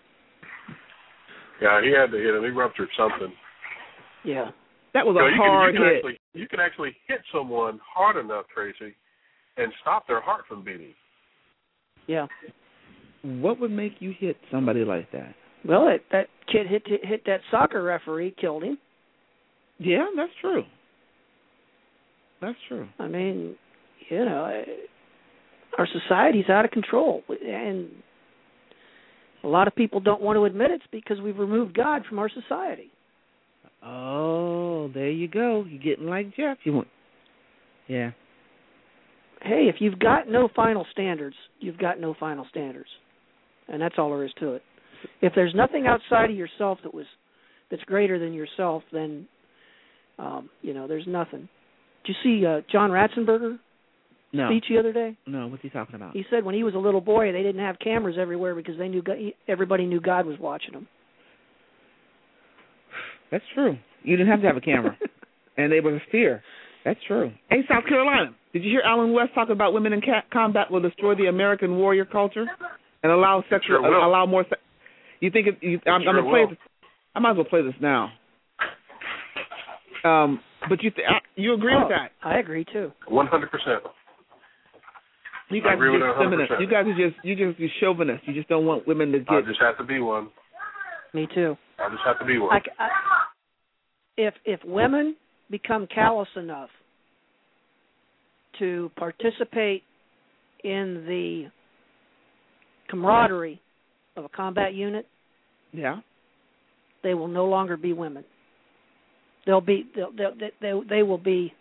Yeah, he had to hit him. He ruptured something. Yeah, that was so a you hard can, you can hit. Actually, you can actually hit someone hard enough, Tracy, and stop their heart from beating. Yeah. What would make you hit somebody like that? Well, it, that kid hit hit that soccer referee, killed him. Yeah, that's true. That's true. I mean, you know, our society's out of control, and a lot of people don't want to admit it's because we've removed God from our society. Oh, there you go. You're getting like Jeff. You want? Yeah. Hey, if you've got no final standards, you've got no final standards, and that's all there is to it. If there's nothing outside of yourself that was that's greater than yourself, then um, you know there's nothing. Did you see uh, John Ratzenberger no. speech the other day? No, what's he talking about? He said when he was a little boy, they didn't have cameras everywhere because they knew God, everybody knew God was watching them. That's true. You didn't have to have a camera, and they were a fear. That's true. Hey, South Carolina, did you hear Alan West talk about women in ca- combat will destroy the American warrior culture and allow sexual sure will. allow more? Se- you think it? You, I'm, sure I'm gonna play will. this. I might as well play this now. Um, but you th- you agree oh, with that? I agree too. One hundred percent. You guys I agree are with just that one hundred feminists. percent. You guys are just you just you chauvinists. You just don't want women to get. I just have to be one. Me too. I just have to be one. I, I, if if women become callous enough to participate in the camaraderie of a combat unit, yeah, they will no longer be women. They'll be they'll, they'll, they they will be.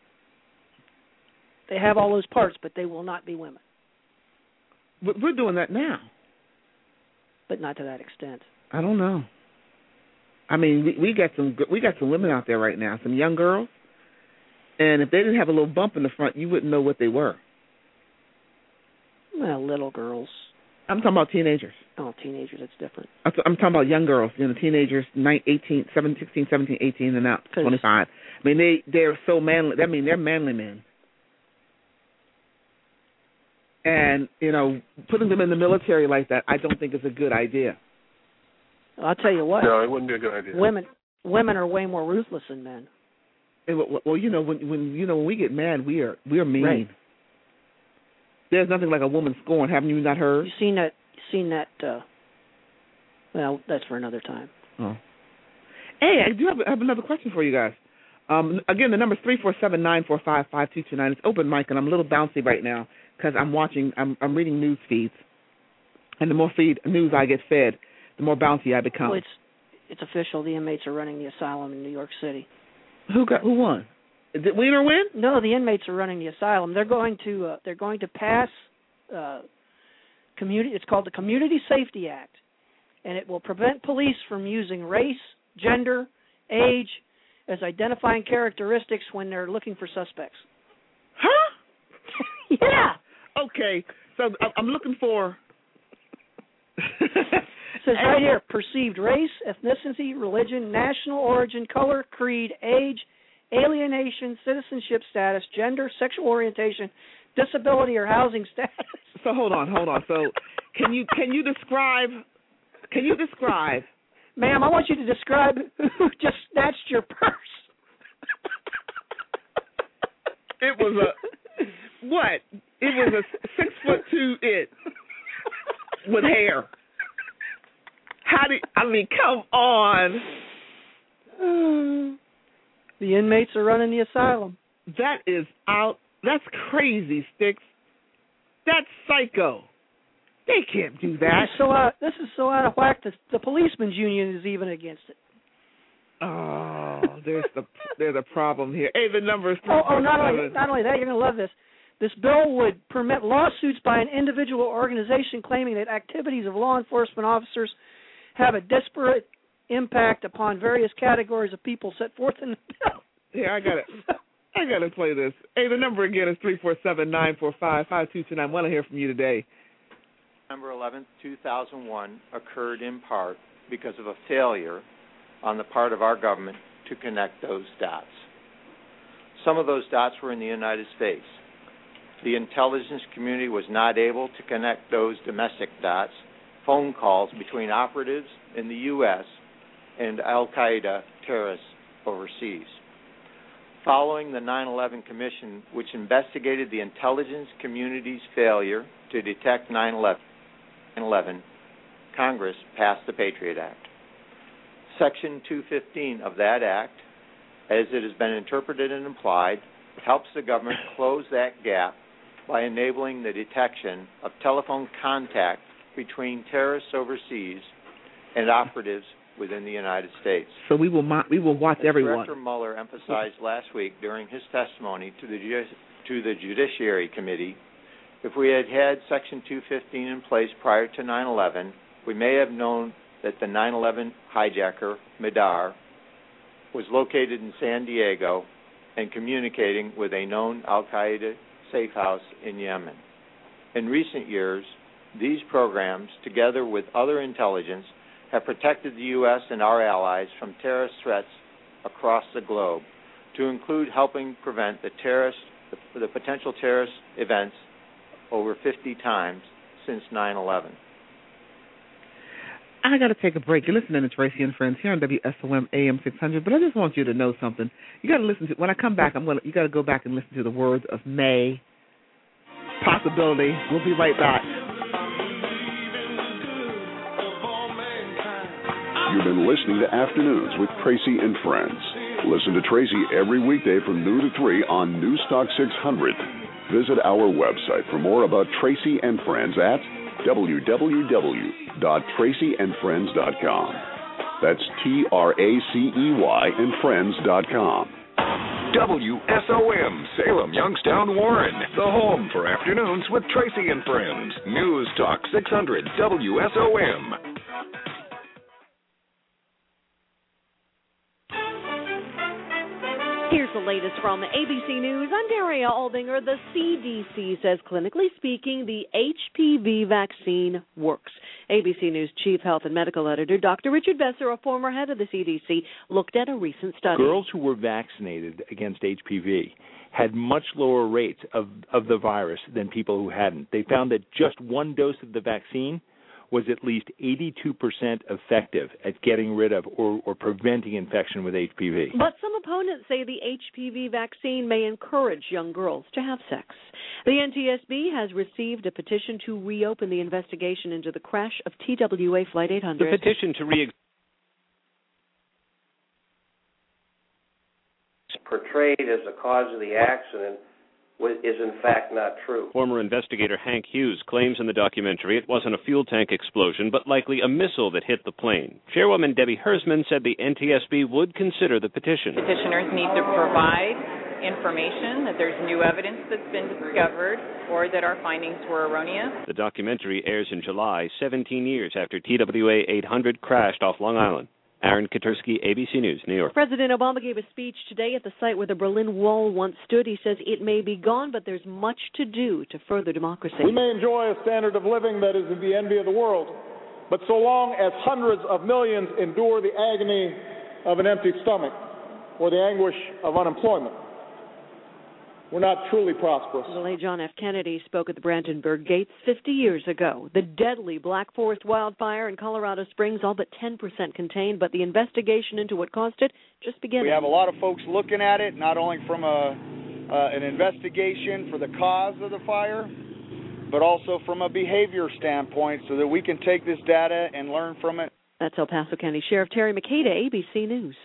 They have all those parts, but they will not be women. But we're doing that now. But not to that extent. I don't know. I mean, we, we got some we got some women out there right now, some young girls, and if they didn't have a little bump in the front, you wouldn't know what they were. Well, little girls. I'm talking about teenagers. Oh, teenagers, that's different. I'm, I'm talking about young girls, you know, teenagers, nine, eighteen, seventeen, sixteen, seventeen, eighteen, and now twenty-five. I mean, they, they're so manly. I mean, they're manly men. And, you know, putting them in the military like that, I don't think is a good idea. I'll tell you what. No, it wouldn't be a good idea. Women women are way more ruthless than men. Well, you know, when when you know when we get mad, we are we are mean. Right. There's nothing like a woman scorn. Haven't you not heard? You seen that? Seen that? Uh, well, that's for another time. Oh. Hey, I do have, I have another question for you guys. Um, again, the number is three four seven nine four five five two two nine. It's open mic, and I'm a little bouncy right now because I'm watching. I'm I'm reading news feeds, and the more feed news I get fed, the more bouncy I become. Well, it's it's official. The inmates are running the asylum in New York City. Who got? Who won? Did Wiener win? No, the inmates are running the asylum. They're going to uh, they're going to pass uh, community. It's called the Community Safety Act, and it will prevent police from using race, gender, age as identifying characteristics when they're looking for suspects. Huh? Yeah. Okay, so I'm looking for. It says right here, perceived race, ethnicity, religion, national origin, color, creed, age, alienation, citizenship status, gender, sexual orientation, disability, or housing status. So hold on, hold on. So can you can you describe? Can you describe? Ma'am, I want you to describe who just snatched your purse. It was a what? It was a six foot two it with hair. How do you, I mean? Come on. The inmates are running the asylum. That is out. That's crazy, Sticks. That's psycho. They can't do that. This is so out, this is so out of whack. The, the policemen's union is even against it. Oh, there's the there's a problem here. Hey, the number is oh, oh, not only not only that, you're going to love this. This bill would permit lawsuits by an individual or organization claiming that activities of law enforcement officers have a disparate impact upon various categories of people set forth in the bill. Yeah, I got it. I got to play this. Hey, the number again is three four seven nine four five five two two nine. I want to hear from you today. November eleventh, two thousand one occurred in part because of a failure on the part of our government to connect those dots. Some of those dots were in the United States. The intelligence community was not able to connect those domestic dots, phone calls between operatives in the U S and al-Qaeda terrorists overseas. Following the nine eleven Commission, which investigated the intelligence community's failure to detect nine eleven, Congress passed the Patriot Act. Section two fifteen of that act, as it has been interpreted and applied, helps the government close that gap by enabling the detection of telephone contact between terrorists overseas and operatives within the United States. So we will mo- we will watch As everyone. Director Mueller emphasized last week during his testimony to the Judici- to the Judiciary Committee, if we had had Section two fifteen in place prior to nine eleven, we may have known that the nine eleven hijacker, Madar, was located in San Diego and communicating with a known al-Qaeda safe house in Yemen. In recent years, these programs, together with other intelligence, have protected the U S and our allies from terrorist threats across the globe, to include helping prevent the terrorist, the, the potential terrorist events over fifty times since nine eleven. I got to take a break. You're listening to Tracy and Friends here on W S O M A M six hundred, but I just want you to know something. You got to listen to, when I come back, I'm going to, you got to go back and listen to the words of May. Possibility. We'll be right back. You've been listening to Afternoons with Tracy and Friends. Listen to Tracy every weekday from noon to three on Newstalk six hundred. Visit our website for more about Tracy and Friends at w w w dot tracy and friends dot com. That's T R A C E Y and friends dot com. W S O M, Salem, Youngstown, Warren. The home for Afternoons with Tracy and Friends. News Talk six hundred W S O M. Here's the latest from A B C News. I'm Daria Aldinger. The C D C says, clinically speaking, the H P V vaccine works. A B C News Chief Health and Medical Editor Doctor Richard Besser, a former head of the C D C, looked at a recent study. Girls who were vaccinated against H P V had much lower rates of, of the virus than people who hadn't. They found that just one dose of the vaccine was at least eighty-two percent effective at getting rid of or, or preventing infection with H P V. But some opponents say the H P V vaccine may encourage young girls to have sex. The N T S B has received a petition to reopen the investigation into the crash of T W A Flight eight hundred. The petition to re portrayed as the cause of the accident is in fact not true. Former investigator Hank Hughes claims in the documentary it wasn't a fuel tank explosion, but likely a missile that hit the plane. Chairwoman Debbie Hersman said the N T S B would consider the petition. Petitioners need to provide information that there's new evidence that's been discovered or that our findings were erroneous. The documentary airs in July, seventeen years after T W A eight hundred crashed off Long Island. Aaron Katursky, A B C News, New York. President Obama gave a speech today at the site where the Berlin Wall once stood. He says it may be gone, but there's much to do to further democracy. We may enjoy a standard of living that is the envy of the world, but so long as hundreds of millions endure the agony of an empty stomach or the anguish of unemployment, we're not truly prosperous. The late John F. Kennedy spoke at the Brandenburg Gates fifty years ago. The deadly Black Forest wildfire in Colorado Springs, all but ten percent contained, but the investigation into what caused it just beginning. We have a lot of folks looking at it, not only from a, uh, an investigation for the cause of the fire, but also from a behavior standpoint so that we can take this data and learn from it. That's El Paso County Sheriff Terry McCada, A B C News.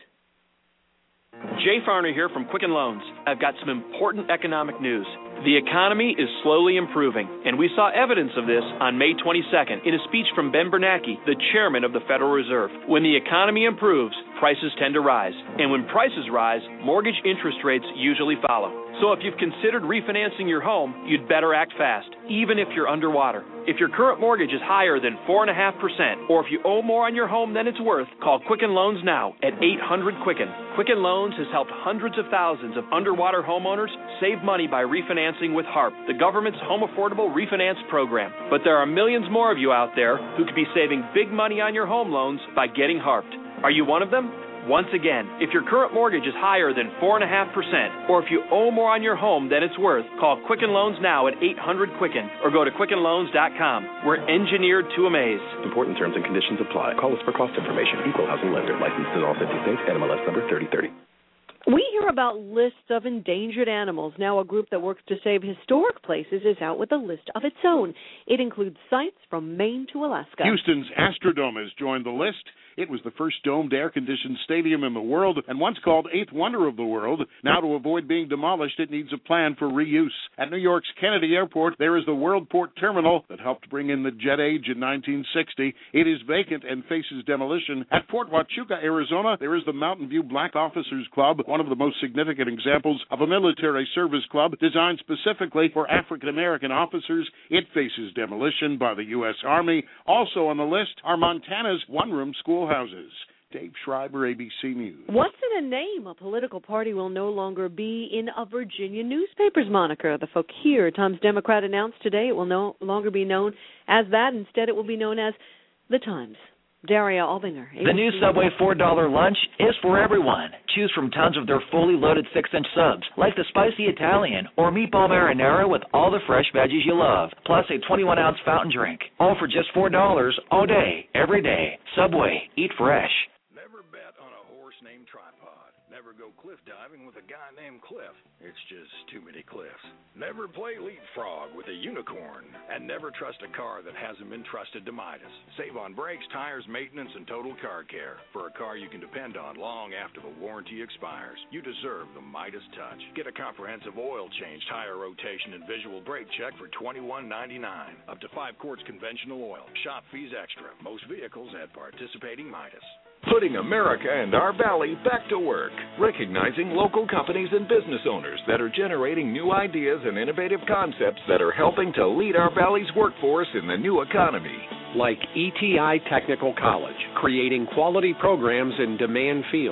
Jay Farner here from Quicken Loans. I've got some important economic news. The economy is slowly improving, and we saw evidence of this on May twenty-second in a speech from Ben Bernanke, the chairman of the Federal Reserve. When the economy improves, prices tend to rise. And when prices rise, mortgage interest rates usually follow. So if you've considered refinancing your home, you'd better act fast, even if you're underwater. If your current mortgage is higher than four point five percent, or if you owe more on your home than it's worth, call Quicken Loans now at eight hundred Quicken. Quicken Loans has helped hundreds of thousands of underwater homeowners save money by refinancing with HARP, the government's home affordable refinance program. But there are millions more of you out there who could be saving big money on your home loans by getting HARPed. Are you one of them? Once again, if your current mortgage is higher than four point five percent, or if you owe more on your home than it's worth, call Quicken Loans now at eight hundred Quicken, or go to Quicken Loans dot com. We're engineered to amaze. Important terms and conditions apply. Call us for cost information. Equal housing lender. Licensed in all fifty states. N M L S number thirty thirty. We hear about lists of endangered animals. Now a group that works to save historic places is out with a list of its own. It includes sites from Maine to Alaska. Houston's Astrodome has joined the list. It was the first domed air-conditioned stadium in the world and once called eighth wonder of the world. Now, to avoid being demolished, it needs a plan for reuse. At New York's Kennedy Airport, there is the Worldport Terminal that helped bring in the jet age in nineteen sixty. It is vacant and faces demolition. At Fort Huachuca, Arizona, there is the Mountain View Black Officers Club, one of the most significant examples of a military service club designed specifically for African-American officers. It faces demolition by the U S Army. Also on the list are Montana's one-room schoolhouses. Dave Schreiber, A B C News. What's in a name? A political party will no longer be in a Virginia newspaper's moniker. The Fauquier Times Democrat announced today it will no longer be known as that. Instead, it will be known as The Times. Daria Aldinger. The new Subway four dollar lunch is for everyone. Choose from tons of their fully loaded six inch subs, like the spicy Italian or meatball marinara with all the fresh veggies you love, plus a twenty-one ounce fountain drink. All for just four dollars all day, every day. Subway, eat fresh. Never bet on a horse named Tripod. Never go cliff diving with a guy named Cliff. It's just too many cliffs. Never play leapfrog with a unicorn. And never trust a car that hasn't been trusted to Midas. Save on brakes, tires, maintenance, and total car care. For a car you can depend on long after the warranty expires. You deserve the Midas touch. Get a comprehensive oil change, tire rotation, and visual brake check for twenty-one ninety-nine. Up to five quarts conventional oil. Shop fees extra. Most vehicles at participating Midas. Putting America and our valley back to work. Recognizing local companies and business owners that are generating new ideas and innovative concepts that are helping to lead our valley's workforce in the new economy. Like E T I Technical College, creating quality programs in demand fields.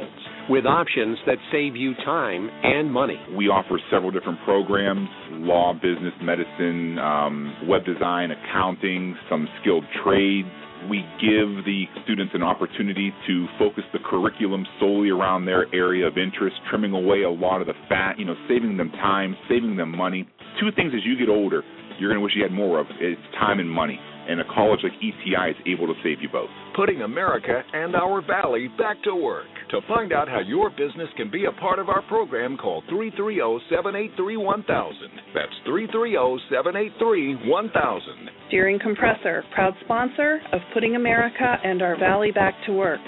with options that save you time and money. We offer several different programs: law, business, medicine, um, web design, accounting, some skilled trades. We give the students an opportunity to focus the curriculum solely around their area of interest, trimming away a lot of the fat, you know, saving them time, saving them money. Two things as you get older you're going to wish you had more of. It's time and money. And a college like E T I is able to save you both. Putting America and our valley back to work. To find out how your business can be a part of our program, call three three zero, seven eight three, one thousand. That's three three zero, seven eight three, one thousand. Deering Compressor, proud sponsor of Putting America and our valley back to work.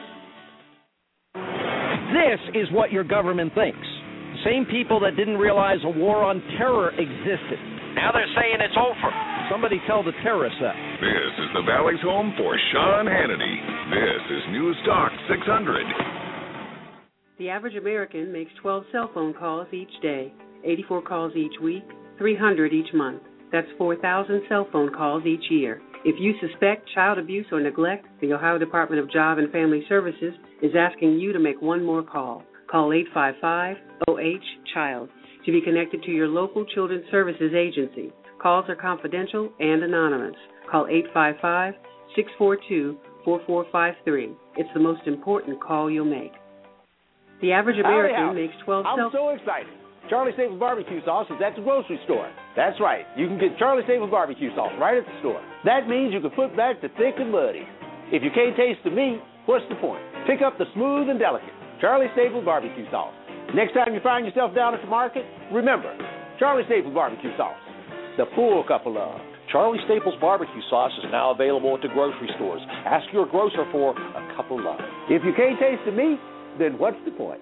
This is what your government thinks. Same people that didn't realize a war on terror existed. Now they're saying it's over. Somebody tell the terrorists that. This is the Valley's home for Sean Hannity. This is News Talk six hundred. The average American makes twelve cell phone calls each day, eighty-four calls each week, three hundred each month. That's four thousand cell phone calls each year. If you suspect child abuse or neglect, the Ohio Department of Job and Family Services is asking you to make one more call. Call eight five five, O H, CHILD to be connected to your local Children's Services agency. Calls are confidential and anonymous. Call eight five five, six four two, four four five three. It's the most important call you'll make. The average American Howdy, makes twelve I'm cell... so excited. Charlie Staples barbecue sauce is at the grocery store. That's right. You can get Charlie Staples barbecue sauce right at the store. That means you can put back the thick and muddy. If you can't taste the meat, what's the point? Pick up the smooth and delicate Charlie Staples barbecue sauce. Next time you find yourself down at the market, remember, Charlie Staples barbecue sauce. The full cup of love. Charlie Staples barbecue sauce is now available at the grocery stores. Ask your grocer for a cup of love. If you can't taste the meat, then what's the point?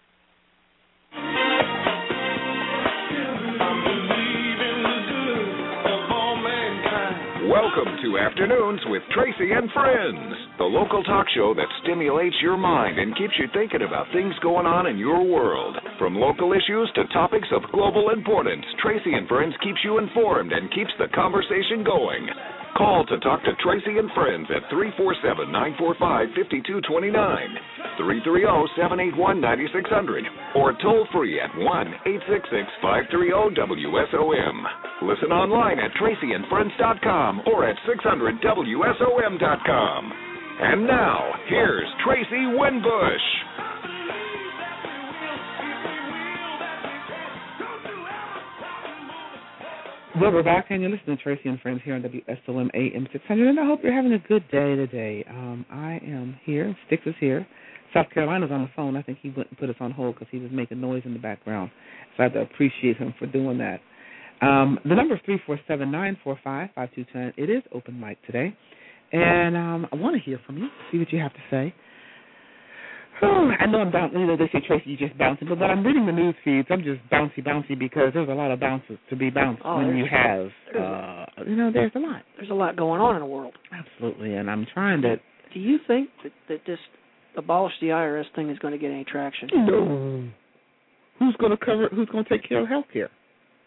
Welcome to Afternoons with Tracy and Friends, the local talk show that stimulates your mind and keeps you thinking about things going on in your world. From local issues to topics of global importance, Tracy and Friends keeps you informed and keeps the conversation going. Call to talk to Tracy and Friends at three four seven, nine four five, five two two nine, three three zero, seven eight one, nine six zero zero, or toll free at one eight six six, five three zero, W S O M. Listen online at tracy and friends dot com or at six hundred W S O M dot com. And now, here's Tracy Winbush. Well, we're back, and you're listening to Tracy and Friends here on W S O M A M six hundred, and I hope you're having a good day today. Um, I am here. Sticks is here. South Carolina's on the phone. I think he wouldn't put us on hold because he was making noise in the background, so I have to appreciate him for doing that. Um, the number is three four seven, nine four five, five two two nine. It is open mic today, and um, I want to hear from you, see what you have to say. Oh, I know I'm bouncing. You know, they say, Tracy, you just bouncing, but when I'm reading the news feeds, I'm just bouncy, bouncy because there's a lot of bounces to be bounced oh, when you have, uh, you know, there's a lot. There's a lot going on in the world. Absolutely, and I'm trying to. Do you think that, that this abolish the I R S thing is going to get any traction? No. Who's going to cover? Who's going to take care of health care?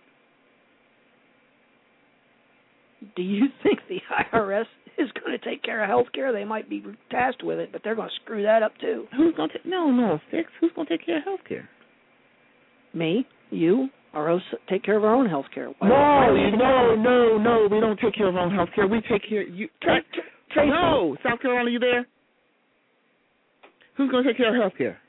Do you think the I R S is going to take care of health care? They might be tasked with it, but they're going to screw that up too. Who's going to? No, no, Six. Who's going to take care of health care? Me, you, or us take care of our own health care. No, no, no, no. We don't take care of our own health care. We take care. You. Tra- Tra- no, South Carolina, you there? Who's going to take care of health care?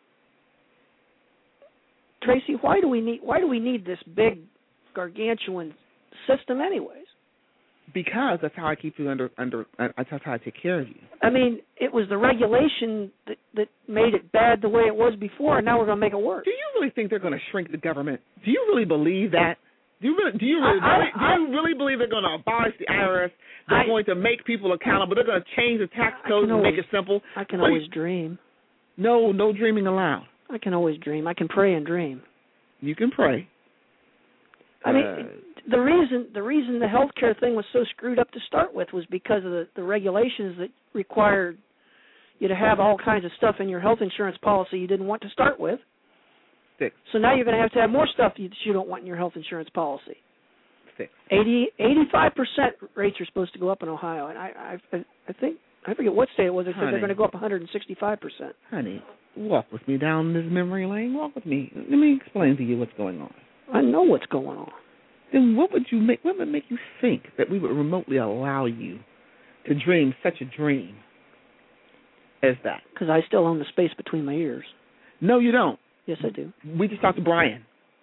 Tracy, why do we need? Why do we need this big, gargantuan system, anyways? Because that's how I keep you under under. Uh, that's how I take care of you. I mean, it was the regulation that that made it bad the way it was before, and now we're going to make it worse. Do you really think they're going to shrink the government? Do you really believe that? Do you really? Do you really? I, I, do you really believe they're going to abolish the I R S? They're I, going to make people accountable. They're going to change the tax code and always, make it simple. I can Please. always dream. No, no dreaming allowed. I can always dream. I can pray and dream. You can pray. I mean, uh, the reason the reason the healthcare thing was so screwed up to start with was because of the, the regulations that required you to have all kinds of stuff in your health insurance policy you didn't want to start with. Six. So now you're going to have to have more stuff that you don't want in your health insurance policy. Six. eighty, eighty-five percent rates are supposed to go up in Ohio, and I, I, I think I forget what state it was. They said Honey. they're going to go up one hundred sixty-five percent. Honey, walk with me down this memory lane. Walk with me. Let me explain to you what's going on. I know what's going on. Then what would you make? What would make you think that we would remotely allow you to dream such a dream as that? Because I still own the space between my ears. No, you don't. Yes, I do. We just talked to Brian.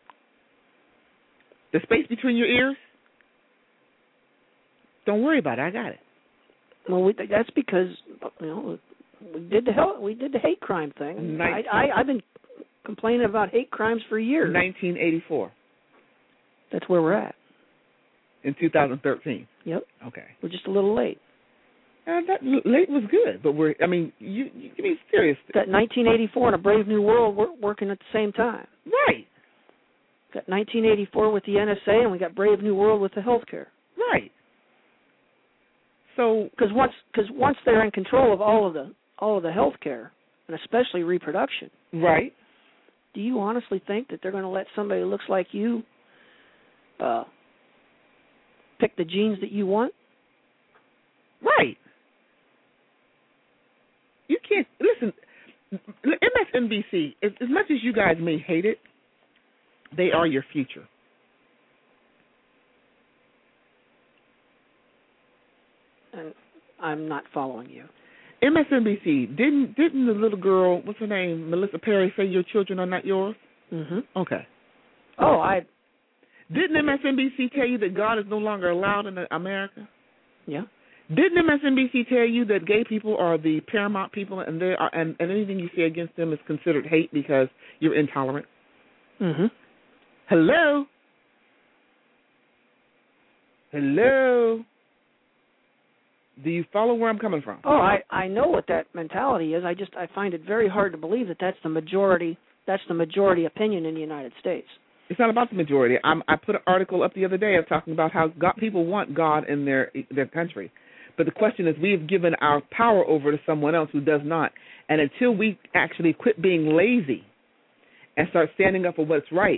The space between your ears? Don't worry about it. I got it. Well, we, that's because you know we did the hell we did the hate crime thing. I, I I've been complaining about hate crimes for years. nineteen eighty-four. That's where we're at. In two thousand thirteen. Yep. Okay. We're just a little late. Uh, that late was good, but we're. I mean, you you can be serious. Got nineteen eighty-four and a Brave New World we're working at the same time. Right. Got nineteen eighty-four with the N S A, and we got Brave New World with the healthcare. Right. So, because once because once they're in control of all of the all of the healthcare, and especially reproduction. Right. Do you honestly think that they're going to let somebody who looks like you uh, pick the genes that you want? Right. You can't listen. M S N B C, as, as much as you guys may hate it, they are your future. And I'm not following you. M S N B C, didn't didn't the little girl, what's her name, Melissa Perry, say your children are not yours? Mm-hmm. Okay. Oh, I... Didn't M S N B C tell you that God is no longer allowed in America? Yeah. Didn't M S N B C tell you that gay people are the paramount people and they are, and, and anything you say against them is considered hate because you're intolerant? Mm-hmm. Hello? Hello? Do you follow where I'm coming from? Oh, I, I know what that mentality is. I just I find it very hard to believe that that's the majority. That's the majority opinion in the United States. It's not about the majority. I'm, I put an article up the other day of talking about how God, people want God in their their country, but the question is, we have given our power over to someone else who does not. And until we actually quit being lazy and start standing up for what's right,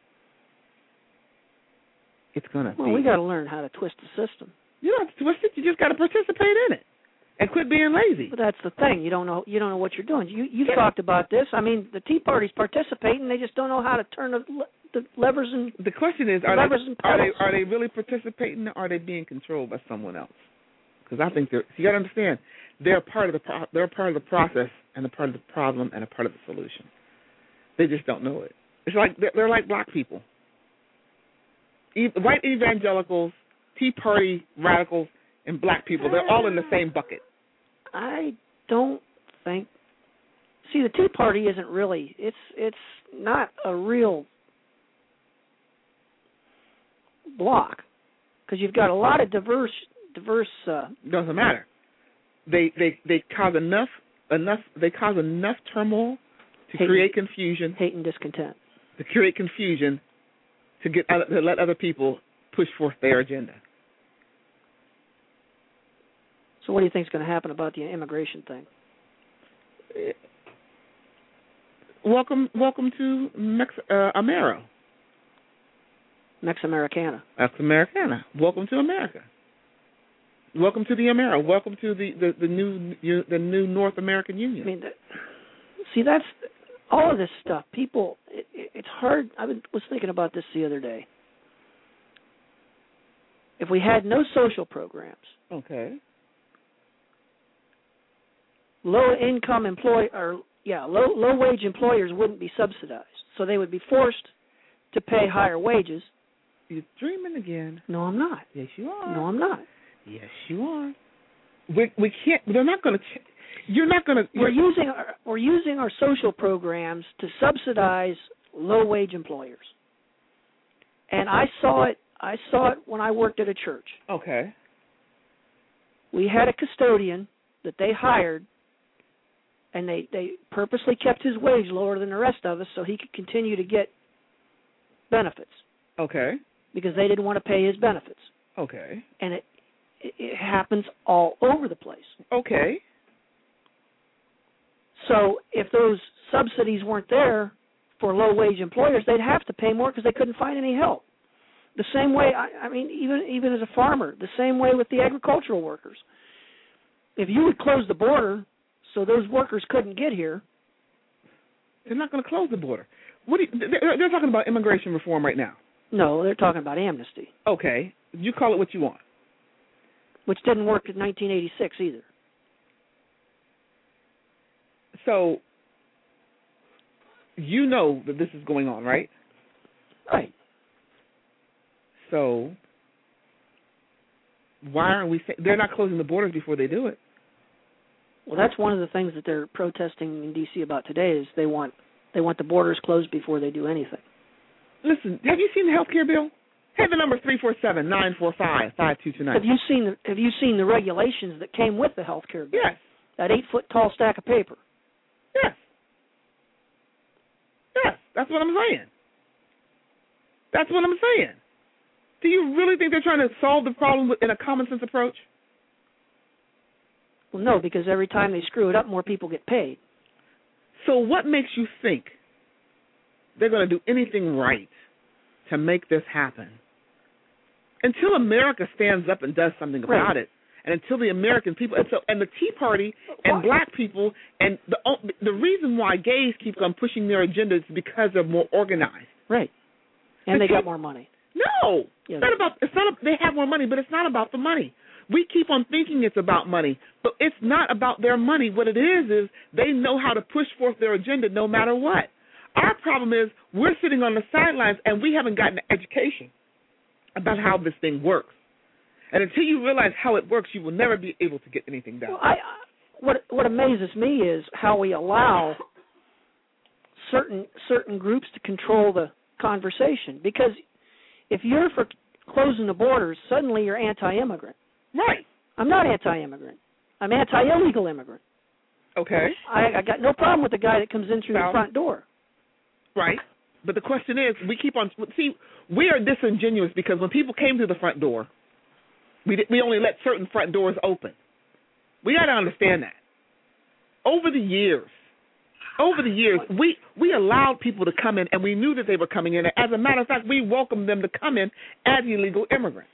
it's gonna. Well, be. we got to learn how to twist the system. You don't have to twist it. You just got to participate in it and quit being lazy. But that's the thing. You don't know. You don't know what you're doing. You you've talked about this. I mean, the Tea Party's participating. They just don't know how to turn the, the levers and. The question is, are levers they and are they are they really participating, or are they being controlled by someone else? Because I think they're. You got to understand, they're part of the pro, they're part of the process and a part of the problem and a part of the solution. They just don't know it. It's like they're, they're like black people, e- white evangelicals, Tea Party radicals, and black people. They're all in the same bucket. I don't think. See, the Tea Party isn't really. It's it's not a real block because you've got a lot of diverse diverse. Uh, Doesn't matter. They they they cause enough enough. They cause enough turmoil to hate create confusion. Hate and discontent. To create confusion, to get other, to let other people push forth their agenda. So what do you think is going to happen about the immigration thing? Welcome, welcome to Mex uh, Amero. Mex Americana. Mex Americana. Welcome to America. Welcome to the Amero. Welcome to the, the, the new the new North American Union. I mean, the, see, that's all of this stuff. People, it, it, it's hard. I was thinking about this the other day. If we had no social programs, okay. Low income employ or yeah, low low wage employers wouldn't be subsidized. So they would be forced to pay higher wages. You're dreaming again. No, I'm not. Yes, you are. No, I'm not. Yes, you are. We we can't. They're not going to. Ch- you're not going to. We're using our, we're using our social programs to subsidize low wage employers. And I saw it. I saw it when I worked at a church. Okay. We had a custodian that they hired, and they, they purposely kept his wage lower than the rest of us so he could continue to get benefits. Okay. Because they didn't want to pay his benefits. Okay. And it it, it happens all over the place. Okay. So if those subsidies weren't there for low-wage employers, they'd have to pay more because they couldn't find any help. The same way, I, I mean, even even as a farmer, the same way with the agricultural workers. if you would close the border so those workers couldn't get here. They're not going to close the border. What do you, they're, they're talking about immigration reform right now. No, they're talking about amnesty. Okay. You call it what you want. Which didn't work in nineteen eighty-six either. So, you know that this is going on, right? Right. So, why aren't we saying, they're not closing the borders before they do it? Well, that's one of the things that they're protesting in D C about today is they want they want the borders closed before they do anything. Listen, have you seen the health care bill? Hey, the number three four seven, nine four five, five two two nine. Have you seen the, have you seen the regulations that came with the health care bill? Yes. That eight foot tall stack of paper. Yes. Yes, that's what I'm saying. That's what I'm saying. Do you really think they're trying to solve the problem in a common sense approach? Well, no, because every time they screw it up, more people get paid. So what makes you think they're going to do anything right to make this happen? Until America stands up and does something about right. it, and until the American people, and so and the Tea Party and Why? black people, and the the reason why gays keep on pushing their agenda is because they're more organized. Right. And but they you, got more money. No, yeah, it's not about. It's not. They have more money, but it's not about the money. We keep on thinking it's about money, but it's not about their money. What it is is they know how to push forth their agenda no matter what. Our problem is we're sitting on the sidelines and we haven't gotten an education about how this thing works. And until you realize how it works, you will never be able to get anything done. Well, I, what what amazes me is how we allow certain certain groups to control the conversation. Because if you're for closing the borders, suddenly you're anti-immigrant. Right. I'm not anti-immigrant. I'm anti-illegal immigrant. Okay. I, I got no problem with the guy that comes in through Now, the front door. Right. But the question is, we keep on, see, we are disingenuous because when people came through the front door, we we only let certain front doors open. We got to understand that. Over the years, over the years, we, we allowed people to come in, and we knew that they were coming in. As a matter of fact, we welcomed them to come in as illegal immigrants.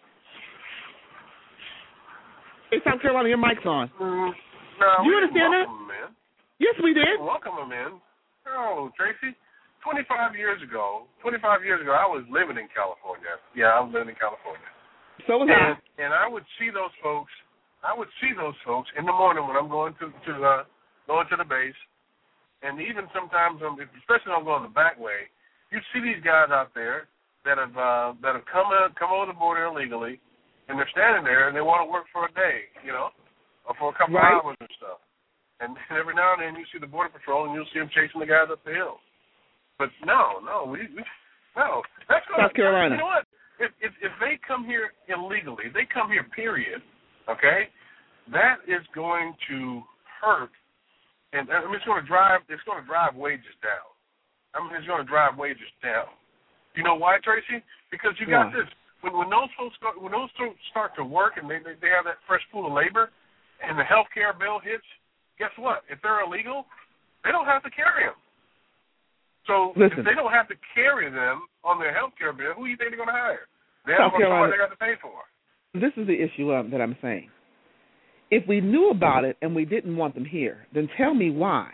Hey, South Carolina, your mic's on. Mm, no, you we understand that? Welcome them in. Yes, we did. Welcome them in. Oh, Tracy, twenty-five years ago, twenty-five years ago, I was living in California. Yeah, I was living in California. So was and, I. And I would see those folks. I would see those folks in the morning when I'm going to to uh, going to the base, and even sometimes, um, especially when I'm going the back way, you see these guys out there that have uh, that have come uh, come over the border illegally, and they're standing there and they want to work for a day, you know, or for a couple right. of hours and stuff. And every now and then you see the border patrol and you'll see them chasing the guys up the hill. But no, no, we, we no. That's gonna, South Carolina. You know what? If, if if they come here illegally, they come here, period. Okay, that is going to hurt, and I mean it's going to drive. It's going to drive wages down. I mean it's going to drive wages down. You know why, Tracy? Because you got yeah. this. When when those folks start, when those folks start to work and they, they they have that fresh pool of labor, and the health care bill hits, guess what? If they're illegal, they don't have to carry them. So Listen. if they don't have to carry them on their health care bill, who do you think they're going to hire? They're South going to Carolina. they got to pay for. This is the issue um, that I'm saying. If we knew about it and we didn't want them here, then tell me why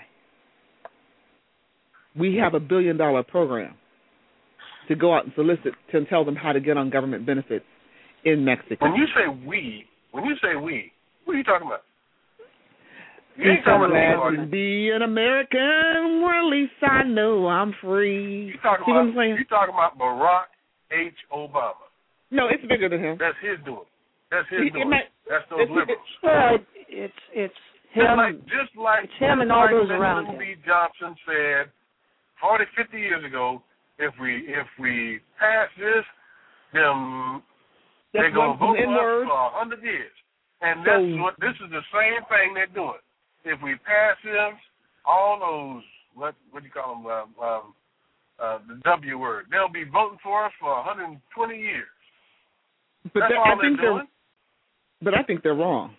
we have a billion dollar program to go out and solicit to tell them how to get on government benefits in Mexico. When you say we, when you say we, what are you talking about? You ain't It's talking so about glad to be an American, where at least I know I'm free. You talking See about? what I'm saying? You talking about Barack H. Obama? No, it's bigger than him. That's his doing. That's his It- it doing. might- That's those it's- liberals. Well, it's it's Just him. like, just like, it's him just and all like those Lyndon around him. B. Johnson said forty, fifty years ago, if we if we pass this, then That's they're going to one vote from for us N-word. for a hundred years. And So- that's what this is the same thing they're doing. If we pass this, all those what what do you call them um, um, uh, the W word, they'll be voting for us for a hundred and twenty years. But That's that- all I think they're they're, doing. but I think they're wrong.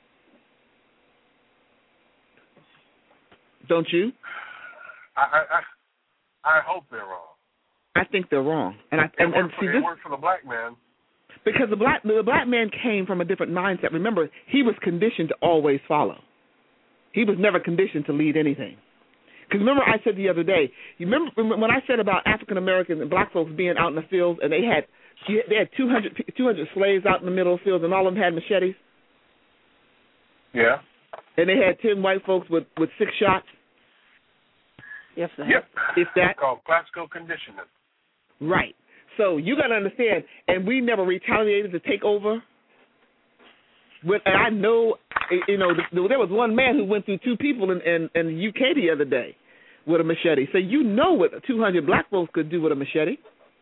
Don't you? I I I, I hope they're wrong. I think they're wrong. And I It and, and worked for, see it this. worked for the black man. Because the black the black man came from a different mindset. Remember, he was conditioned to always follow. He was never conditioned to lead anything. Because remember, I said the other day. You remember when I said about African Americans and black folks being out in the fields, and they had they had two hundred, two hundred slaves out in the middle of the fields, and all of them had machetes. Yeah. And they had ten white folks with, with six shots. If that. Yep. If that. It's called classical conditioning. Right. So you got to understand, and we never retaliated to take over. When, and I know, you know, there was one man who went through two people in, in, in the U K the other day with a machete. So you know what two hundred black folks could do with a machete.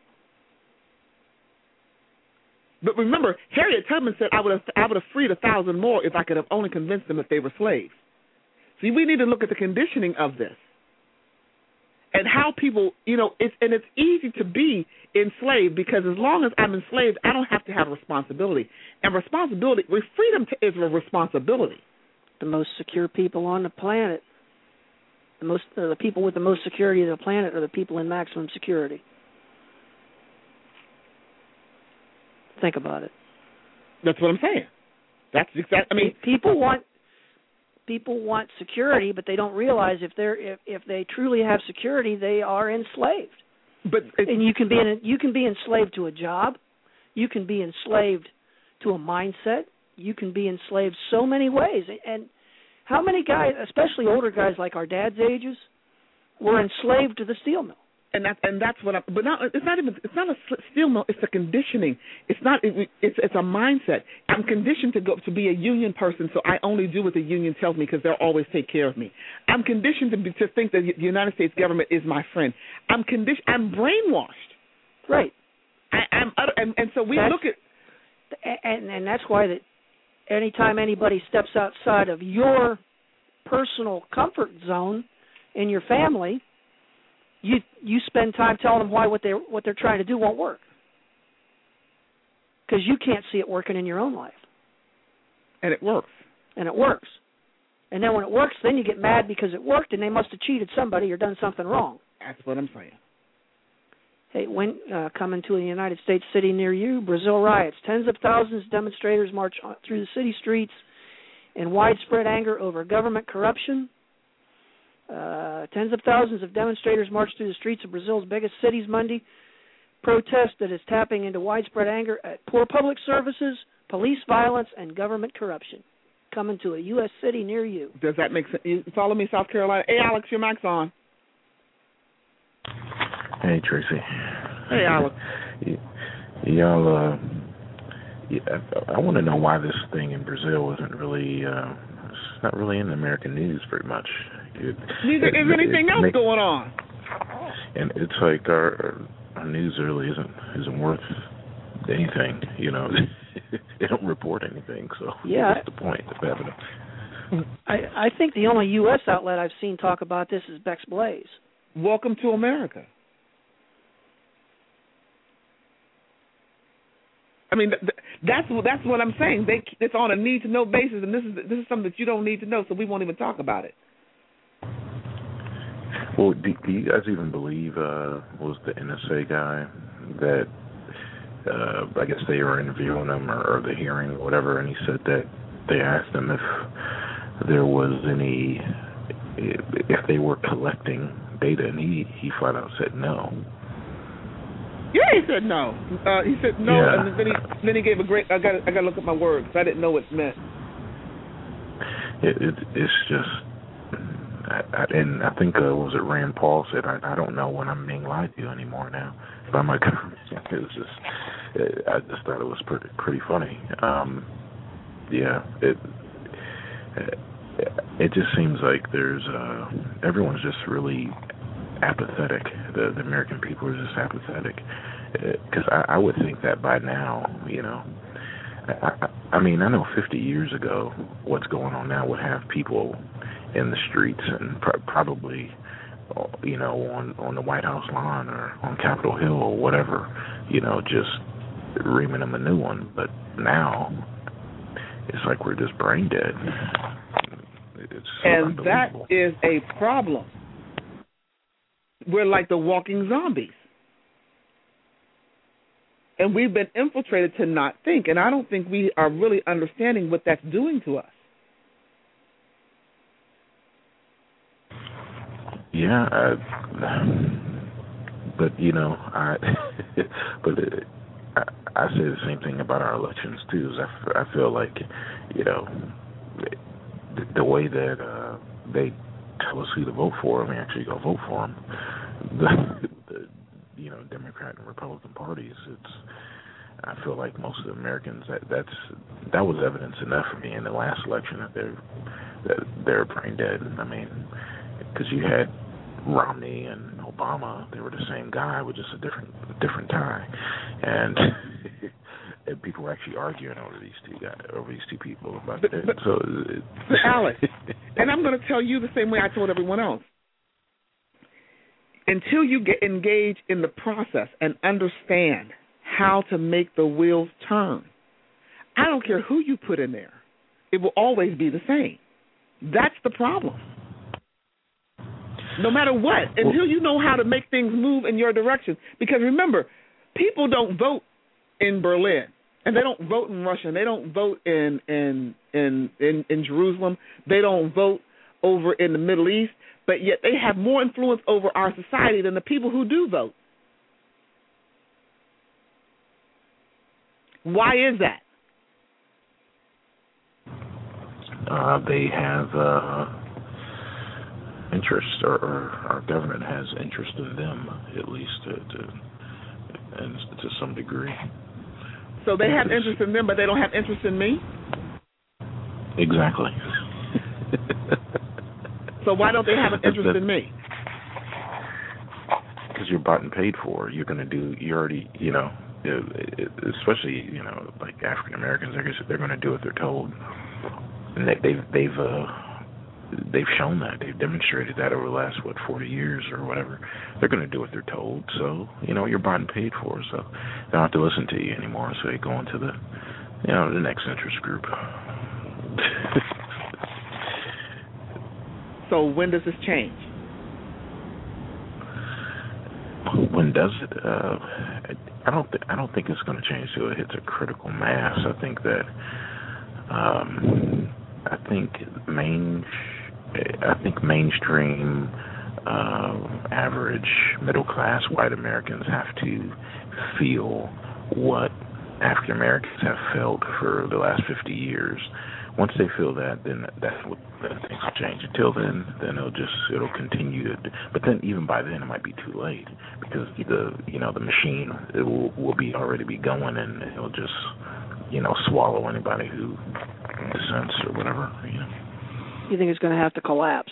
But remember, Harriet Tubman said, I would have I would have freed a thousand more if I could have only convinced them that they were slaves. See, we need to look at the conditioning of this. And how people, you know, it's and it's easy to be enslaved because as long as I'm enslaved, I don't have to have responsibility. And responsibility, freedom is a responsibility. The most secure people on the planet, the most, uh, the people with the most security of the planet are the people in maximum security. Think about it. That's what I'm saying. That's exactly. I mean, people want. People want security, but they don't realize if they're if, if they truly have security, they are enslaved. But and you can be in, you can be enslaved to a job, you can be enslaved to a mindset, you can be enslaved so many ways. And how many guys, especially older guys like our dad's ages, were enslaved to the steel mill? And that's and that's what I. But not it's not even it's not a steel mill. It's a conditioning. It's not. It, it's it's a mindset. I'm conditioned to go to be a union person, so I only do what the union tells me because they'll always take care of me. I'm conditioned to be, to think that the United States government is my friend. I'm conditioned. I'm brainwashed. Right. I, I'm and, and so we that's, look at and and that's why that anytime anybody steps outside of your personal comfort zone in your family. You you spend time telling them why what they what they're trying to do won't work because you can't see it working in your own life. And it works. And it works. And then when it works, then you get mad because it worked and they must have cheated somebody or done something wrong. That's what I'm saying. Hey, when uh, coming to a United States city near you, Brazil riots. Tens of thousands of demonstrators march through the city streets in widespread anger over government corruption. Uh, tens of thousands of demonstrators marched through the streets of Brazil's biggest cities Monday. Protest that is tapping into widespread anger at poor public services, police violence, and government corruption. Coming to a U S city near you. Does that make sense? You follow me, South Carolina. Hey, Alex, your mic's on. Hey, Tracy. Hey, Alex. Y- y'all, uh, yeah, I want to know why this thing in Brazil isn't really, uh, it's not really in the American news very much. It, Neither it, is anything it else makes, going on. And it's like our, our news really isn't isn't worth anything, you know. They don't report anything, so yeah. what's the point of having it? I, I think the only U S outlet I've seen talk about this is Beck's Blaze. Welcome to America. I mean, that's that's what I'm saying. They, it's on a need-to-know basis, and this is this is something that you don't need to know, so we won't even talk about it. Well, do, do you guys even believe, uh, was the N S A guy that, uh, I guess they were interviewing him or, or the hearing or whatever, and he said that they asked him if there was any, if they were collecting data, and he, he flat out said no. Yeah, he said no. Uh, he said no, yeah. and then he then he gave a great. I got I got to look at my words. I didn't know what it meant. It, it it's just. I, I, and I think, uh, was it Rand Paul said, I, I don't know when I'm being lied to anymore now by my government. It was just, it, I just thought it was pretty pretty funny. Um, yeah, it it just seems like there's, uh, everyone's just really apathetic. The, the American people are just apathetic. Because I, I would think that by now, you know, I, I, I mean, I know fifty years ago what's going on now would have people in the streets and pr- probably, you know, on, on the White House lawn or on Capitol Hill or whatever, you know, just reaming them a new one. But now it's like we're just brain dead. It's so and that is a problem. We're like the walking zombies. And we've been infiltrated to not think, and I don't think we are really understanding what that's doing to us. Yeah, I, but you know, I but it, I, I say the same thing about our elections too. Is I, I feel like, you know, the, the way that uh, they tell us who to vote for, we actually go vote for them. The, the you know, Democrat and Republican parties. It's I feel like most of the Americans that that's that was evidence enough for me in the last election that they're that they're brain dead. I mean, because you had Romney and Obama, they were the same guy with just a different different tie, and, and people were actually arguing over these two guys, over these two people about but, that. But, so, it, but Alex, and I'm going to tell you the same way I told everyone else. Until you get engaged in the process and understand how to make the wheels turn, I don't care who you put in there, it will always be the same. That's the problem. No matter what, until you know how to make things move in your direction. Because remember, people don't vote in Berlin, and they don't vote in Russia, and they don't vote in in in in, in Jerusalem. They don't vote over in the Middle East, but yet they have more influence over our society than the people who do vote. Why is that? Uh, they have uh, interest, or, or our government has interest in them, at least to, to, and to some degree. So they have interest in them, but they don't have interest in me? Exactly. So why don't they have an interest in me? Because you're bought and paid for. You're going to do, you already, you know, especially, you know, like African Americans, they're, they're going to do what they're told. And they, they've, they've, uh, they've shown that. They've demonstrated that over the last, what, forty years or whatever. They're going to do what they're told. So, you know, you're bought and paid for. So they don't have to listen to you anymore. So they go into the, you know, the next interest group. So when does this change? When does it? Uh, I don't. Th- I don't think it's going to change till it hits a critical mass. I think that. Um, I think main. I think mainstream, uh, average, middle class white Americans have to feel what African Americans have felt for the last fifty years. Once they feel that, then that's what then things will change. Until then, then it'll just it'll continue to. But then, even by then, it might be too late because the you know the machine it will will be already be going, and it'll just you know swallow anybody who dissents or whatever. You know. You think it's going to have to collapse?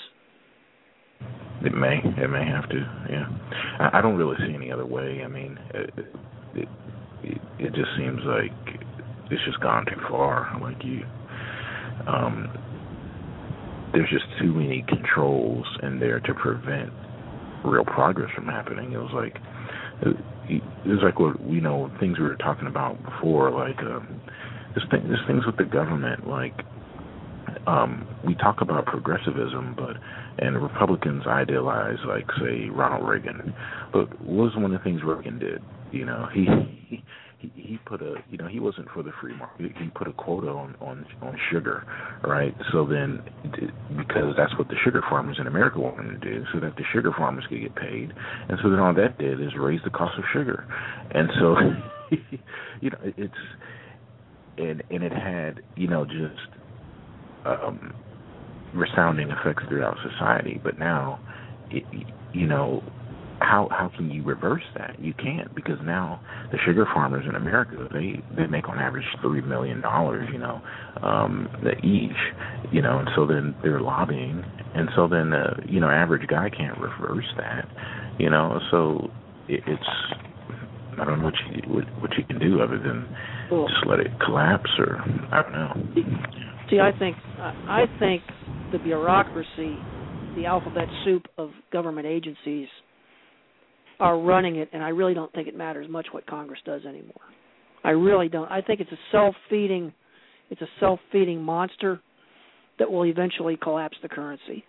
It may. It may have to. Yeah. I, I don't really see any other way. I mean, it it, it it just seems like it's just gone too far. Like you. Um, there's just too many controls in there to prevent real progress from happening. It was like it, it was like what we know things we were talking about before, like um, this thing, this things with the government. Like um, we talk about progressivism, but and the Republicans idealize, like say Ronald Reagan. But what was one of the things Reagan did? You know, he. he He, he put a, you know, he wasn't for the free market. He put a quota on, on, on sugar, right? So then, because that's what the sugar farmers in America wanted to do, so that the sugar farmers could get paid. And so then all that did is raise the cost of sugar. And so, you know, it's, and and it had, you know, just um, resounding effects throughout society. But now, it, you know, How how can you reverse that? You can't, because now the sugar farmers in America they, they make on average three million dollars, you know, um, each, you know, and so then they're lobbying, and so then the you know average guy can't reverse that, you know, so it, it's I don't know what you what, what you can do other than well, just let it collapse, or I don't know. See, I think I think the bureaucracy, the alphabet soup of government agencies are running it, and I really don't think it matters much what Congress does anymore. I really don't. I think it's a self-feeding, it's a self-feeding monster that will eventually collapse the currency.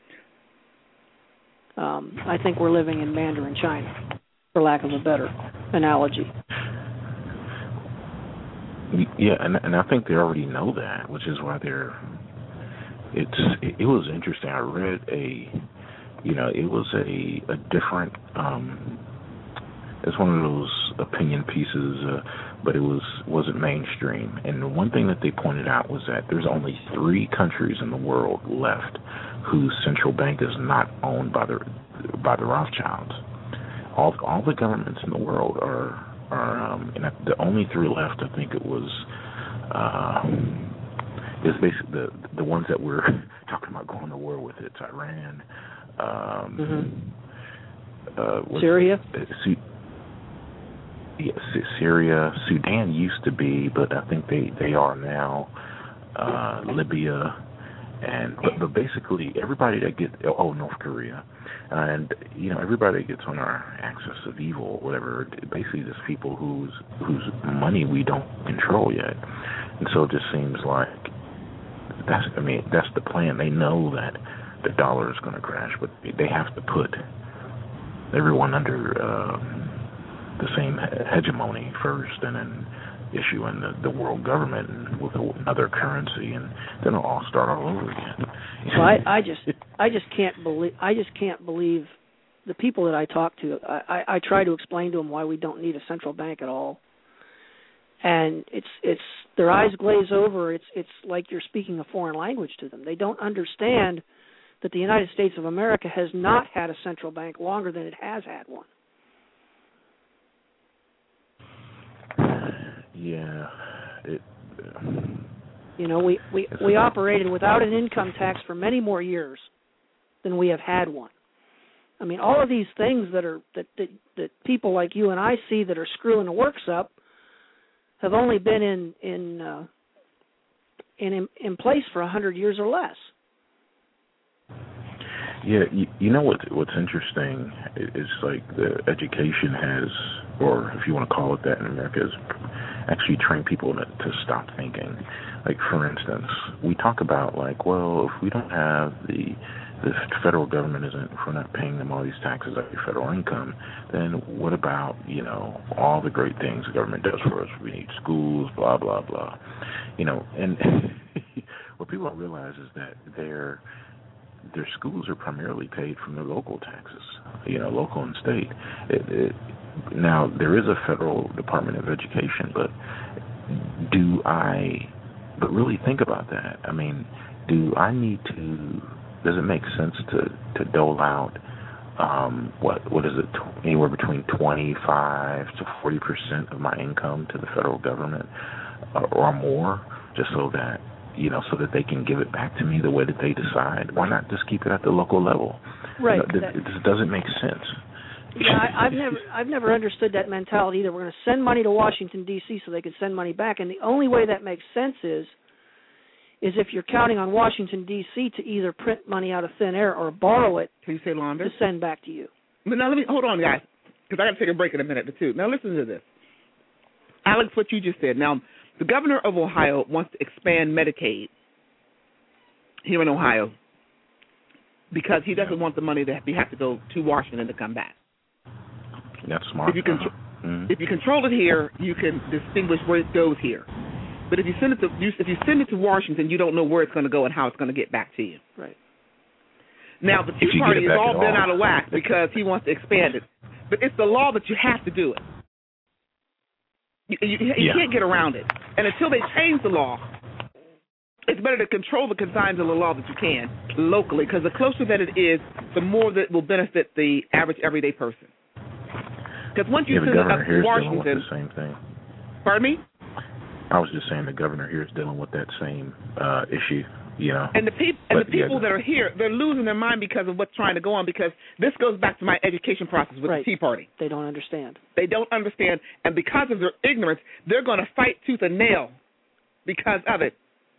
Um, I think we're living in Mandarin China, for lack of a better analogy. Yeah, and and I think they already know that, which is why they're. It's it, it was interesting. I read a, you know, it was a a different. Um, it's one of those opinion pieces, uh, but it was wasn't mainstream. And one thing that they pointed out was that there's only three countries in the world left whose central bank is not owned by the by the Rothschilds. All all the governments in the world are are, um, and the only three left, I think it was, uh, is basically the the ones that we're talking about going to war with. It's Iran, um, mm-hmm. uh, Syria. It, Su- yeah, Syria, Sudan used to be, but I think they they are now. Uh, Libya. And but, but basically everybody that gets oh North Korea, and you know everybody that gets on our axis of evil or whatever, basically just people whose whose money we don't control yet, and so it just seems like that's I mean that's the plan. They know that the dollar is going to crash, but they have to put everyone under uh, the same hegemony first, and then issue in the, the world government and with another currency, and then it'll all start all over again. So I, I just, I just can't believe, I just can't believe the people that I talk to. I, I, I try to explain to them why we don't need a central bank at all, and it's, it's their eyes glaze over. It's, it's like you're speaking a foreign language to them. They don't understand that the United States of America has not had a central bank longer than it has had one. Yeah, it. Uh, you know, we we, we operated without an income tax for many more years than we have had one. I mean, all of these things that are that that, that people like you and I see that are screwing the works up have only been in in uh, in in place for a hundred years or less. Yeah, you, you know what? What's interesting is like the education has, or if you want to call it that in America, has actually trained people to, to stop thinking. Like for instance, we talk about like, well, if we don't have the the federal government isn't, if we're not paying them all these taxes out of your federal income, then what about, you know, all the great things the government does for us? We need schools, blah blah blah, you know. And what people don't realize is that they're their schools are primarily paid from their local taxes, you know, local and state. It, it, now, there is a federal Department of Education, but do I, but really think about that. I mean, do I need to, does it make sense to, to dole out, um, what what is it, anywhere between twenty-five to forty percent of my income to the federal government uh, or more, just so that, you know, so that they can give it back to me the way that they decide? Why not just keep it at the local level? Right. You know, it just doesn't make sense. Yeah, I, I've never, I've never understood that mentality either. We're going to send money to Washington D C so they can send money back, and the only way that makes sense is, is if you're counting on Washington D C to either print money out of thin air or borrow it. Can you say longer? To send back to you. But now let me hold on, guys, because I got to take a break in a minute or two. Now listen to this, Alex. What you just said. Now, the governor of Ohio wants to expand Medicaid here in Ohio because he doesn't want the money to have to go to Washington to come back. That's smart. If you, contr- mm-hmm. if you control it here, you can distinguish where it goes here. But if you send it to if you send it to Washington, you don't know where it's going to go and how it's going to get back to you. Right. Now the Tea Party has all been out of whack because he wants to expand it, but it's the law that you have to do it. You, you, you yeah. can't get around it. And until they change the law, it's better to control the confines of the law that you can locally, because the closer that it is, the more that will benefit the average everyday person. Because once you yeah, send it up to Washington, Washington, the same thing. Pardon me? I was just saying the governor here is dealing with that same uh, issue, you know. And the, peop- and but, the people yeah, that are here, they're losing their mind because of what's trying to go on, because this goes back to my education process with right. the Tea Party. They don't understand. They don't understand, and because of their ignorance, they're going to fight tooth and nail because of it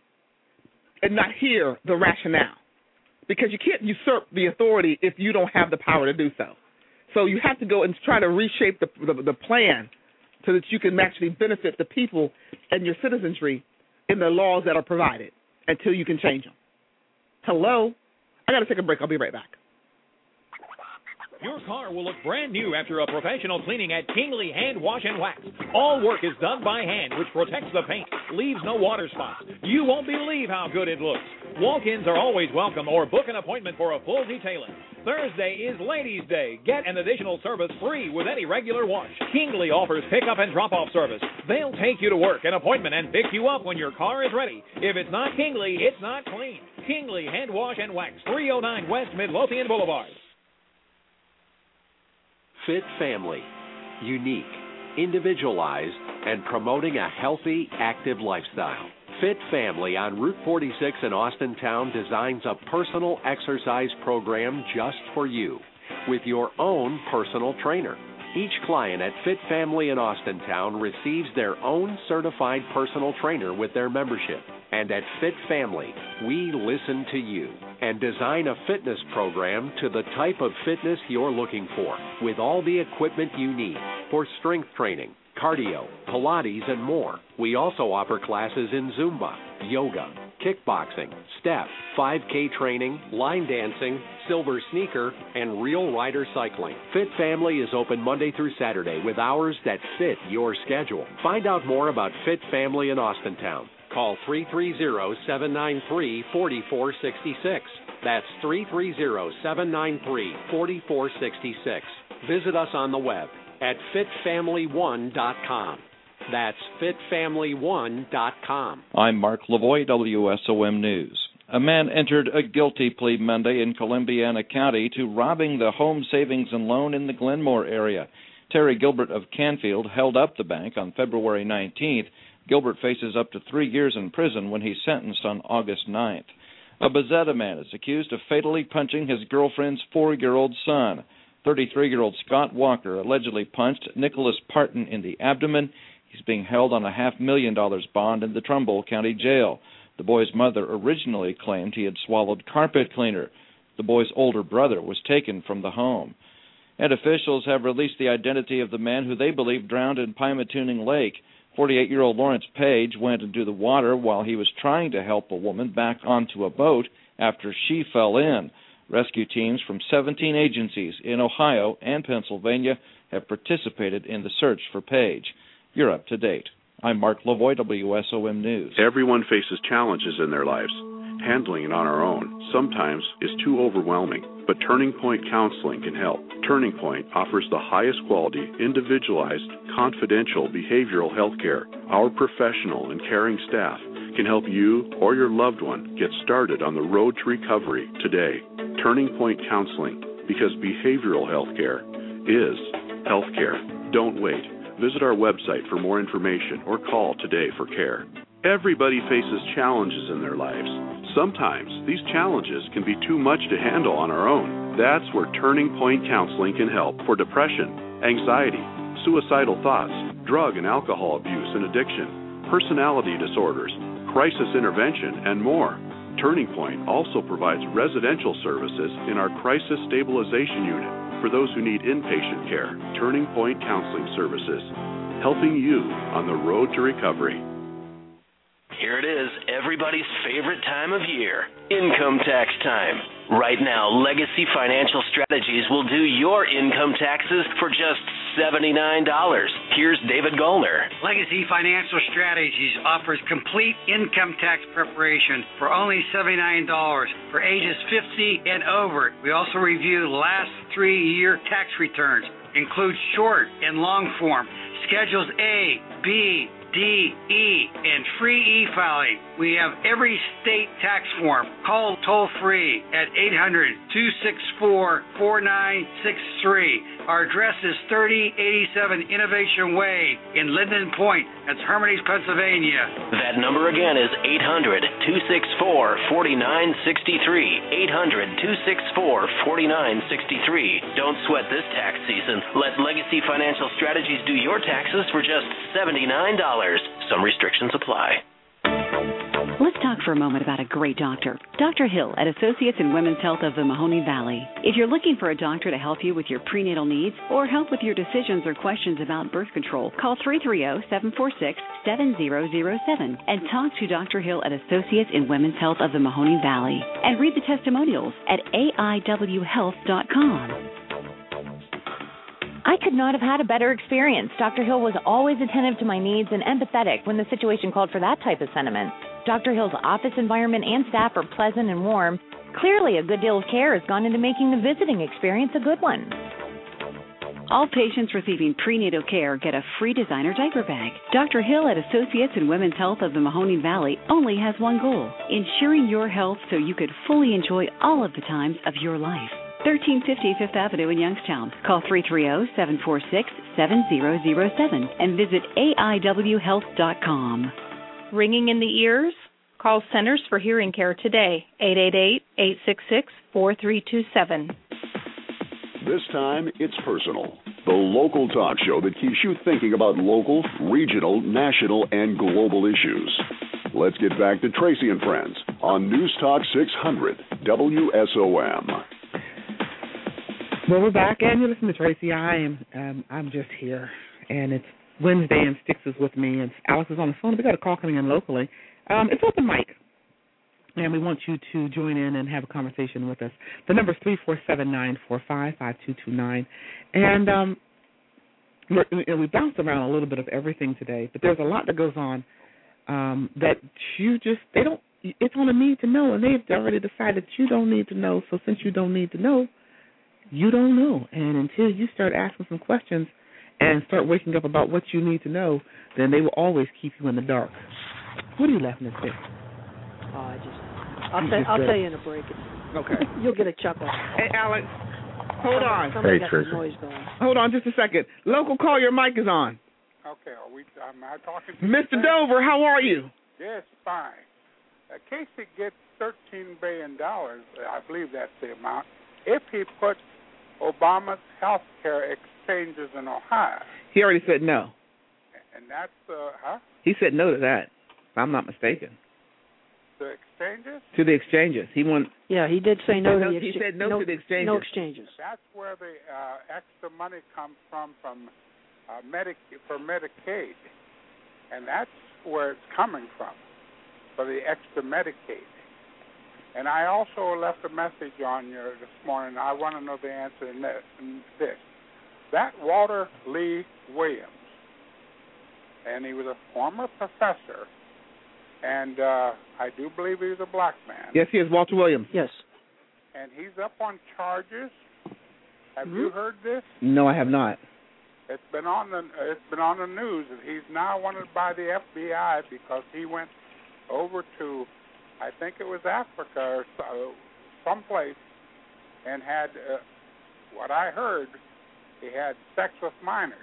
and not hear the rationale. Because you can't usurp the authority if you don't have the power to do so. So you have to go and try to reshape the, the the plan so that you can actually benefit the people and your citizenry in the laws that are provided until you can change them. Hello? I got to take a break. I'll be right back. Your car will look brand new after a professional cleaning at Kingley Hand Wash and Wax. All work is done by hand, which protects the paint, leaves no water spots. You won't believe how good it looks. Walk-ins are always welcome, or book an appointment for a full detailing. Thursday is Ladies' Day. Get an additional service free with any regular wash. Kingley offers pickup and drop-off service. They'll take you to work, an appointment, and pick you up when your car is ready. If it's not Kingley, it's not clean. Kingley Hand Wash and Wax, three oh nine West Midlothian Boulevard. Fit Family. Unique, individualized, and promoting a healthy, active lifestyle. Fit Family on Route forty-six in Austintown designs a personal exercise program just for you with your own personal trainer. Each client at Fit Family in Austintown receives their own certified personal trainer with their membership. And at Fit Family, we listen to you and design a fitness program to the type of fitness you're looking for, with all the equipment you need for strength training, cardio, Pilates, and more. We also offer classes in Zumba, yoga, kickboxing, step, five K training, line dancing, silver sneaker, and real rider cycling. Fit Family is open Monday through Saturday with hours that fit your schedule. Find out more about Fit Family in Austintown. Call three three zero, seven nine three, four four six six. That's three three zero, seven nine three, four four six six. Visit us on the web at fit family one dot com. That's fit family one dot com. I'm Mark Lavoie, W S O M News. A man entered a guilty plea Monday in Columbiana County to robbing the Home Savings and Loan in the Glenmore area. Terry Gilbert of Canfield held up the bank on February nineteenth. Gilbert faces up to three years in prison when he's sentenced on August ninth. A Bezetta man is accused of fatally punching his girlfriend's four-year-old son. thirty-three-year-old Scott Walker allegedly punched Nicholas Parton in the abdomen. He's being held on a half-million dollars bond in the Trumbull County Jail. The boy's mother originally claimed he had swallowed carpet cleaner. The boy's older brother was taken from the home. And officials have released the identity of the man who they believe drowned in Pymatuning Lake. forty-eight-year-old Lawrence Page went into the water while he was trying to help a woman back onto a boat after she fell in. Rescue teams from seventeen agencies in Ohio and Pennsylvania have participated in the search for Page. You're up to date. I'm Mark Lavoie, W S O M News. Everyone faces challenges in their lives. Handling it on our own sometimes is too overwhelming, but Turning Point Counseling can help. Turning Point offers the highest quality, individualized, confidential behavioral health care. Our professional and caring staff can help you or your loved one get started on the road to recovery today. Turning Point Counseling, because behavioral health care is health care. Don't wait. Visit our website for more information or call today for care. Everybody faces challenges in their lives. Sometimes these challenges can be too much to handle on our own. That's where Turning Point Counseling can help for depression, anxiety, suicidal thoughts, drug and alcohol abuse and addiction, personality disorders, crisis intervention, and more. Turning Point also provides residential services in our Crisis Stabilization Unit for those who need inpatient care. Turning Point Counseling Services, helping you on the road to recovery. Here it is, everybody's favorite time of year, income tax time. Right now, Legacy Financial Strategies will do your income taxes for just seventy-nine dollars. Here's David Gollner. Legacy Financial Strategies offers complete income tax preparation for only seventy-nine dollars for ages fifty and over. We also review last three-year tax returns, include short and long form, Schedules A, B, D, E, and free e-filing. We have every state tax form. Call toll-free at eight hundred, two six four, four nine six three. Our address is thirty eighty-seven Innovation Way in Linden Point. That's Hermitage, Pennsylvania. That number again is eight hundred, two six four, four nine six three. eight hundred, two six four, four nine six three. Don't sweat this tax season. Let Legacy Financial Strategies do your taxes for just seventy-nine dollars. Some restrictions apply. Let's talk for a moment about a great doctor. Doctor Hill at Associates in Women's Health of the Mahoning Valley. If you're looking for a doctor to help you with your prenatal needs or help with your decisions or questions about birth control, call three three zero, seven four six, seven zero zero seven and talk to Doctor Hill at Associates in Women's Health of the Mahoning Valley. And read the testimonials at A I W health dot com. I could not have had a better experience. Doctor Hill was always attentive to my needs and empathetic when the situation called for that type of sentiment. Doctor Hill's office environment and staff are pleasant and warm. Clearly, a good deal of care has gone into making the visiting experience a good one. All patients receiving prenatal care get a free designer diaper bag. Doctor Hill at Associates in Women's Health of the Mahoning Valley only has one goal, ensuring your health so you could fully enjoy all of the times of your life. thirteen fifty Fifth Avenue in Youngstown. Call three three zero, seven four six, seven zero zero seven and visit A I W health dot com. Ringing in the ears? Call Centers for Hearing Care today, eight eight eight, eight six six, four three two seven. This time, it's personal. The local talk show that keeps you thinking about local, regional, national, and global issues. Let's get back to Tracy and Friends on News Talk six hundred W S O M. Well, we're back, and you're listening to Tracy. I am, um, I'm just here, and it's Wednesday, and Sticks is with me, and Alex is on the phone. We got a call coming in locally. Um, it's open mic, and we want you to join in and have a conversation with us. The number is three four seven, nine four five, five two two nine, and um, we're, we bounced around a little bit of everything today, but there's a lot that goes on um, that you just, they don't, it's on a need to know, and they've already decided you don't need to know, so since you don't need to know, you don't know, and until you start asking some questions and start waking up about what you need to know, then they will always keep you in the dark. What are you laughing at, Dick? Oh, I just, I'll, tell, I'll tell you in a break. Okay. You'll get a chuckle. Hey, Alex, hold on. Somebody Hey, got Tracy. some noise going. Hold on just a second. Local call, your mic is on. Okay, are we, am I talking to Mister you? Dover, how are you? Yes, fine. Uh, Casey gets thirteen billion dollars, I believe that's the amount, if he puts Obama's health care exchanges in Ohio. He already said no. And that's, uh, huh? He said no to that, if I'm not mistaken. The exchanges? To the exchanges. He won. Yeah, he did say no to the He exchange. said no, to the exchanges. No exchanges. That's where the uh, extra money comes from, from uh, Medic for Medicaid. And that's where it's coming from, for the extra Medicaid. And I also left a message on you this morning. I want to know the answer in this. In this. That Walter Lee Williams, and he was a former professor, and uh, I do believe he was a black man. Yes, he is, Walter Williams. Yes. And he's up on charges. Have Mm-hmm. you heard this? No, I have not. It's been on the it's been on the news that he's now wanted by the F B I because he went over to, I think it was Africa or so, someplace, and had uh, what I heard, he had sex with minors,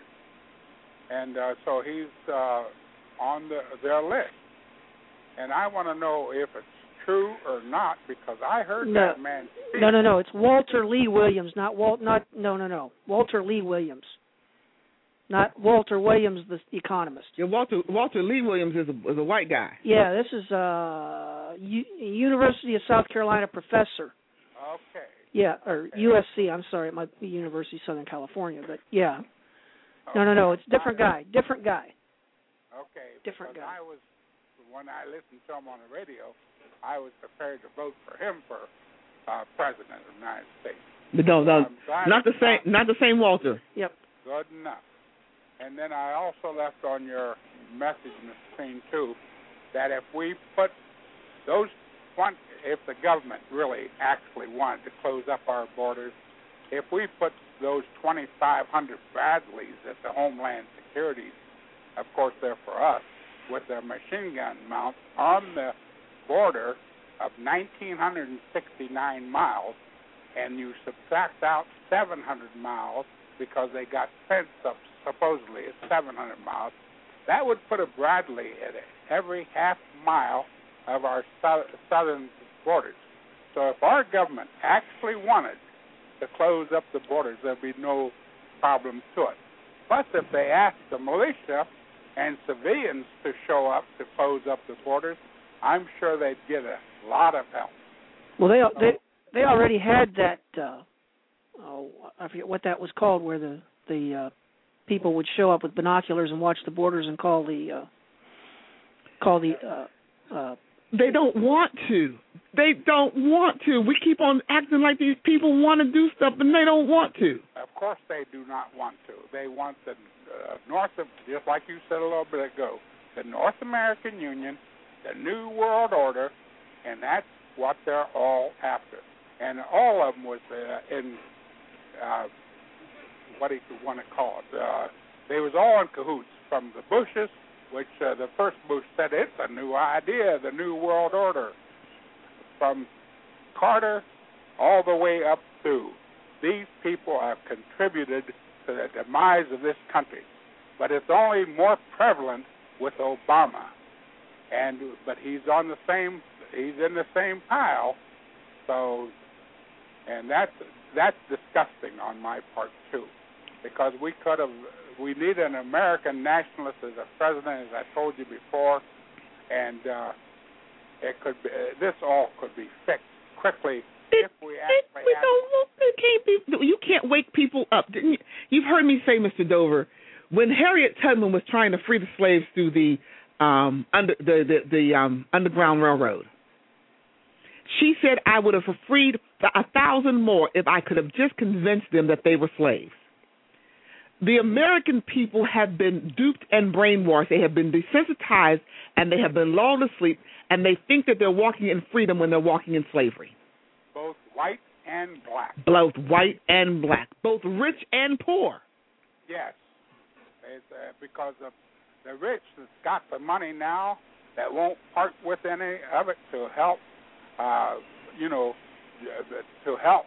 and uh, so he's uh, on the, their list. And I want to know if it's true or not because I heard No. that man speak. No, no, no. It's Walter Lee Williams, not Walt. Not no, no, no. Walter Lee Williams, not Walter Williams, the economist. Yeah, Walter Walter Lee Williams is a, is a white guy. Yeah, this is uh, U- University of South Carolina professor. Okay. Yeah, or U S C. I'm sorry, it might be University of Southern California, but yeah. No, no, no. It's a different guy. Different guy. Okay. Different because guy. I was, when I listened to him on the radio, I was prepared to vote for him for uh, president of the United States. But no, no, I'm glad not the it's same. Not the same Walter. Yep. Good enough. And then I also left on your message in the screen too that if we put those one, if the government really actually wanted to close up our borders, if we put those twenty-five hundred Bradleys at the Homeland Security, of course they're for us, with their machine gun mounts on the border of one thousand nine hundred sixty-nine miles, and you subtract out seven hundred miles because they got fenced up supposedly at seven hundred miles, that would put a Bradley at every half mile of our so- southern borders. So if our government actually wanted to close up the borders, there'd be no problem to it. Plus, if they asked the militia and civilians to show up to close up the borders, I'm sure they'd get a lot of help. Well, they they they already had that. Uh, oh, I forget what that was called, where the the uh, people would show up with binoculars and watch the borders and call the uh, call the uh, uh, They don't want to. They don't want to. We keep on acting like these people want to do stuff, and they don't want to. Of course they do not want to. They want the uh, North, of, just like you said a little bit ago, the North American Union, the New World Order, and that's what they're all after. And all of them was uh, in, uh, what do you want to call it? Uh, they was all in cahoots, from the Bushes, which uh, the first Bush said it's a new idea, the New World Order. From Carter all the way up through, these people have contributed to the demise of this country. But it's only more prevalent with Obama. And but he's on the same, he's in the same pile. So, and that's that's disgusting on my part too, because we could have, we need an American nationalist as a president, as I told you before, and uh, it could be, uh, this all could be fixed quickly it, if we actually it, we had don't, it can't be. You can't wake people up. Didn't you? You've heard me say, Mister Dover, when Harriet Tubman was trying to free the slaves through the um, under the the, the um, Underground Railroad, she said, I would have freed a thousand more if I could have just convinced them that they were slaves. The American people have been duped and brainwashed. They have been desensitized, and they have been lulled to sleep, and they think that they're walking in freedom when they're walking in slavery. both white and black. Both white and black. Both rich and poor. Yes. It's, uh, because of the rich that's got the money now that won't part with any of it to help, uh, you know, to help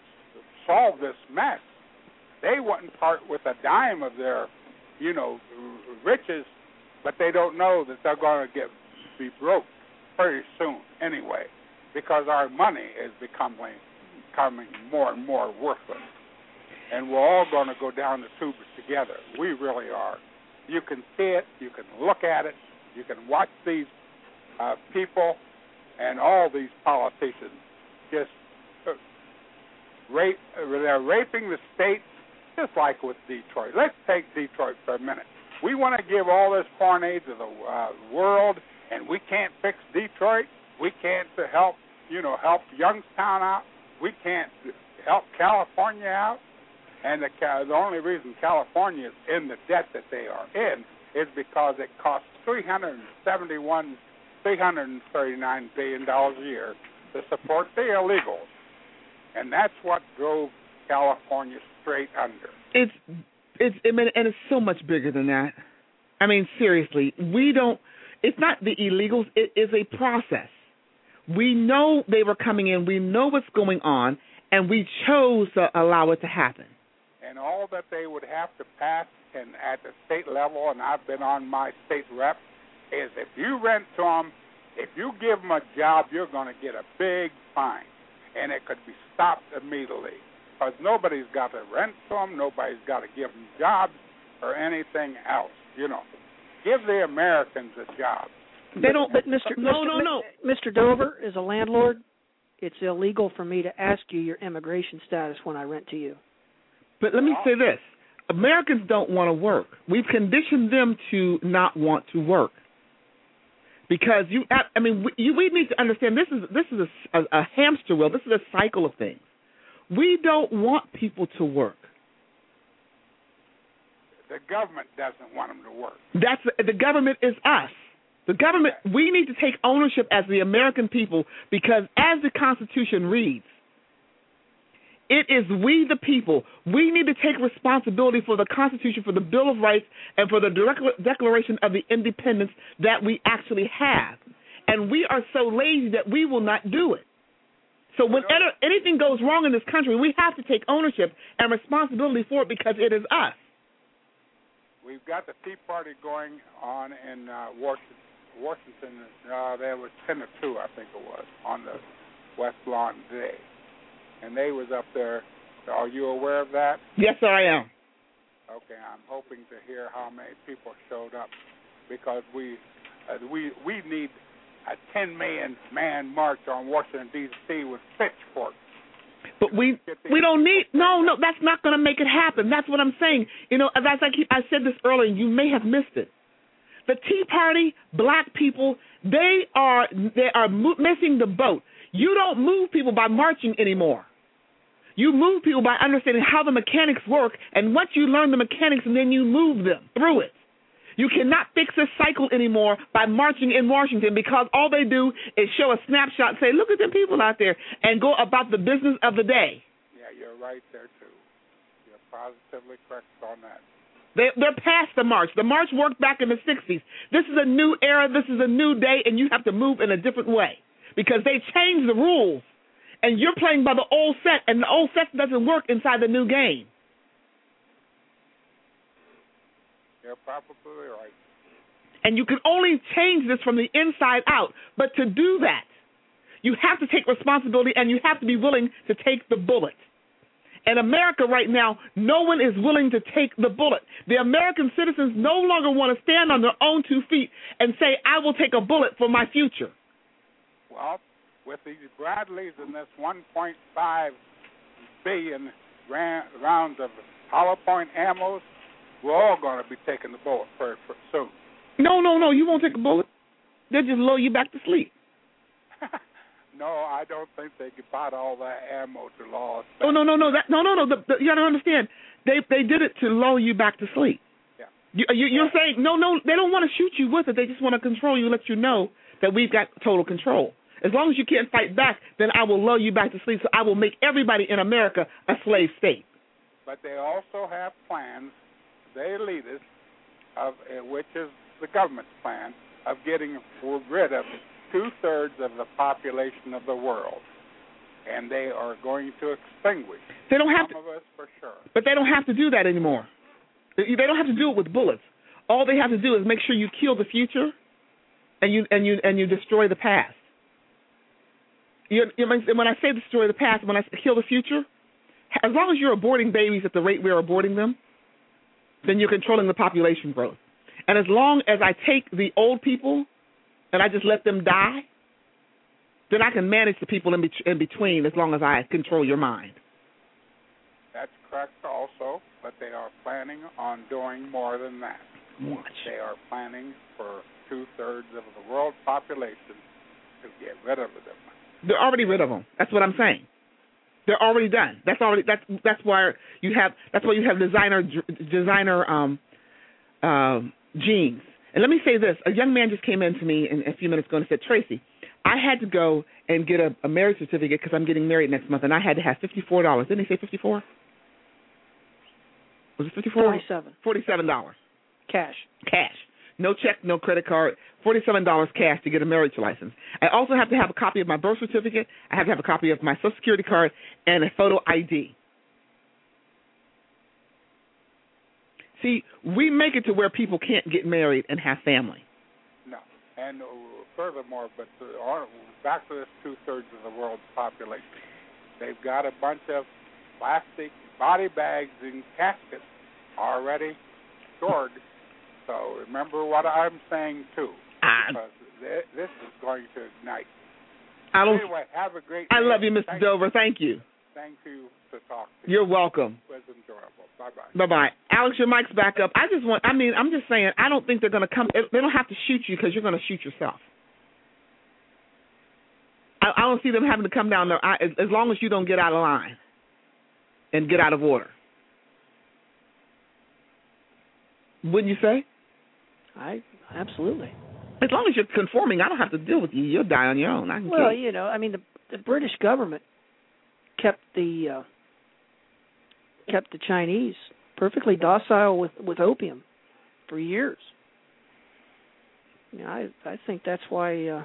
solve this mess. They wouldn't part with a dime of their, you know, riches, but they don't know that they're going to get be broke pretty soon anyway, because our money is becoming becoming more and more worthless, and we're all going to go down the tubes together. We really are. You can see it. You can look at it. You can watch these uh, people and all these politicians just uh, rape. They're raping the state. Just like with Detroit. Let's take Detroit for a minute. We want to give all this foreign aid to the uh, world, and we can't fix Detroit. We can't help, you know, help Youngstown out. We can't help California out. And the, the only reason California is in the debt that they are in is because it costs three hundred seventy-one, three hundred thirty-nine billion dollars a year to support the illegals, and that's what drove California straight under. It's it's I mean, and it's so much bigger than that. I mean, seriously, we don't. It's not the illegals. It is a process. We know they were coming in. We know what's going on, and we chose to allow it to happen. And all that they would have to pass, and at the state level, and I've been on my state rep, is if you rent to them, if you give them a job, you're going to get a big fine, and it could be stopped immediately. Because nobody's got to rent to them, nobody's got to give them jobs or anything else. You know, give the Americans a job. They don't. But Mister No, Mister no, no. Mister Dover, as a landlord, it's illegal for me to ask you your immigration status when I rent to you. But let me say this: Americans don't want to work. We've conditioned them to not want to work. Because you, I mean, we, you, we need to understand this is this is a, a, a hamster wheel. This is a cycle of things. We don't want people to work. The government doesn't want them to work. That's the government is us. The government. We need to take ownership as the American people, because as the Constitution reads, it is we the people. We need to take responsibility for the Constitution, for the Bill of Rights, and for the Declaration of the Independence that we actually have. And we are so lazy that we will not do it. So when anything goes wrong in this country, we have to take ownership and responsibility for it, because it is us. We've got the Tea Party going on in uh, Washington. Washington, uh, there was ten to two, I think it was, on the West Lawn today. And they was up there. Are you aware of that? Yes, sir, I am. Okay, I'm hoping to hear how many people showed up, because we uh, we we need a ten million man march on Washington D C with pitchforks. But we we don't need no no. That's not going to make it happen. That's what I'm saying. You know, as I keep I said this earlier, you may have missed it. The Tea Party, black people, they are they are mo- missing the boat. You don't move people by marching anymore. You move people by understanding how the mechanics work, and once you learn the mechanics, and then you move them through it. You cannot fix this cycle anymore by marching in Washington, because all they do is show a snapshot, say, look at them people out there, and go about the business of the day. Yeah, you're right there, too. You're positively correct on that. They, they're past the march. The march worked back in the sixties. This is a new era. This is a new day, and you have to move in a different way because they changed the rules, and you're playing by the old set, and the old set doesn't work inside the new game. You're probably right. And you can only change this from the inside out. But to do that, you have to take responsibility, and you have to be willing to take the bullet. In America right now, no one is willing to take the bullet. The American citizens no longer want to stand on their own two feet and say, I will take a bullet for my future. Well, with these Bradleys and this one point five billion ran- rounds of hollow point ammos, we're all going to be taking the bullet for, for soon. No, no, no, you won't take a bullet. They'll just lull you back to sleep. No, I don't think they could buy all that ammo to law. Oh, no, no, no, that, no, no, no. The, the, you got to understand, they they did it to lull you back to sleep. Yeah. You, you, you're yeah. saying, no, no, they don't want to shoot you with it. They just want to control you, let you know that we've got total control. As long as you can't fight back, then I will lull you back to sleep, so I will make everybody in America a slave state. But they also have plans, they lead us, of, uh, which is the government's plan, of getting rid of two-thirds of the population of the world, and they are going to extinguish they don't have some to, of us for sure. But they don't have to do that anymore. They don't have to do it with bullets. All they have to do is make sure you kill the future, and you and you and you destroy the past. You, you, when I say destroy the past, when I say kill the future, as long as you're aborting babies at the rate we're aborting them, then you're controlling the population growth. And as long as I take the old people and I just let them die, then I can manage the people in, be- in between as long as I control your mind. That's correct also, but they are planning on doing more than that. Watch. They are planning for two-thirds of the world population to get rid of them. They're already rid of them. That's what I'm saying. They're already done. That's already that's that's why you have that's why you have designer designer um, uh, jeans. And let me say this: a young man just came in to me in, a few minutes ago and said, "Tracy, I had to go and get a, a marriage certificate because I'm getting married next month, and I had to have fifty-four dollars. Didn't he say fifty-four? Was it fifty-four? Forty-seven. Forty-seven dollars. Cash. Cash. No check, no credit card. Forty-seven dollars cash to get a marriage license. I also have to have a copy of my birth certificate. I have to have a copy of my Social Security card and a photo I D. See, we make it to where people can't get married and have family. No. And uh, furthermore, but uh, back to this two-thirds of the world's population, they've got a bunch of plastic body bags and caskets already stored. So remember what I'm saying, too, because th- this is going to ignite. I don't, anyway, have a great I day. love you, Mister Thank Dover. Thank you. Thank you to talk to You're you. welcome. It was enjoyable. Bye-bye. Bye-bye. Alex, your mic's back up. I just want, I mean, I'm just saying, I don't think they're going to come, they don't have to shoot you because you're going to shoot yourself. I, I don't see them having to come down there as, as long as you don't get out of line and get out of order. Wouldn't you say? I absolutely. As long as you're conforming, I don't have to deal with you. You'll die on your own. I can well, kill you. you know, I mean, the the British government kept the uh, kept the Chinese perfectly docile with, with opium for years. You know, I I think that's why uh,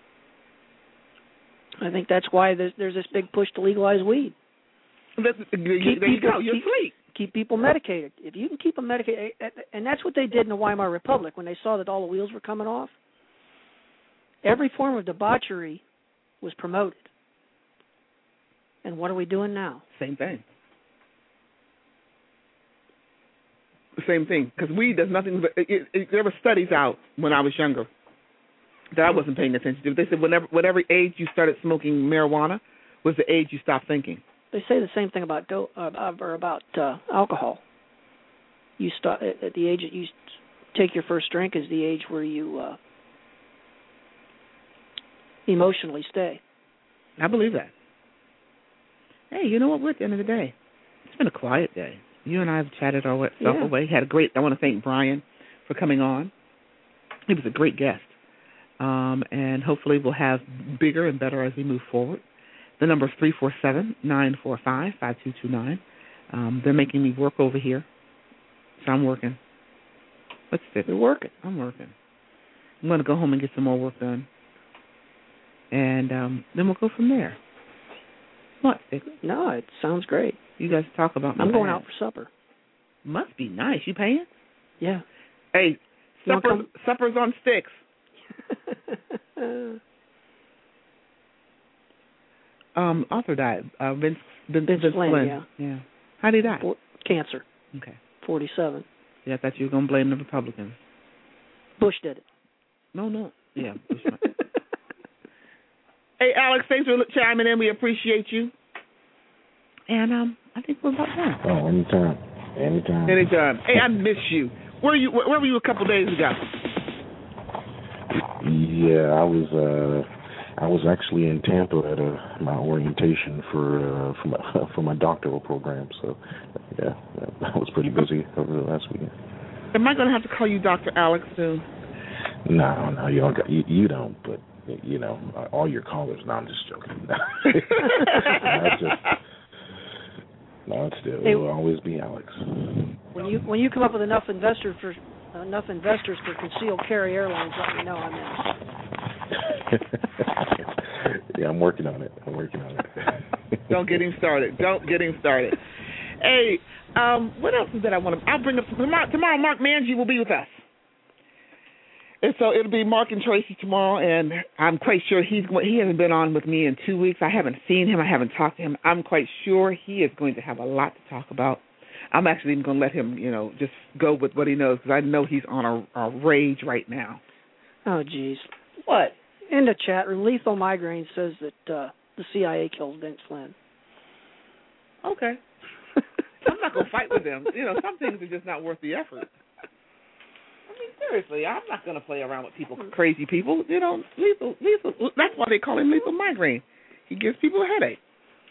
I think that's why there's, there's this big push to legalize weed. That's, there keep you people, go. You're keep, asleep. Keep people medicated. If you can keep them medicated, and that's what they did in the Weimar Republic when they saw that all the wheels were coming off. Every form of debauchery was promoted. And what are we doing now? Same thing. The same thing. Because weed does nothing but, it, it, there were studies out when I was younger that I wasn't paying attention to. They said whenever, whatever age you started smoking marijuana was the age you stopped thinking. They say the same thing about do- uh, or about uh, alcohol. You start at the age that you take your first drink is the age where you uh, emotionally stay. I believe that. Hey, you know what? We're at the end of the day. It's been a quiet day. You and I have chatted our stuff Yeah. away. Had a great. I want to thank Brian for coming on. He was a great guest, um, and hopefully we'll have bigger and better as we move forward. The number is three four seven, nine four five, five two two nine. Um, they're making me work over here, so I'm working. What's this? You're working. I'm working. I'm going to go home and get some more work done, and um, then we'll go from there. What? No, it sounds great. You guys talk about. I'm going bad. out for supper. Must be nice. You paying? Yeah. Hey, You wanna supper's, supper's on sticks. um, author died. Uh, Vince, Vince, Vince Vince Flynn, Flynn. yeah. Yeah. How did he die? For, cancer. Okay. forty-seven. Yeah, I thought you were going to blame the Republicans. Bush did it. No, no. Yeah. Bush might. Hey, Alex, thanks for chiming in. We appreciate you. And um, I think we're about done. Oh, anytime. Anytime. Anytime. Hey, I miss you. Where you? Where were you a couple days ago? Yeah, I was uh I was actually in Tampa at a, my orientation for uh for my for my doctoral program, so yeah, I was pretty busy over the last weekend. Am I going to have to call you Doctor Alex soon? No, no, you don't got, you, you don't, but you know, all your callers, no, I'm just joking. no, it's just, no, it's still Hey, it will always be Alex. When you when you come up with enough investors for enough investors for concealed carry airlines, let me know. I'm in. Yeah, I'm working on it. I'm working on it. Don't get him started. Don't get him started. Hey, um, what else is that I want to? I'll bring up tomorrow. Tomorrow, Mark Mangy will be with us, and so it'll be Mark and Tracy tomorrow. And I'm quite sure he's he hasn't been on with me in two weeks. I haven't seen him. I haven't talked to him. I'm quite sure he is going to have a lot to talk about. I'm actually even going to let him, you know, just go with what he knows because I know he's on a, a rage right now. Oh, geez. What? In the chat room, Lethal Migraine says that uh, the C I A killed Vince Flynn. Okay. I'm not going to fight with them. You know, some things are just not worth the effort. I mean, seriously, I'm not going to play around with people, crazy people. You know, lethal, lethal. That's why they call him Lethal Migraine. He gives people a headache.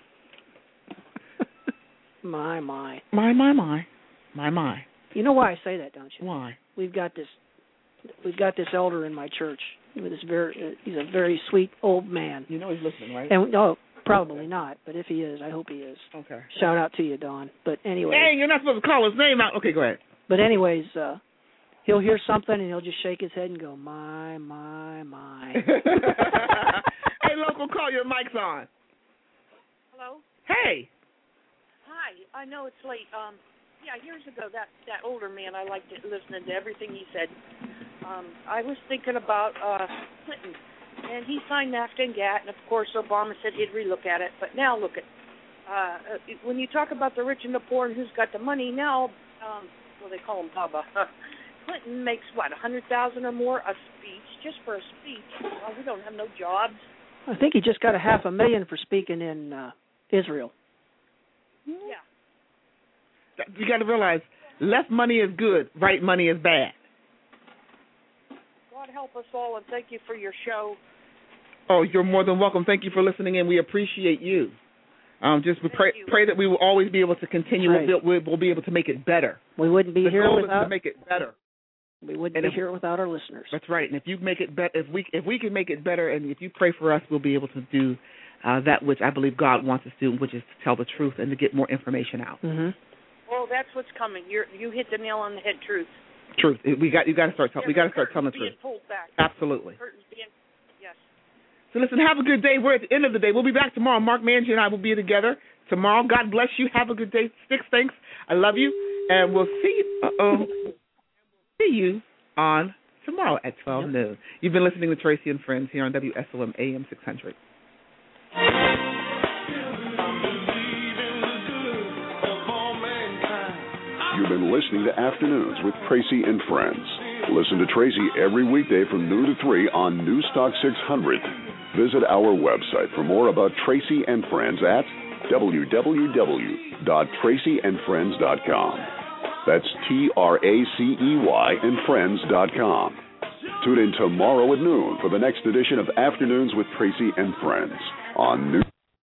My, my. My, my, my. My, my. You know why I say that, don't you? Why? We've got this we've got this elder in my church. With this very, uh, he's a very sweet old man. You know he's listening, right? And no, probably not. But if he is, I hope he is. Okay. Shout out to you, Don. But anyway. Hey, you're not supposed to call his name out. Okay, go ahead. But anyways, uh, he'll hear something and he'll just shake his head and go, my, my, my. Hey, local, call, your mic's on. Hello? Hey. Hi. I know it's late. Um, yeah, years ago, that, that older man, I liked it, listening to everything he said. Um, I was thinking about uh, Clinton, and he signed NAFTA and GATT, and of course Obama said he'd relook at it. But now look at, uh, when you talk about the rich and the poor and who's got the money, now, um, well, they call him Bubba. Clinton makes, what, one hundred thousand dollars or more a speech, just for a speech. Well, we don't have no jobs. I think he just got a half a million for speaking in uh, Israel. Yeah. You got to realize, left money is good, right money is bad. God help us all, and thank you for your show. Oh, you're more than welcome. Thank you for listening in. We appreciate you. Um, just we pray, pray that we will always be able to continue. Right. We'll, we'll, we'll be able to make it better. We wouldn't be the here goal without is to make it better. We wouldn't And be if- here without our listeners. That's right. And if you make it better, if we if we can make it better, and if you pray for us, we'll be able to do uh, that which I believe God wants us to do, which is to tell the truth and to get more information out. Mm-hmm. Well, that's what's coming. You're, you hit the nail on the head. Truth. Truth. We got you got to start. Tell, we got to start telling the Being truth. pulled back. Absolutely. Curtains being, yes. So listen, have a good day. We're at the end of the day. We'll be back tomorrow. Mark Mangy and I will be together tomorrow. God bless you. Have a good day. Sticks, thanks. I love you, and we'll see you. Uh-oh. See you on tomorrow at twelve yep. noon. You've been listening to Tracy and Friends here on W S O M A M six hundred. You've been listening to Afternoons with Tracy and Friends. Listen to Tracy every weekday from noon to three on Newstalk six hundred. Visit our website for more about Tracy and Friends at w w w dot tracy and friends dot com. That's T R A C E Y and friends dot com. Tune in tomorrow at noon for the next edition of Afternoons with Tracy and Friends on News.